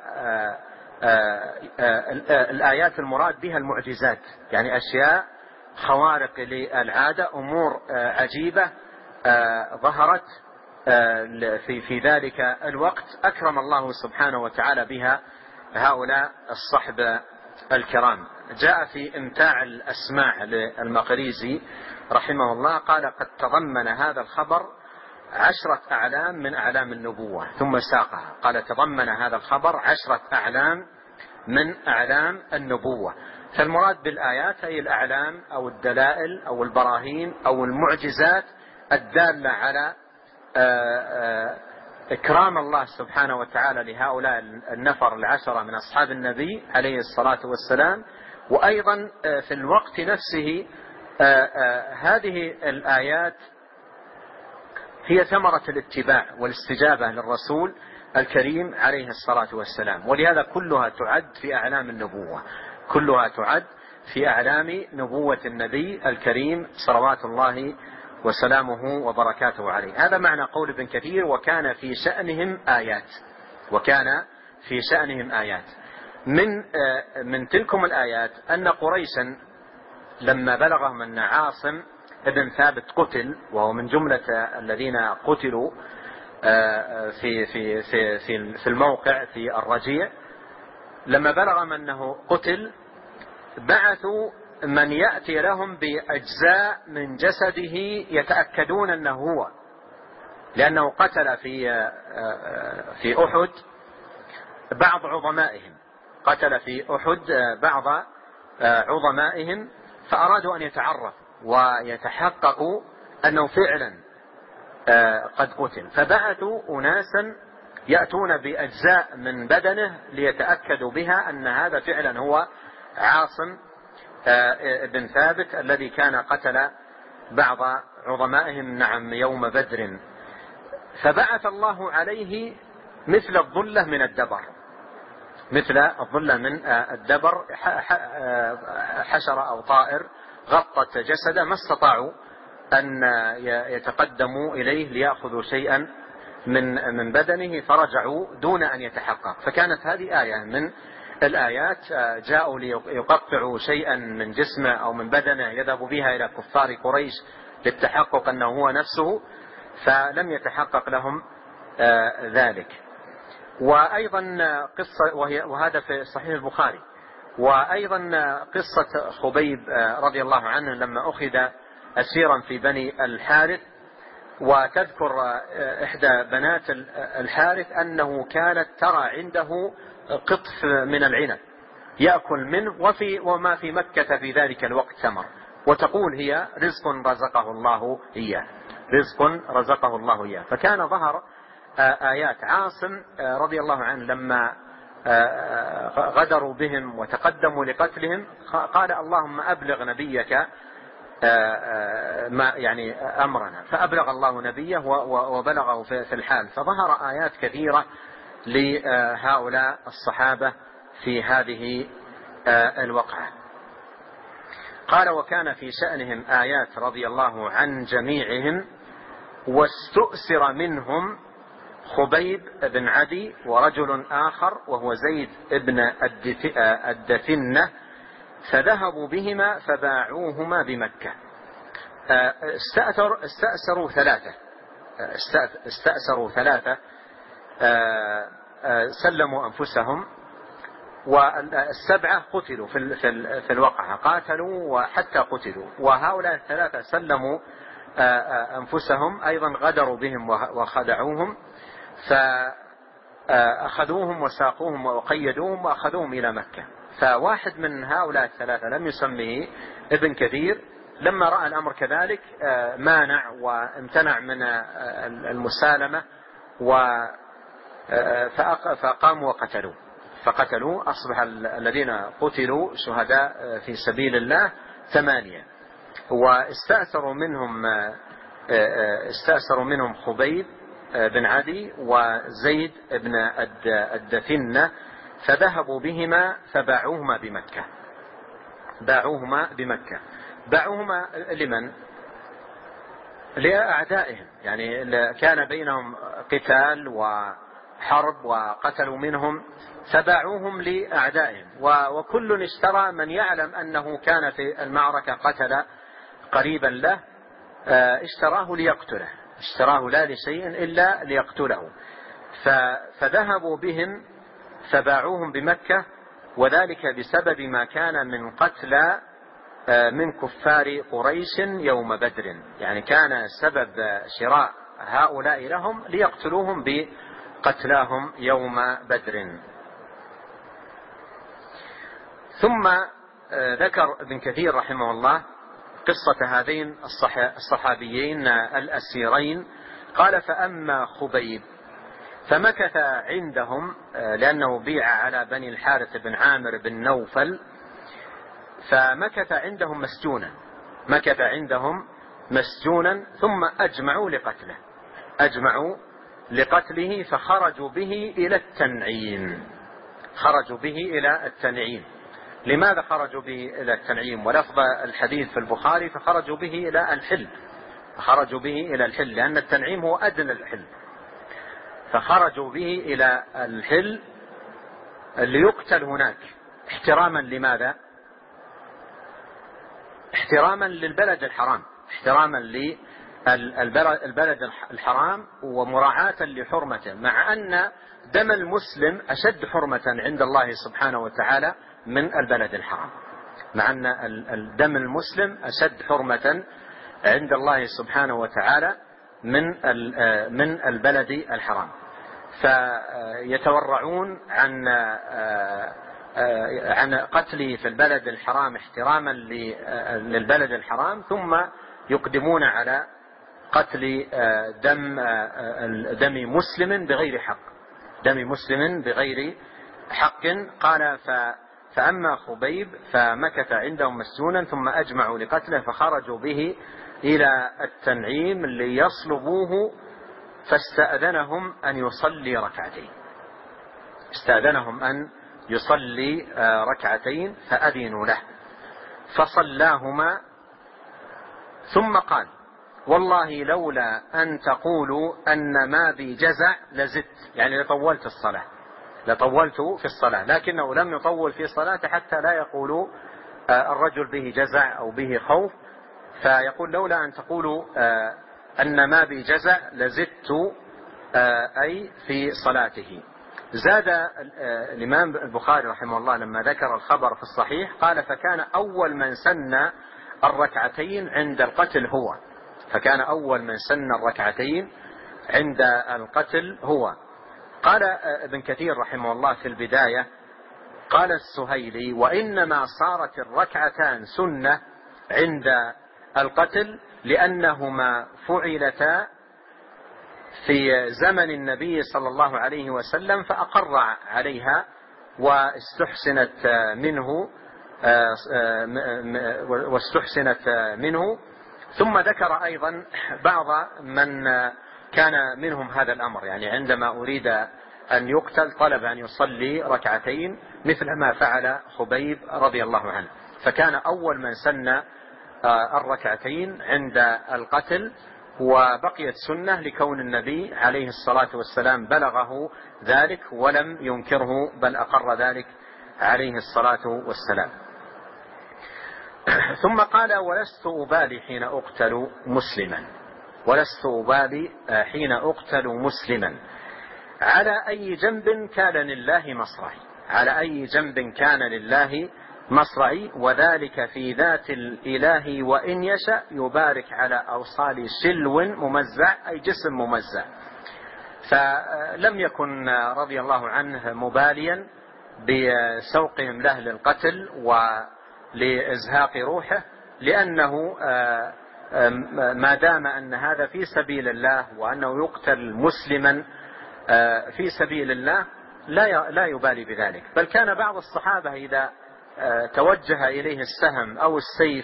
الآيات المراد بها المعجزات، يعني أشياء خوارق للعادة، أمور عجيبة ظهرت في ذلك الوقت، أكرم الله سبحانه وتعالى بها هؤلاء الصحب الكرام. جاء في إمتاع الأسماع للمقريزي رحمه الله قال: قد تضمن هذا الخبر 10 أعلام من أعلام النبوة، ثم ساقها. قال: تضمن هذا الخبر 10 أعلام من أعلام النبوة. فالمراد بالآيات هي الأعلام أو الدلائل أو البراهين أو المعجزات الدالة على إكرام الله سبحانه وتعالى لهؤلاء النفر 10 من أصحاب النبي عليه الصلاة والسلام. وأيضا في الوقت نفسه هذه الآيات هي ثمرة الاتباع والاستجابة للرسول الكريم عليه الصلاة والسلام، ولهذا كلها تعد في أعلام نبوة النبي الكريم صلوات الله وسلامه وبركاته عليه. هذا معنى قول ابن كثير: وكان في شأنهم آيات. من تلكم الآيات أن قريشا لما بلغهم أن عاصم ابن ثابت قتل، وهو من جملة الذين قتلوا في الموقع في الرجيع، لما بلغهم أنه قتل بعثوا من يأتي لهم بأجزاء من جسده يتأكدون أنه هو، لأنه قتل في أحد بعض عظمائهم، فأرادوا أن يتعرفوا ويتحققوا أنه فعلا قد قتل، فبعثوا أناسا يأتون بأجزاء من بدنه ليتأكدوا بها أن هذا فعلا هو عاصم ابن ثابت الذي كان قتل بعض عظمائهم يوم بدر. فبعث الله عليه مثل الظلة من الدبر، حشرة أو طائر غطت جسده، ما استطاعوا أن يتقدموا إليه ليأخذوا شيئا من بدنه، فرجعوا دون أن يتحقق. فكانت هذه آية من الآيات. جاءوا ليقطعوا شيئا من جسمه أو من بدنه يذهب بها إلى كفار قريش للتحقق أنه هو نفسه، فلم يتحقق لهم ذلك. وأيضا قصة، وهذا في صحيح البخاري، وأيضا قصة خبيب رضي الله عنه لما أخذ أسيرا في بني الحارث، وتذكر إحدى بنات الحارث أنه كانت ترى عنده قطف من العنب يأكل منه، وما في مكة في ذلك الوقت ثمر، وتقول هي رزق رزقه الله إياه. فكان ظهر آيات. عاصم رضي الله عنه لما غدروا بهم وتقدموا لقتلهم قال: اللهم أبلغ نبيك ما أمرنا، فأبلغ الله نبيه وبلغه في الحال. فظهر آيات كثيرة لهؤلاء الصحابة في هذه الوقعة. قال: وكان في شأنهم آيات رضي الله عن جميعهم، واستؤسر منهم خبيب بن عدي ورجل آخر وهو زيد بن الدثنة، فذهبوا بهما فباعوهما بمكة. استأسروا ثلاثة سلموا أنفسهم، والسبعة قتلوا في الوقعة، قاتلوا وحتى قتلوا، وهؤلاء الثلاثة سلموا أنفسهم أيضا غدروا بهم وخدعوهم، فأخذوهم وساقوهم وقيدوهم وأخذوهم إلى مكة. فواحد من هؤلاء الثلاثة لم يسميه ابن كثير، لما رأى الأمر كذلك مانع وامتنع من المسالمة، فقاموا فقتلوا. أصبح الذين قتلوا شهداء في سبيل الله 8. واستأثروا منهم خبيب بن عدي وزيد بن الدثنة، فذهبوا بهما فباعوهما بمكة. باعوهما لمن؟ لأعدائهم، يعني كان بينهم قتال وحرب وقتلوا منهم، فباعوهم لأعدائهم. وكل اشترى من يعلم أنه كان في المعركة قتل قريبا له، اشتراه ليقتله، اشتراه لا لشيء إلا ليقتله. فذهبوا بهم فباعوهم بمكة، وذلك بسبب ما كان من قتل من كفار قريش يوم بدر. يعني كان سبب شراء هؤلاء لهم ليقتلوهم بقتلاهم يوم بدر. ثم ذكر ابن كثير رحمه الله قصة هذين الصحابيين الأسيرين. قال: فأما خبيب فمكث عندهم، لأنه بيع على بني الحارث بن عامر بن نوفل، فمكث عندهم مسجونا ثم أجمعوا لقتله، فخرجوا به إلى التنعيم. لماذا خرجوا به إلى التنعيم؟ ولفظ الحديث في البخاري فخرجوا به إلى الحل، لأن التنعيم هو أدنى الحل. فخرجوا به إلى الحل ليقتل هناك احتراما. لماذا؟ احتراما للبلد الحرام، احتراما للبلد الحرام ومراعاة لحرمته، مع أن دم المسلم أشد حرمة عند الله سبحانه وتعالى من البلد الحرام، مع أن الدم المسلم أشد حرمة عند الله سبحانه وتعالى من البلد الحرام. فيتورعون عن قتله في البلد الحرام احتراما للبلد الحرام، ثم يقدمون على قتل دم مسلم بغير حق. قال: فأما خبيب فمكث عندهم مسجونا ثم أجمعوا لقتله، فخرجوا به إلى التنعيم ليصلبوه، فاستأذنهم أن يصلي ركعتين فأذنوا له، فصلاهما، ثم قال: والله لولا أن تقولوا أن ما بي جزع لزدت، يعني لطولت في الصلاة، لكنه لم يطول في صلاته حتى لا يقولوا الرجل به جزع أو به خوف، فيقول: لولا أن تقولوا أن ما بي جزع لزدت، أي في صلاته. زاد الإمام البخاري رحمه الله لما ذكر الخبر في الصحيح قال: فكان أول من سن الركعتين عند القتل هو. قال ابن كثير رحمه الله في البداية: قال السهيلي: وإنما صارت الركعتان سنة عند القتل لأنهما فعلتا في زمن النبي صلى الله عليه وسلم فأقر عليها واستحسنت منه. ثم ذكر أيضا بعض من كان منهم هذا الأمر، يعني عندما أريد أن يقتل طلب أن يصلي ركعتين مثل ما فعل خبيب رضي الله عنه، فكان أول من سن الركعتين عند القتل، وبقيت سنة لكون النبي عليه الصلاة والسلام بلغه ذلك ولم ينكره، بل أقر ذلك عليه الصلاة والسلام. ثم قال: ولست أبالي حين أقتل مسلما على أي جنب كان لله مصرعي وذلك في ذات الإله وإن يشأ يبارك على أوصال شلو ممزع أي جسم ممزع. فلم يكن رضي الله عنه مباليا بسوقهم له للقتل ولإزهاق روحه، لأنه ما دام أن هذا في سبيل الله وأنه يقتل مسلما في سبيل الله لا يبالي بذلك. بل كان بعض الصحابة إذا توجه إليه السهم أو السيف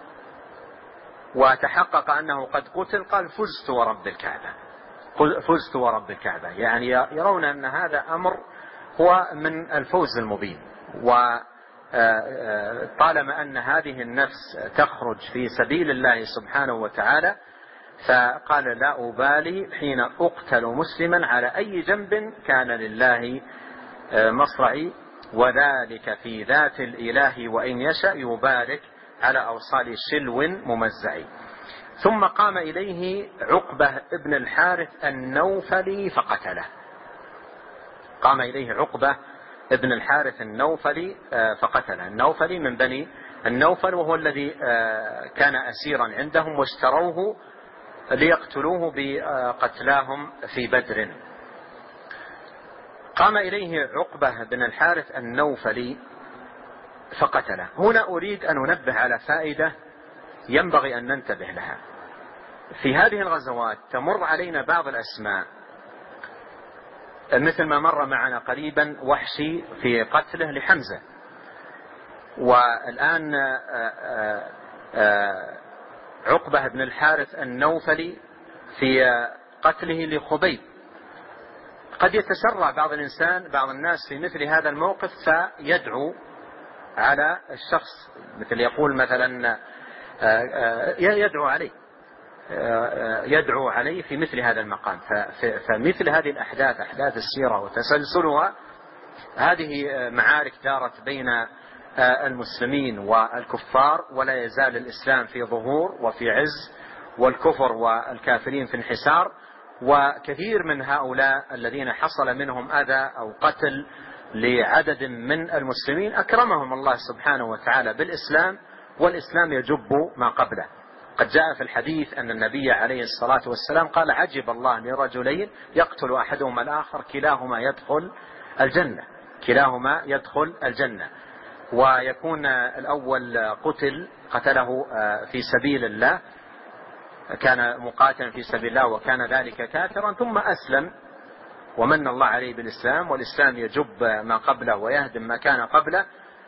وتحقق أنه قد قتل قال فزت ورب الكعبة، فزت ورب الكعبة، يعني يرون أن هذا أمر هو من الفوز المبين. وطالما أن هذه النفس تخرج في سبيل الله سبحانه وتعالى فقال لا أبالي حين أقتل مسلما على أي جنب كان لله مصرعي وذلك في ذات الإله وإن يشأ يبارك على أوصال شلو ممزع. ثم قام إليه عقبة ابن الحارث النوفلي فقتله. قام إليه عقبة ابن الحارث النوفلي فقتله. النوفلي من بني النوفل، وهو الذي كان أسيرا عندهم واشتروه ليقتلوه بقتلاهم في بدر. قام إليه عقبة بن الحارث النوفلي فقتله. هنا أريد أن أنبه على فائدة ينبغي أن ننتبه لها. في هذه الغزوات تمر علينا بعض الأسماء مثل ما مر معنا قريبا وحشي في قتله لحمزة، والآن عقبة بن الحارث النوفلي في قتله لخبيب. قد يتسرع بعض الناس في مثل هذا الموقف فيدعو على الشخص، مثل يقول مثلا يدعو عليه في مثل هذا المقام. فمثل هذه الأحداث، أحداث السيرة وتسلسلها، هذه معارك دارت بين المسلمين والكفار، ولا يزال الإسلام في ظهور وفي عز، والكفر والكافرين في انحسار. وكثير من هؤلاء الذين حصل منهم أذى أو قتل لعدد من المسلمين أكرمهم الله سبحانه وتعالى بالإسلام، والإسلام يجب ما قبله. قد جاء في الحديث أن النبي عليه الصلاة والسلام قال عجب الله لرجلين يقتل أحدهما الآخر كلاهما يدخل الجنة. ويكون الأول قتله في سبيل الله، كان مقاتلا في سبيل الله وكان ذلك كافرا، ثم أسلم ومن الله عليه بالإسلام، والإسلام يجب ما قبله ويهدم ما كان قبله،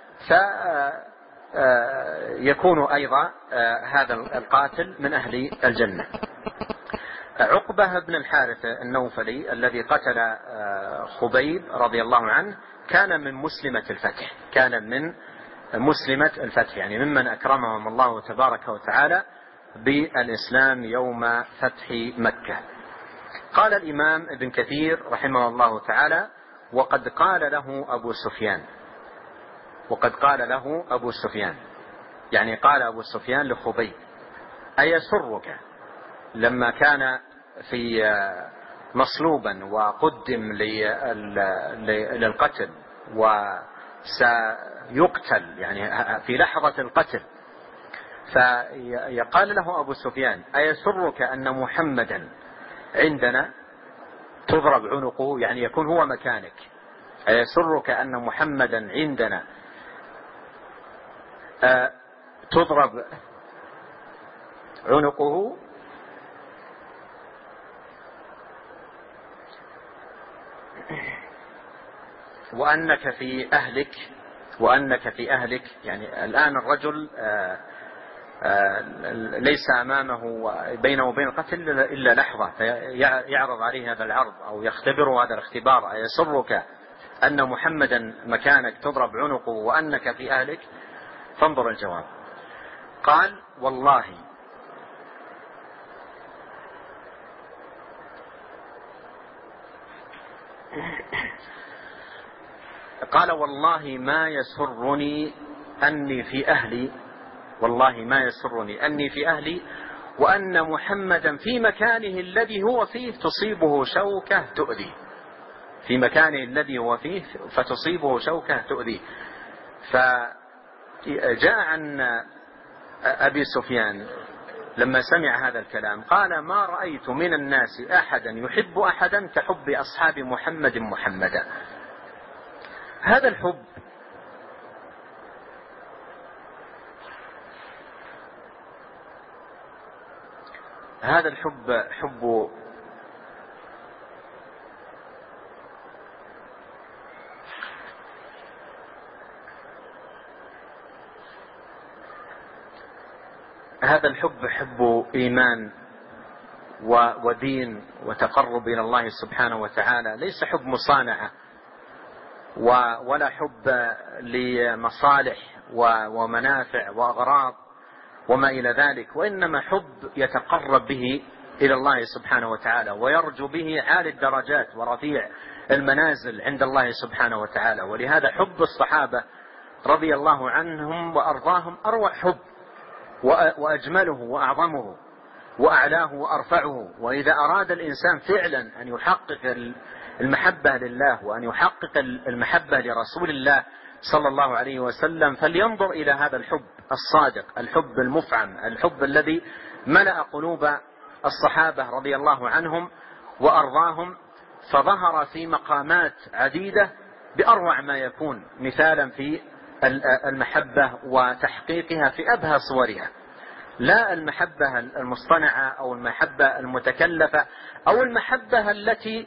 فيكون أيضا هذا القاتل من أهل الجنة. عقبة بن الحارث النوفلي الذي قتل خبيب رضي الله عنه كان من مسلمة الفتح، يعني ممن أكرمهم الله تبارك وتعالى بالإسلام يوم فتح مكة. قال الإمام ابن كثير رحمه الله تعالى وقد قال له أبو سفيان، يعني قال أبو سفيان لخبيب أيسرك لما كان في مصلوبا وقدم للقتل وسيقتل يعني في لحظة القتل، فقال له أبو سفيان أيسرك أن محمدا عندنا تضرب عنقه، يعني يكون هو مكانك، أيسرك أن محمدا عندنا تضرب عنقه وأنك في أهلك، يعني الآن الرجل ليس أمامه بينه وبين القتل إلا لحظة، فيعرض عليه هذا العرض أو يختبره هذا الاختبار، أيسرك أن محمدا مكانك تضرب عنقه وأنك في أهلك؟ فانظر الجواب. قال والله ما يسرني أني في أهلي وأن محمدا في مكانه الذي هو فيه تصيبه شوكة تؤذيه، فتصيبه شوكة تؤذيه. جاء عن أبي سفيان لما سمع هذا الكلام قال: ما رأيت من الناس أحدا يحب أحدا كحب أصحاب محمد محمدا. هذا الحب حب إيمان ودين وتقرب إلى الله سبحانه وتعالى، ليس حب مصانعة ولا حب لمصالح ومنافع وأغراض وما إلى ذلك، وإنما حب يتقرب به إلى الله سبحانه وتعالى ويرجو به عالي الدرجات ورفيع المنازل عند الله سبحانه وتعالى. ولهذا حب الصحابة رضي الله عنهم وأرضاهم أروع حب وأجمله وأعظمه وأعلاه وأرفعه. وإذا أراد الإنسان فعلا أن يحقق المحبة لله وأن يحقق المحبة لرسول الله صلى الله عليه وسلم فلينظر إلى هذا الحب الصادق، الحب المفعم، الحب الذي ملأ قلوب الصحابة رضي الله عنهم وأرضاهم، فظهر في مقامات عديدة بأروع ما يكون، مثالا في المحبة وتحقيقها في أبهى صورها، لا المحبة المصطنعة أو المحبة المتكلفة أو المحبة التي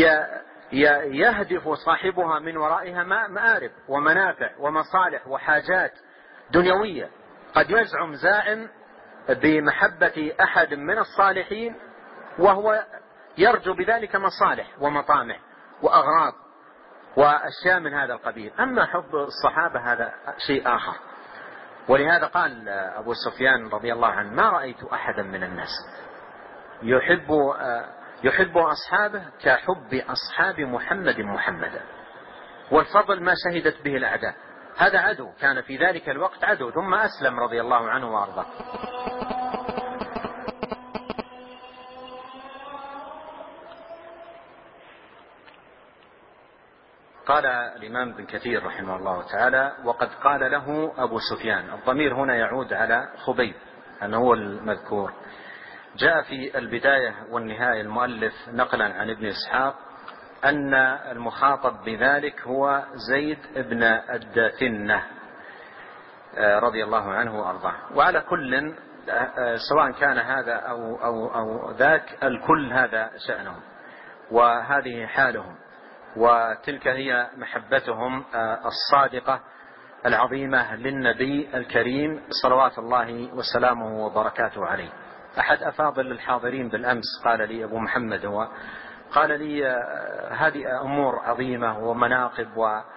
يهدف صاحبها من ورائها مآرب ومنافع ومصالح وحاجات دنيوية. قد يزعم زاعم بمحبة أحد من الصالحين وهو يرجو بذلك مصالح ومطامع وأغراض وأشياء من هذا القبيل. أما حب الصحابة هذا شيء آخر. ولهذا قال أبو سفيان رضي الله عنه: ما رأيت أحدا من الناس يحب أصحابه كحب أصحاب محمد محمدا. والفضل ما شهدت به الأعداء. هذا عدو، كان في ذلك الوقت عدو، ثم أسلم رضي الله عنه وأرضاه. قال الإمام ابن كثير رحمه الله تعالى: وقد قال له أبو سفيان. الضمير هنا يعود على خبيب أنه هو المذكور. جاء في البداية والنهاية المؤلف نقلا عن ابن إسحاق أن المخاطب بذلك هو زيد بن الداثنة رضي الله عنه وأرضاه. وعلى كل سواء كان هذا أو ذاك، الكل هذا شأنهم وهذه حالهم، وتلك هي محبتهم الصادقة العظيمة للنبي الكريم صلوات الله وسلامه وبركاته عليه. أحد أفاضل الحاضرين بالأمس قال لي أبو محمد، هو قال لي: هذه أمور عظيمة ومناقب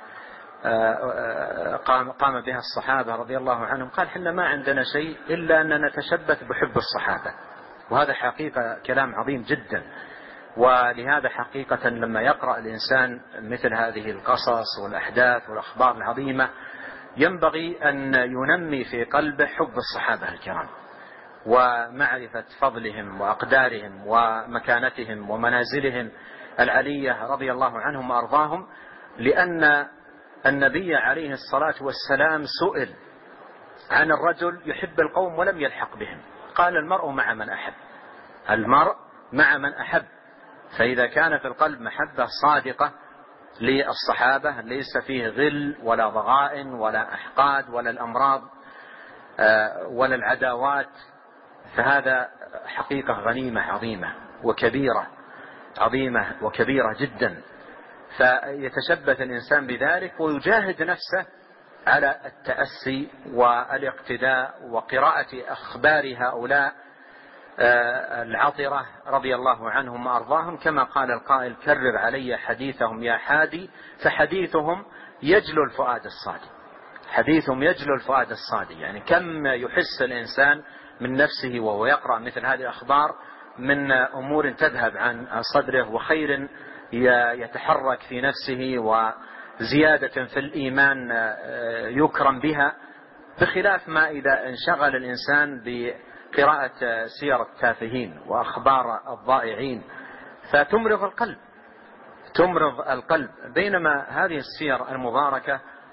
قام بها الصحابة رضي الله عنهم. قال: حنا ما عندنا شيء إلا أن نتشبث بحب الصحابة. وهذا حقيقة كلام عظيم جدا. ولهذا حقيقة لما يقرأ الإنسان مثل هذه القصص والأحداث والأخبار العظيمة ينبغي أن ينمي في قلبه حب الصحابة الكرام ومعرفة فضلهم وأقدارهم ومكانتهم ومنازلهم العلية رضي الله عنهم وأرضاهم. لأن النبي عليه الصلاة والسلام سئل عن الرجل يحب القوم ولم يلحق بهم، قال: المرء مع من أحب. المرء مع من أحب. فإذا كان في القلب محبة صادقة للصحابة ليس فيه غل ولا ضغائن ولا أحقاد ولا الأمراض ولا العداوات، فهذا حقيقة غنيمة عظيمة وكبيرة، عظيمة وكبيرة جدا. فيتشبث الإنسان بذلك ويجاهد نفسه على التأسي والاقتداء وقراءة أخبار هؤلاء العطرة رضي الله عنهم وأرضاهم، كما قال القائل: كرر علي حديثهم يا حادي، فحديثهم يجلو الفؤاد الصادق. حديثهم يجلو الفؤاد الصادق، يعني كم يحس الإنسان من نفسه وهو يقرأ مثل هذه الأخبار من أمور تذهب عن صدره وخير يتحرك في نفسه وزيادة في الإيمان يكرم بها، بخلاف ما إذا انشغل الإنسان بقراءة سير التافهين وأخبار الضائعين فتمرض القلب. بينما هذه السير المباركة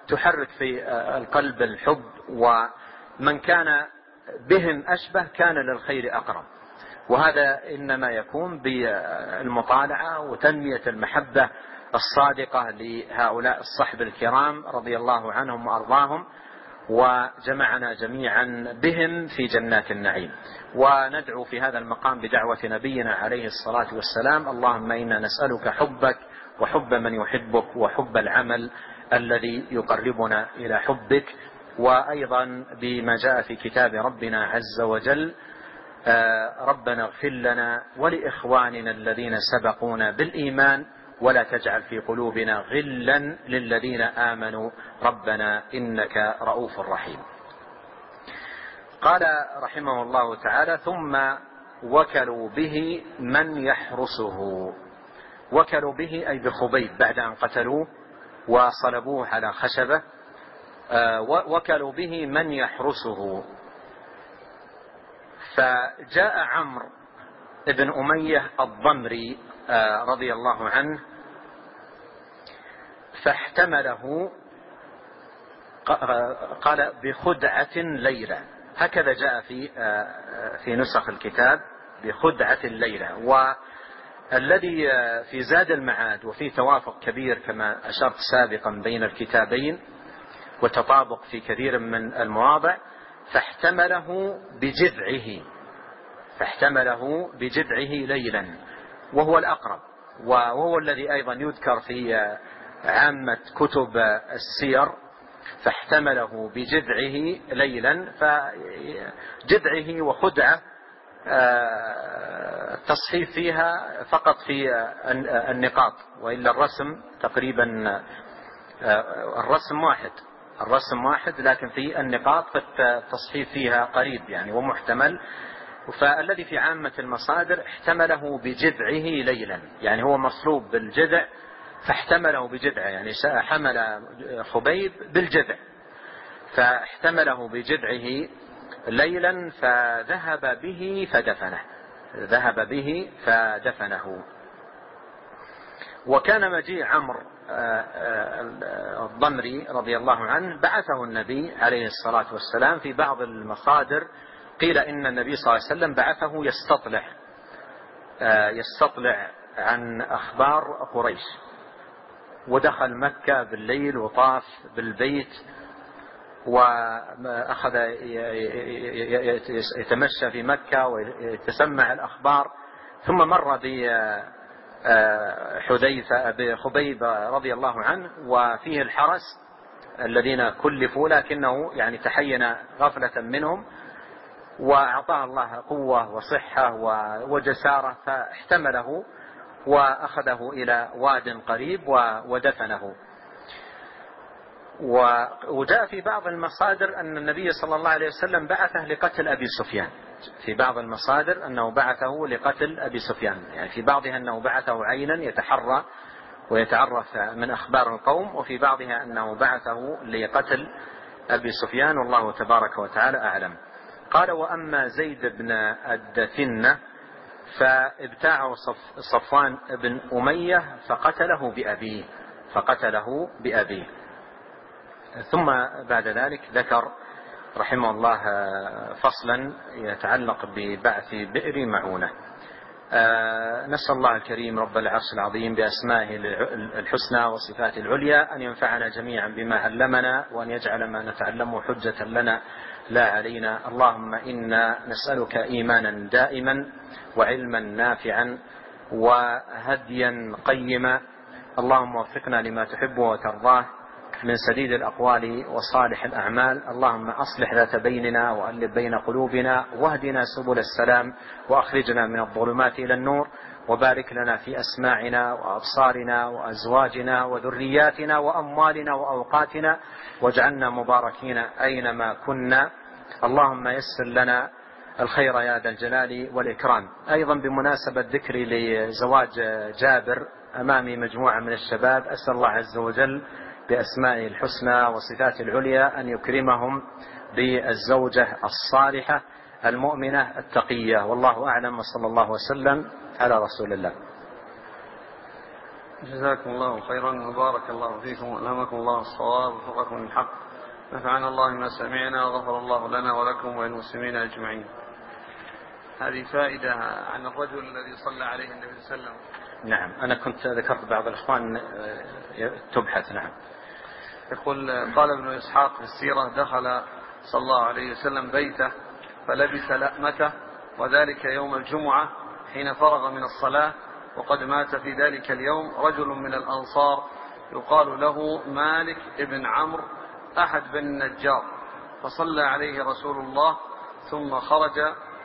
تحرك في القلب الحب، ومن كان بهم أشبه كان للخير أقرب. وهذا إنما يكون بالمطالعة وتنمية المحبة الصادقة لهؤلاء الصحب الكرام رضي الله عنهم وأرضاهم، وجمعنا جميعا بهم في جنات النعيم. وندعو في هذا المقام بدعوة نبينا عليه الصلاة والسلام: اللهم إنا نسألك حبك وحب من يحبك وحب العمل الذي يقربنا إلى حبك. وأيضا بما جاء في كتاب ربنا عز وجل: ربنا اغفر لنا ولإخواننا الذين سبقونا بالإيمان ولا تجعل في قلوبنا غلا للذين آمنوا ربنا إنك رؤوف رحيم. قال رحمه الله تعالى: ثم وكلوا به من يحرسه. وكلوا به أي بخبيب بعد أن قتلوه وصلبوه على خشبة، وكلوا به من يحرسه. فجاء عمرو بن أمية الضمري رضي الله عنه فاحتمله، قال بخدعة ليلة، هكذا جاء في نسخ الكتاب بخدعة ليلة. والذي في زاد المعاد وفي توافق كبير كما أشرت سابقا بين الكتابين وتطابق في كثير من المواضع: فاحتمله بجذعه ليلا، وهو الأقرب، وهو الذي أيضا يذكر في عامة كتب السير. فاحتمله بجذعه ليلا، فجذعه وخدعة التصحيف فيها فقط في النقاط، وإلا الرسم تقريبا الرسم واحد، لكن في النقاط فالتصحيف فيها قريب يعني ومحتمل. فالذي في عامة المصادر احتمله بجذعه ليلا، يعني هو مصلوب بالجذع فاحتمله بجذعه، يعني حمل خبيب بالجذع فاحتمله بجذعه ليلا فذهب به فدفنه. وكان مجيء عمرو الضمري رضي الله عنه بعثه النبي عليه الصلاة والسلام. في بعض المصادر قيل إن النبي صلى الله عليه وسلم بعثه يستطلع عن أخبار قريش، ودخل مكة بالليل وطاف بالبيت وأخذ يتمشى في مكة ويتسمع الأخبار. ثم مر بخبيب رضي الله عنه وفيه الحرس الذين كلفوا، لكنه يعني تحين غفلة منهم، وأعطاه الله قوة وصحة وجسارة فاحتمله وأخذه إلى واد قريب ودفنه. وجاء في بعض المصادر أن النبي صلى الله عليه وسلم بعثه لقتل أبي سفيان. في بعض المصادر أنه بعثه لقتل أبي سفيان، يعني في بعضها أنه بعثه عينا يتحرى ويتعرف من أخبار القوم، وفي بعضها أنه بعثه لقتل أبي سفيان، والله تبارك وتعالى أعلم. قال: وأما زيد بن الدثنة فابتاعه صفوان بن أمية فقتله بأبيه. ثم بعد ذلك ذكر رحمه الله فصلا يتعلق ببعث بئر معونة. نسأل الله الكريم رب العرش العظيم بأسمائه الحسنى وصفاته العليا أن ينفعنا جميعا بما علمنا، وأن يجعل ما نتعلمه حجة لنا لا علينا. اللهم إنا نسألك إيمانا دائما وعلما نافعا وهديا قيما. اللهم وفقنا لما تحب وترضاه من سديد الأقوال وصالح الأعمال. اللهم أصلح ذات بيننا وألف بين قلوبنا واهدنا سبل السلام وأخرجنا من الظلمات إلى النور، وبارك لنا في أسماعنا وأبصارنا وأزواجنا وذرياتنا وأموالنا وأوقاتنا، واجعلنا مباركين أينما كنا. اللهم يسر لنا الخير يا ذا الجلال والإكرام. أيضا بمناسبة ذكري لزواج جابر أمامي مجموعة من الشباب، أسأل الله عز وجل بأسمائه الحسنى وصفاته العليا أن يكرمهم بالزوجة الصالحة المؤمنة التقية، والله أعلم، وصلى الله وسلم على رسول الله. جزاكم الله خيرا وبارك الله فيكم وألهمكم الله الصواب ووفقكم للحق. نفعنا الله ما سمعنا وغفر الله لنا ولكم وللمسلمين أجمعين. هذه فائدة عن الرجل الذي صلى عليه النبي صلى الله عليه وسلم. نعم، أنا كنت ذكرت بعض الإخوان تبحث. نعم. يقول قال ابن إسحاق في السيرة: دخل صلى الله عليه وسلم بيته فلبس لأمته، وذلك يوم الجمعة حين فرغ من الصلاة، وقد مات في ذلك اليوم رجل من الأنصار يقال له مالك ابن عمرو أحد بن النجار، فصلى عليه رسول الله ثم خرج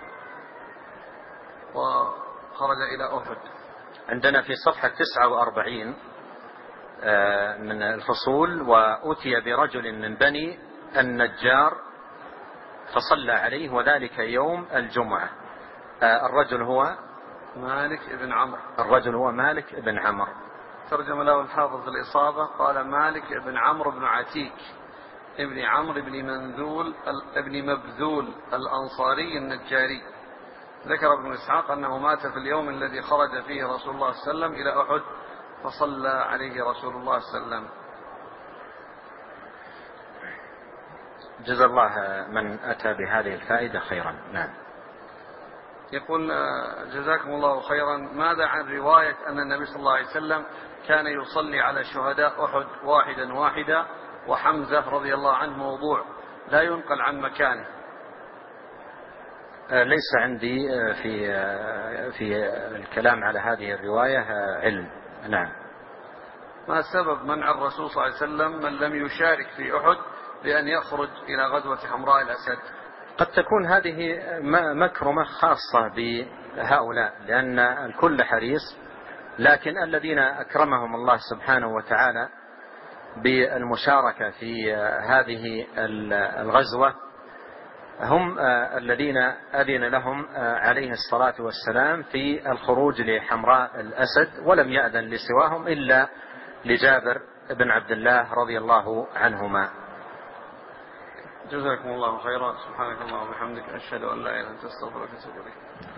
إلى أحد. عندنا في صفحة 49 من الفصول: وأتي برجل من بني النجار فصلى عليه وذلك يوم الجمعة. الرجل هو مالك بن عمرو. ترجم له الحافظ في الإصابة قال: مالك بن عمرو بن عتيك ابن عمرو ابن مبذول الأنصاري النجاري. ذكر ابن إسحاق أنه مات في اليوم الذي خرج فيه رسول الله صلى الله عليه وسلم إلى أحد فصلى عليه رسول الله صلى الله عليه وسلم. جزا الله من أتى بهذه الفائدة خيرا. نعم. يقول: جزاكم الله خيرا، ماذا عن رواية أن النبي صلى الله عليه وسلم كان يصلي على شهداء أحد واحدا وحمزة رضي الله عنه موضوع لا ينقل عن مكانه؟ ليس عندي في الكلام على هذه الرواية علم. نعم. ما سبب منع الرسول صلى الله عليه وسلم من لم يشارك في أحد بأن يخرج إلى غزوة حمراء الأسد؟ قد تكون هذه مكرمة خاصة بهؤلاء، لأن الكل حريص، لكن الذين أكرمهم الله سبحانه وتعالى بالمشاركة في هذه الغزوة هم الذين أذن لهم عليه الصلاة والسلام في الخروج لحمراء الأسد، ولم يأذن لسواهم إلا لجابر بن عبد الله رضي الله عنهما. جزاكم الله خيرا. سبحانك اللهم وبحمدك، أشهد أن لا إله إلا أنت، أستغفرك وأتوب إليك.